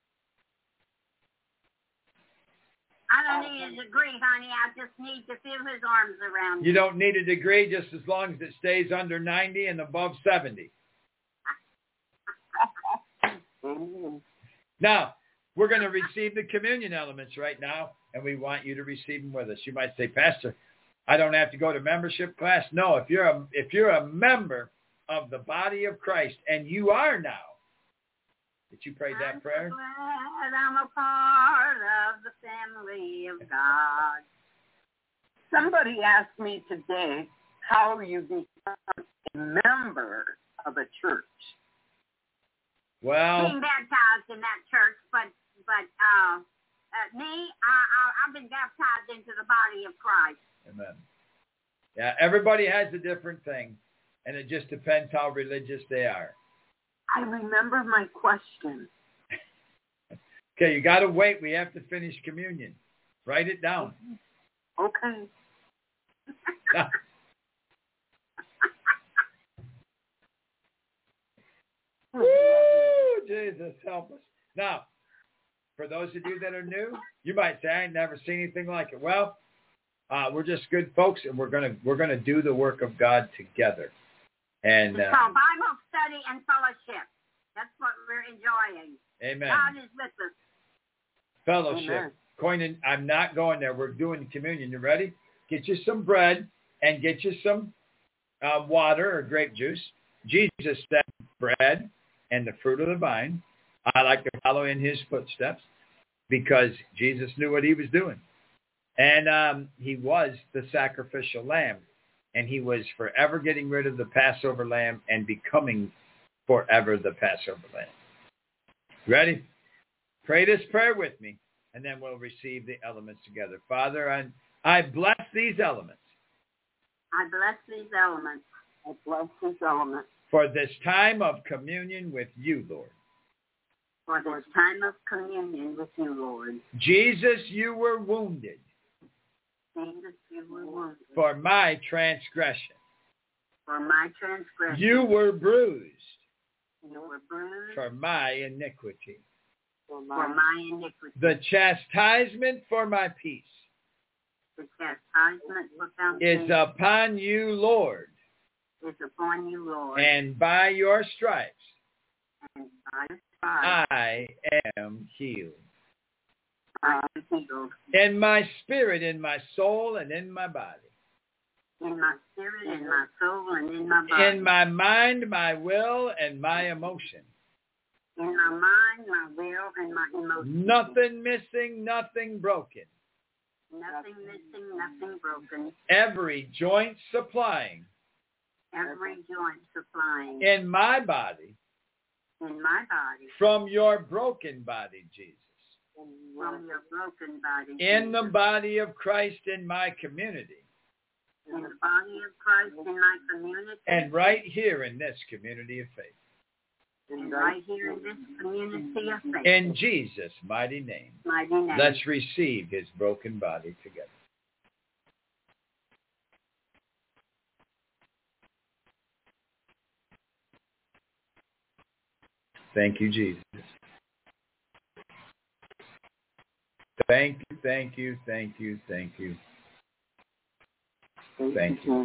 I don't need a degree, honey. I just need to feel his arms around me. You don't need a degree just as long as it stays under ninety and above seventy. Now, we're going to receive the communion elements right now, and we want you to receive them with us. You might say, Pastor, I don't have to go to membership class. No, if you're a, if you're a member of the body of Christ, and you are now, did you pray that I'm prayer? So glad I'm a part of the family of God. Somebody asked me today how you become a member of a church. Well, Being baptized in that church, but but uh, uh, me, I, I, I've been baptized into the body of Christ. amen. Yeah, everybody has a different thing, and it just depends how religious they are. I remember my question. Okay, you got to wait. We have to finish communion. Write it down. Okay. Woo, Jesus, help us. Now, for those of you that are new, you might say, I ain't never seen anything like it. Well, uh, we're just good folks, and we're gonna we're gonna do the work of God together. And It's uh, called Bible study and fellowship. That's what we're enjoying. amen. God is with us. Fellowship. Amen. Koinen, I'm not going there. We're doing communion. You ready? Get you some bread and get you some uh, water or grape juice. Jesus said bread and the fruit of the vine. I like to follow in his footsteps because Jesus knew what he was doing. And um, he was the sacrificial lamb. And he was forever getting rid of the Passover lamb and becoming forever the Passover lamb. Ready? Pray this prayer with me, and then we'll receive the elements together. Father, I, I bless these elements. I bless these elements. I bless these elements. For this time of communion with you, Lord. For this time of communion with you, Lord. Jesus, you were wounded. Jesus, you were wounded. For my transgression. For my transgression. You were bruised. You were bruised. For my iniquity. For For my iniquity. The chastisement for my peace The chastisement for is salvation upon you, Lord. is upon you, Lord. And by your stripes And by your stripes I am healed. I am healed. In my spirit, in my soul, and in my body. In my spirit, in my soul, and in my body. In my mind, my will, and my emotion. In my mind, my will, and my emotions. Nothing missing, nothing broken. Nothing missing, nothing broken. Every joint supplying. Every joint supplying. In my body. In my body. From your broken body, Jesus. From your broken body. In the Jesus. body of Christ in my community. In the body of Christ in my community. And right here in this community of faith. And right here in this community of faith. In Jesus' mighty name. Mighty name. Let's receive his broken body together. Thank you, Jesus. Thank you, thank you, thank you, thank you. Thank you.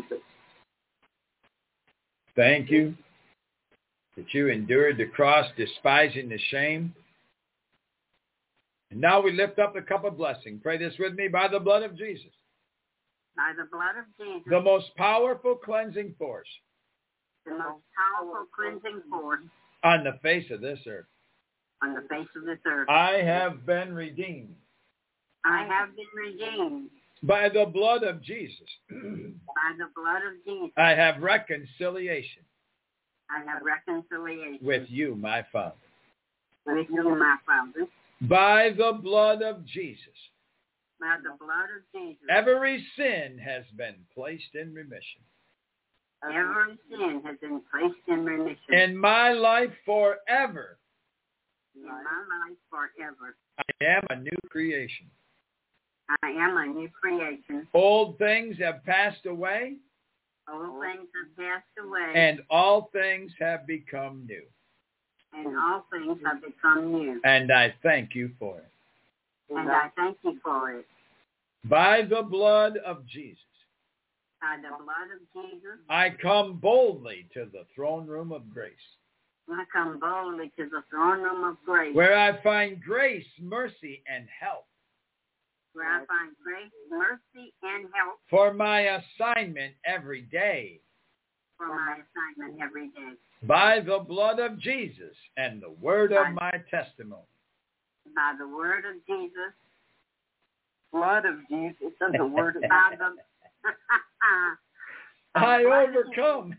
Thank you that you endured the cross, despising the shame. And now we lift up the cup of blessing. Pray this with me. By the blood of Jesus. By the blood of Jesus. The most powerful cleansing force. The most powerful cleansing force. On the face of this earth. On the face of this earth. I have been redeemed. I have been redeemed. By the blood of Jesus. By the blood of Jesus. I have reconciliation. I have reconciliation. With you, my Father. With you, my Father. By the blood of Jesus. By the blood of Jesus. Every sin has been placed in remission. Every sin has been placed in remission. In my life forever. In my life forever. I am a new creation. I am a new creation. Old things have passed away. Old things have passed away. And all things have become new. And all things have become new. And I thank you for it. And I thank you for it. By the blood of Jesus. By the blood of Jesus. I come boldly to the throne room of grace. I come boldly to the throne room of grace, where I find grace, mercy, and help where I find grace, mercy, and help for my assignment every day. for my assignment every day. By the blood of Jesus and the word of my testimony. By the word of Jesus, Blood of Jesus and the word of by the, I blood of overcome.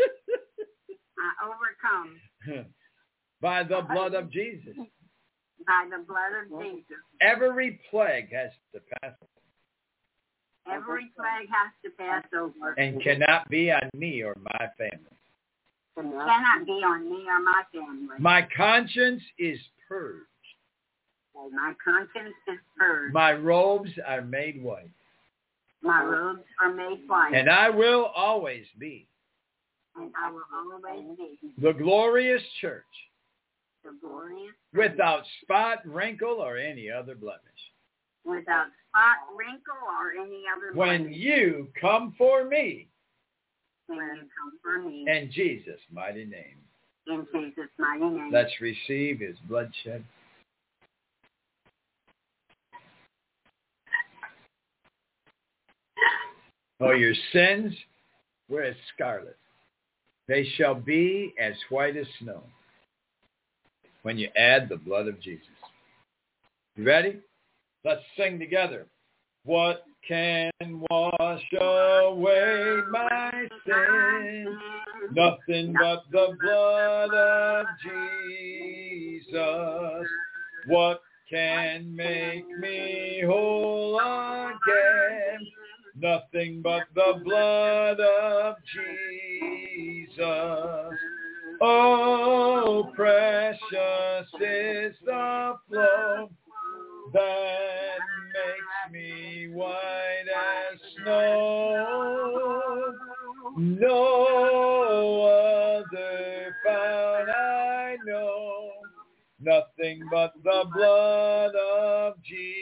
I overcome By the blood of Jesus. by the blood of Jesus. Every plague has to pass Every plague has to pass over. and cannot be on me or my family. Cannot be on me or my family. My conscience is purged. My conscience is purged. My robes are made white. My robes are made white. And I will always be And I will always be the glorious church the glorious, without spot, wrinkle, or any other blemish. without spot, wrinkle, or any other When blemish. you come for me When you come for me. in Jesus' mighty name. In Jesus' mighty name. Let's receive his bloodshed. Oh, your sins were as scarlet. They shall be as white as snow when you add the blood of Jesus. You ready? Let's sing together. What can wash away my sin? Nothing but the blood of Jesus. What can make me whole again? Nothing but the blood of Jesus. Oh, precious is the flow that makes me white as snow. No other fount I know, nothing but the blood of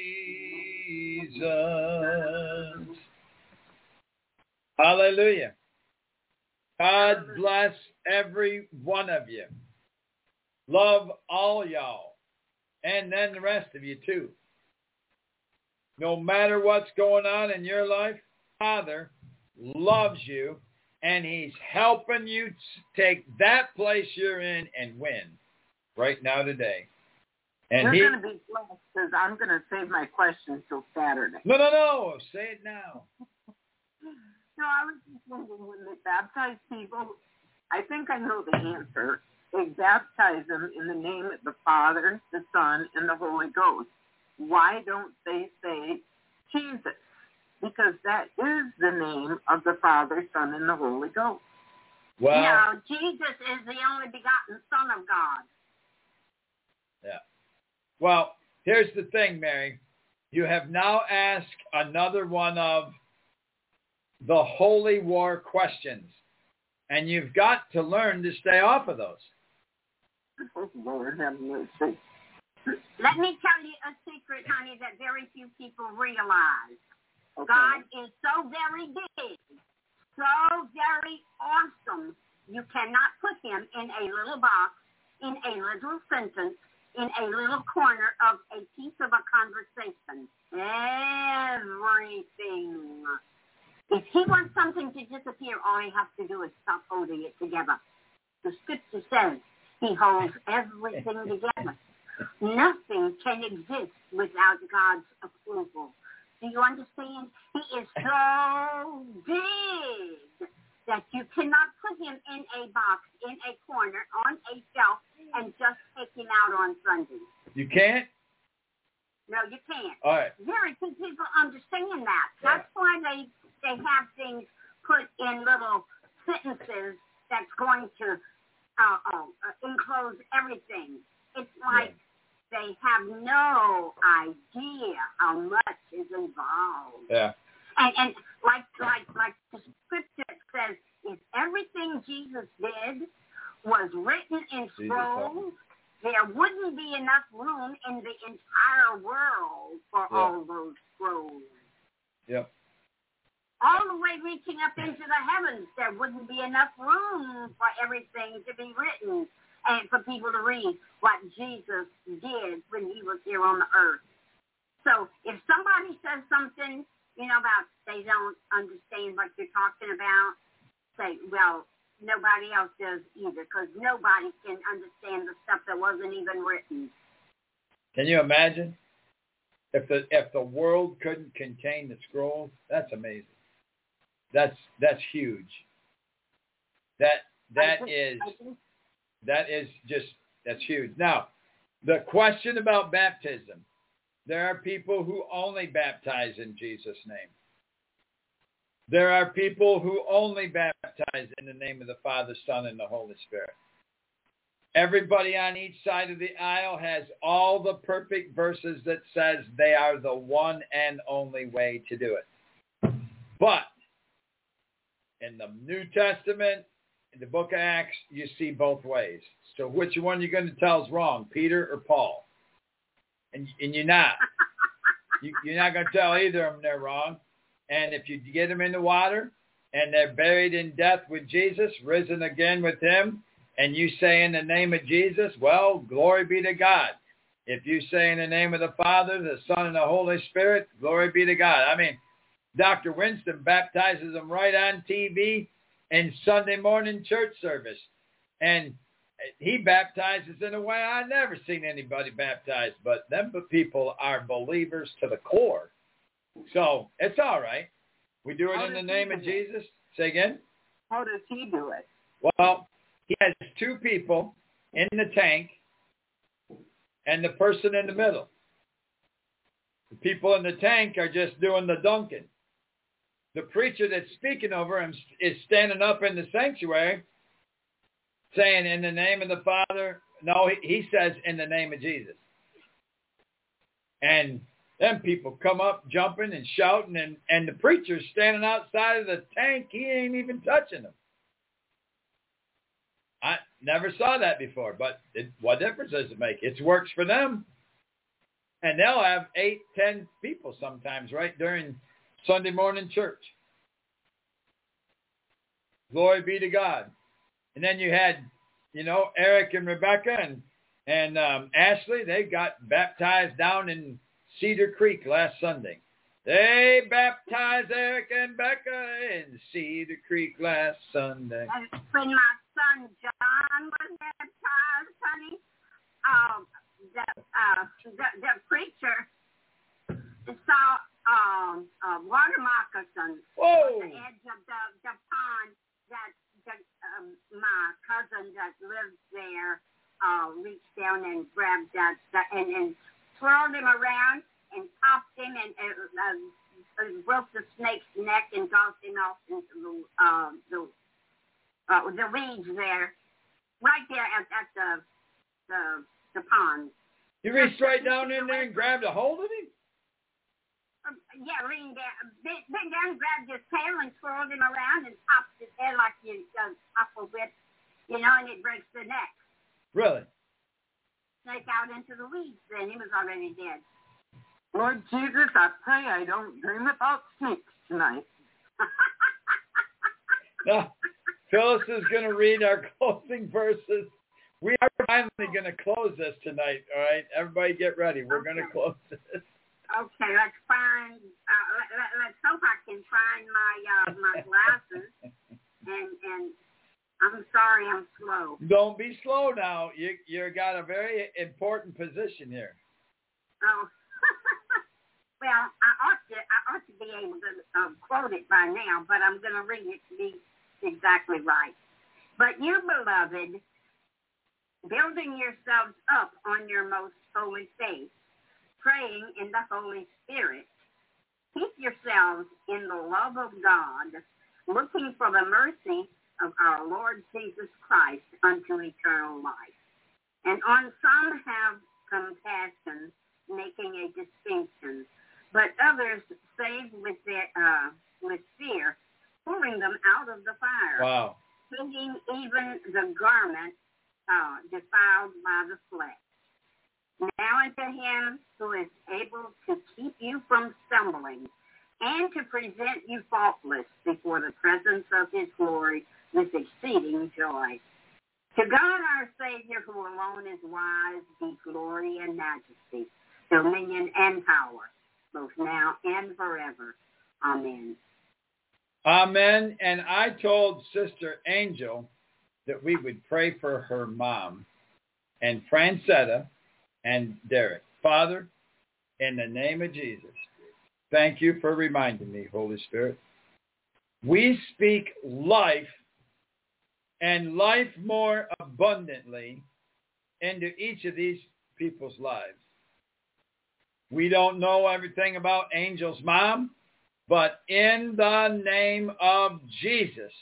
Jesus. Hallelujah. God bless every one of you. Love all y'all. And then the rest of you too. No matter what's going on in your life, Father loves you, and he's helping you take that place you're in and win right now today. And You're he, going to be blessed because I'm going to save my question till Saturday. no, no, no, say it now. No, I was just wondering when they baptize people, I think I know the answer. They baptize them in the name of the Father, the Son, and the Holy Ghost. Why don't they say Jesus? Because that is the name of the Father, Son, and the Holy Ghost. Well, No, Jesus is the only begotten Son of God. yeah. Well, here's the thing, Mary. You have now asked another one of the holy war questions, and you've got to learn to stay off of those. Oh, Lord have mercy. Let me tell you a secret, honey, that very few people realize. Okay. God is so very big, so very awesome, you cannot put him in a little box, in a little sentence, in a little corner of a piece of a conversation. Everything. If he wants something to disappear, all he has to do is stop holding it together. The scripture says he holds everything together. Nothing can exist without God's approval. Do you understand? He is so big that you cannot put him in a box, in a corner, on a shelf, and just take him out on Sunday. You can't? No, you can't. All right. Very few people understand that. That's why they, they have things put in little sentences that's going to uh, uh, enclose everything. It's like yeah. they have no idea how much is involved. Yeah. And, and like like like the scripture says, if everything Jesus did was written in scrolls, there wouldn't be enough room in the entire world for yeah. all those scrolls. Yep. All the way reaching up into the heavens, there wouldn't be enough room for everything to be written. And, agree what Jesus did when he was here on the earth. So if somebody says something, you know, about they don't understand what you're talking about, say, well, nobody else does either, because nobody can understand the stuff that wasn't even written. Can you imagine? If the if the world couldn't contain the scrolls, that's amazing. That's that's huge. That that think, is think, that is just that's huge. Now, the question about baptism. There are people who only baptize in Jesus' name. There are people who only baptize in the name of the Father, Son, and the Holy Spirit. Everybody on each side of the aisle has all the perfect verses that says they are the one and only way to do it. But in the New Testament, in the book of Acts, you see both ways. So which one are you going to tell is wrong, Peter or Paul? And, and you're not. You, you're not going to tell either of them they're wrong. And if you get them in the water and they're buried in death with Jesus, risen again with him, and you say in the name of Jesus, well, glory be to God. If you say in the name of the Father, the Son, and the Holy Spirit, glory be to God. I mean, Doctor Winston baptizes them right on T V in Sunday morning church service. And he baptizes in a way I've never seen anybody baptized, but them people are believers to the core. So it's all right. We do it How in the name of Jesus. Say again? How does he do it? Well, he has two people in the tank and the person in the middle. The people in the tank are just doing the dunking. The preacher that's speaking over him is standing up in the sanctuary saying in the name of the Father. No, he, he says in the name of Jesus. And then people come up jumping and shouting, and, and the preacher's standing outside of the tank. He ain't even touching them. I never saw that before, but it, what difference does it make? It works for them. And they'll have eight, ten people sometimes right during Sunday morning church. Glory be to God. And then you had, you know, Eric and Rebecca and, and um, Ashley. They got baptized down in Cedar Creek last Sunday. They baptized Eric and Becca in Cedar Creek last Sunday. And when my son John was baptized, honey, um, the, uh, the, the preacher saw um, uh, water moccasins Whoa. on the edge of the, the pond that the, um, my cousin that lives there uh, reached down and grabbed that, that and, and swirled him around and popped him and uh, uh, broke the snake's neck and tossed him off into the uh, the, uh, the weeds there, right there at, at the, the the pond. You reached right down in there and grabbed a hold of him? Um, yeah, leaned down, bent down, grabbed his tail and swirled him around and popped his head like you uh, pop a whip, you know, and it breaks the neck. Really? Snake out into the weeds, then he was already dead. Lord Jesus, I pray I don't dream about snakes tonight. Now, Phyllis is going to read our closing verses. We are finally going to close this tonight, all right? Everybody get ready. We're okay. going to close this. Okay, let's find, uh, let, let's hope I can find my uh, my glasses. And, and I'm sorry I'm slow. Don't be slow now. You you got a very important position here. Oh. Well, I ought to I ought to be able to um, quote it by now, but I'm going to read it to be exactly right. But you, beloved, building yourselves up on your most holy faith, praying in the Holy Spirit, keep yourselves in the love of God, looking for the mercy of our Lord Jesus Christ unto eternal life. And on some have compassion, making a distinction, but others save with their uh, with fear, pulling them out of the fire. Wow. Taking even the garment uh, defiled by the flesh. Now unto him who is able to keep you from stumbling and to present you faultless before the presence of his glory with exceeding joy. To To God our Savior, who alone is wise, be glory and majesty, dominion and power, both now and forever. Amen. Amen. And I told Sister Angel that we would pray for her mom and Francetta and Derek. Father, in the name of Jesus, thank you for reminding me, Holy Spirit. We speak life and life more abundantly into each of these people's lives. We don't know everything about Angel's mom, but in the name of Jesus,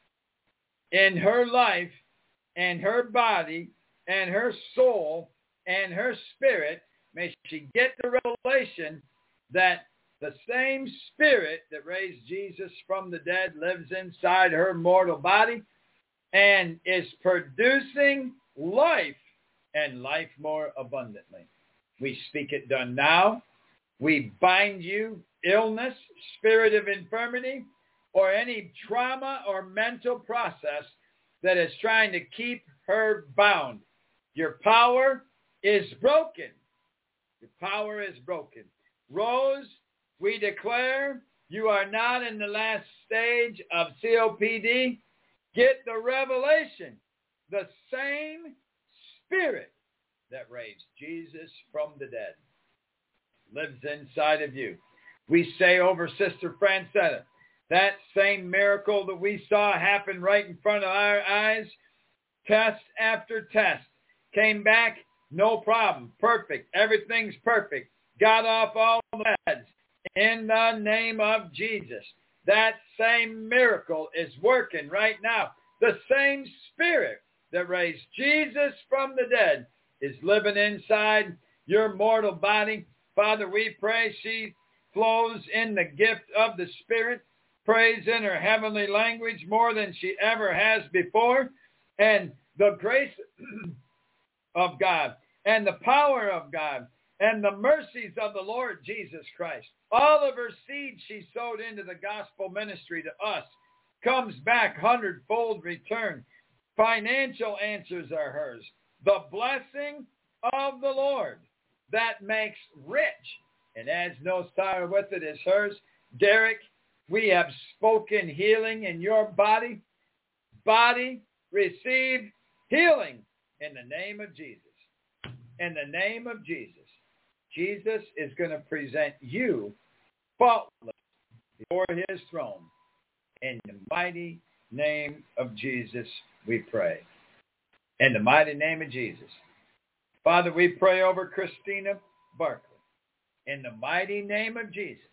in her life and her body and her soul and her spirit, may she get the revelation that the same spirit that raised Jesus from the dead lives inside her mortal body and is producing life and life more abundantly. We speak it done now. We bind you, illness, spirit of infirmity, or any trauma or mental process that is trying to keep her bound. Your power is broken. Your power is broken. Rose, we declare you are not in the last stage of C O P D. Get the revelation. The same spirit that raised Jesus from the dead lives inside of you. We say over Sister Francetta, that same miracle that we saw happen right in front of our eyes, test after test, came back, no problem, perfect, everything's perfect, got off all the meds. In the name of Jesus, that same miracle is working right now. The same spirit that raised Jesus from the dead is living inside your mortal body. Father, we pray she flows in the gift of the Spirit, prays in her heavenly language more than she ever has before, and the grace of God and the power of God and the mercies of the Lord Jesus Christ. All of her seed she sowed into the gospel ministry to us comes back hundredfold return. Financial answers are hers. The blessing of the Lord that makes rich and adds no sorrow with it is hers. Derek, we have spoken healing in your body. Body, receive healing in the name of Jesus. In the name of Jesus. Jesus is going to present you faultless before his throne. In the mighty name of Jesus, we pray. In the mighty name of Jesus. Father, we pray over Christina Barkley. In the mighty name of Jesus,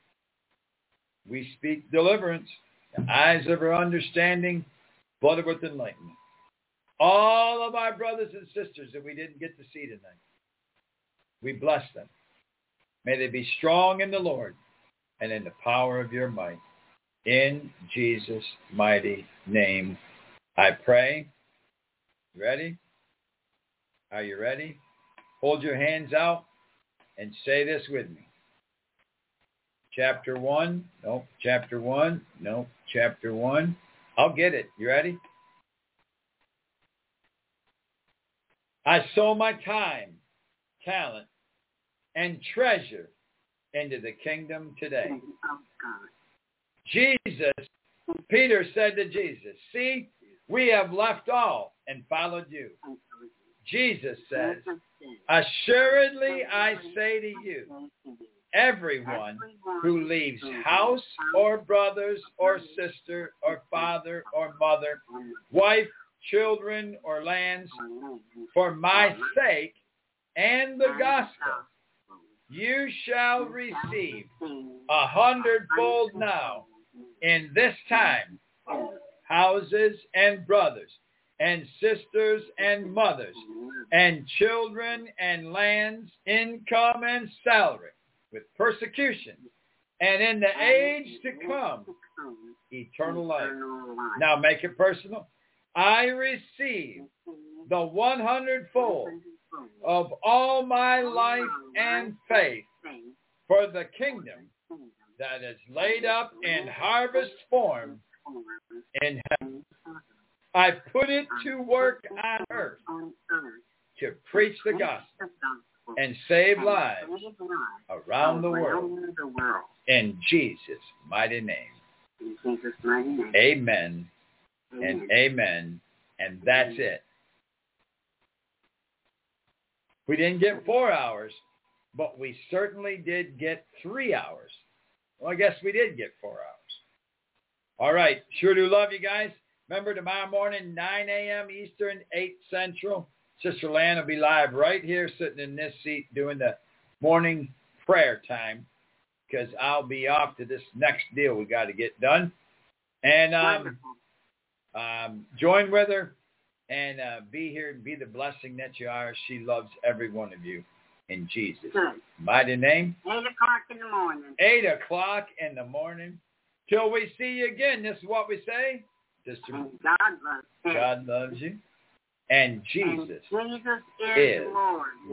we speak deliverance. The eyes of her understanding flooded with enlightenment. All of our brothers and sisters that we didn't get to see tonight, we bless them. May they be strong in the Lord and in the power of your might. In Jesus' mighty name, I pray. Ready? Are you ready? Hold your hands out and say this with me. Chapter one. Nope. Chapter one. Nope. Chapter one. I'll get it. You ready? I sow my time, talent, and treasure into the kingdom today. Jesus, Peter said to Jesus, see, we have left all and followed you. Jesus says, assuredly I say to you, everyone who leaves house or brothers or sister or father or mother, wife, children or lands, for my sake and the gospel, you shall receive a hundredfold now in this time, houses and brothers and sisters and mothers and children and lands, income and salary with persecution, and in the age to come, eternal life. Now make it personal. I receive the one hundredfold of all my life and faith for the kingdom that is laid up in harvest form in heaven. I put it to work on earth on earth to preach the gospel the gospel and save and lives save lives around the world. around the world. In Jesus' mighty name. In Jesus' mighty name. Amen Amen. and amen. And that's it. We didn't get four hours, but we certainly did get three hours. Well, I guess we did get four hours. All right. Sure do love you guys. Remember, tomorrow morning, nine a.m. Eastern, eight Central. Sister Lan will be live right here sitting in this seat doing the morning prayer time because I'll be off to this next deal we got to get done. And um, um, join with her and uh, be here and be the blessing that you are. She loves every one of you in Jesus' Good. mighty name. Eight o'clock in the morning. Eight o'clock in the morning. Till we see you again. This is what we say. Sister, And God loves you. God loves you. And Jesus And Jesus is, is Lord.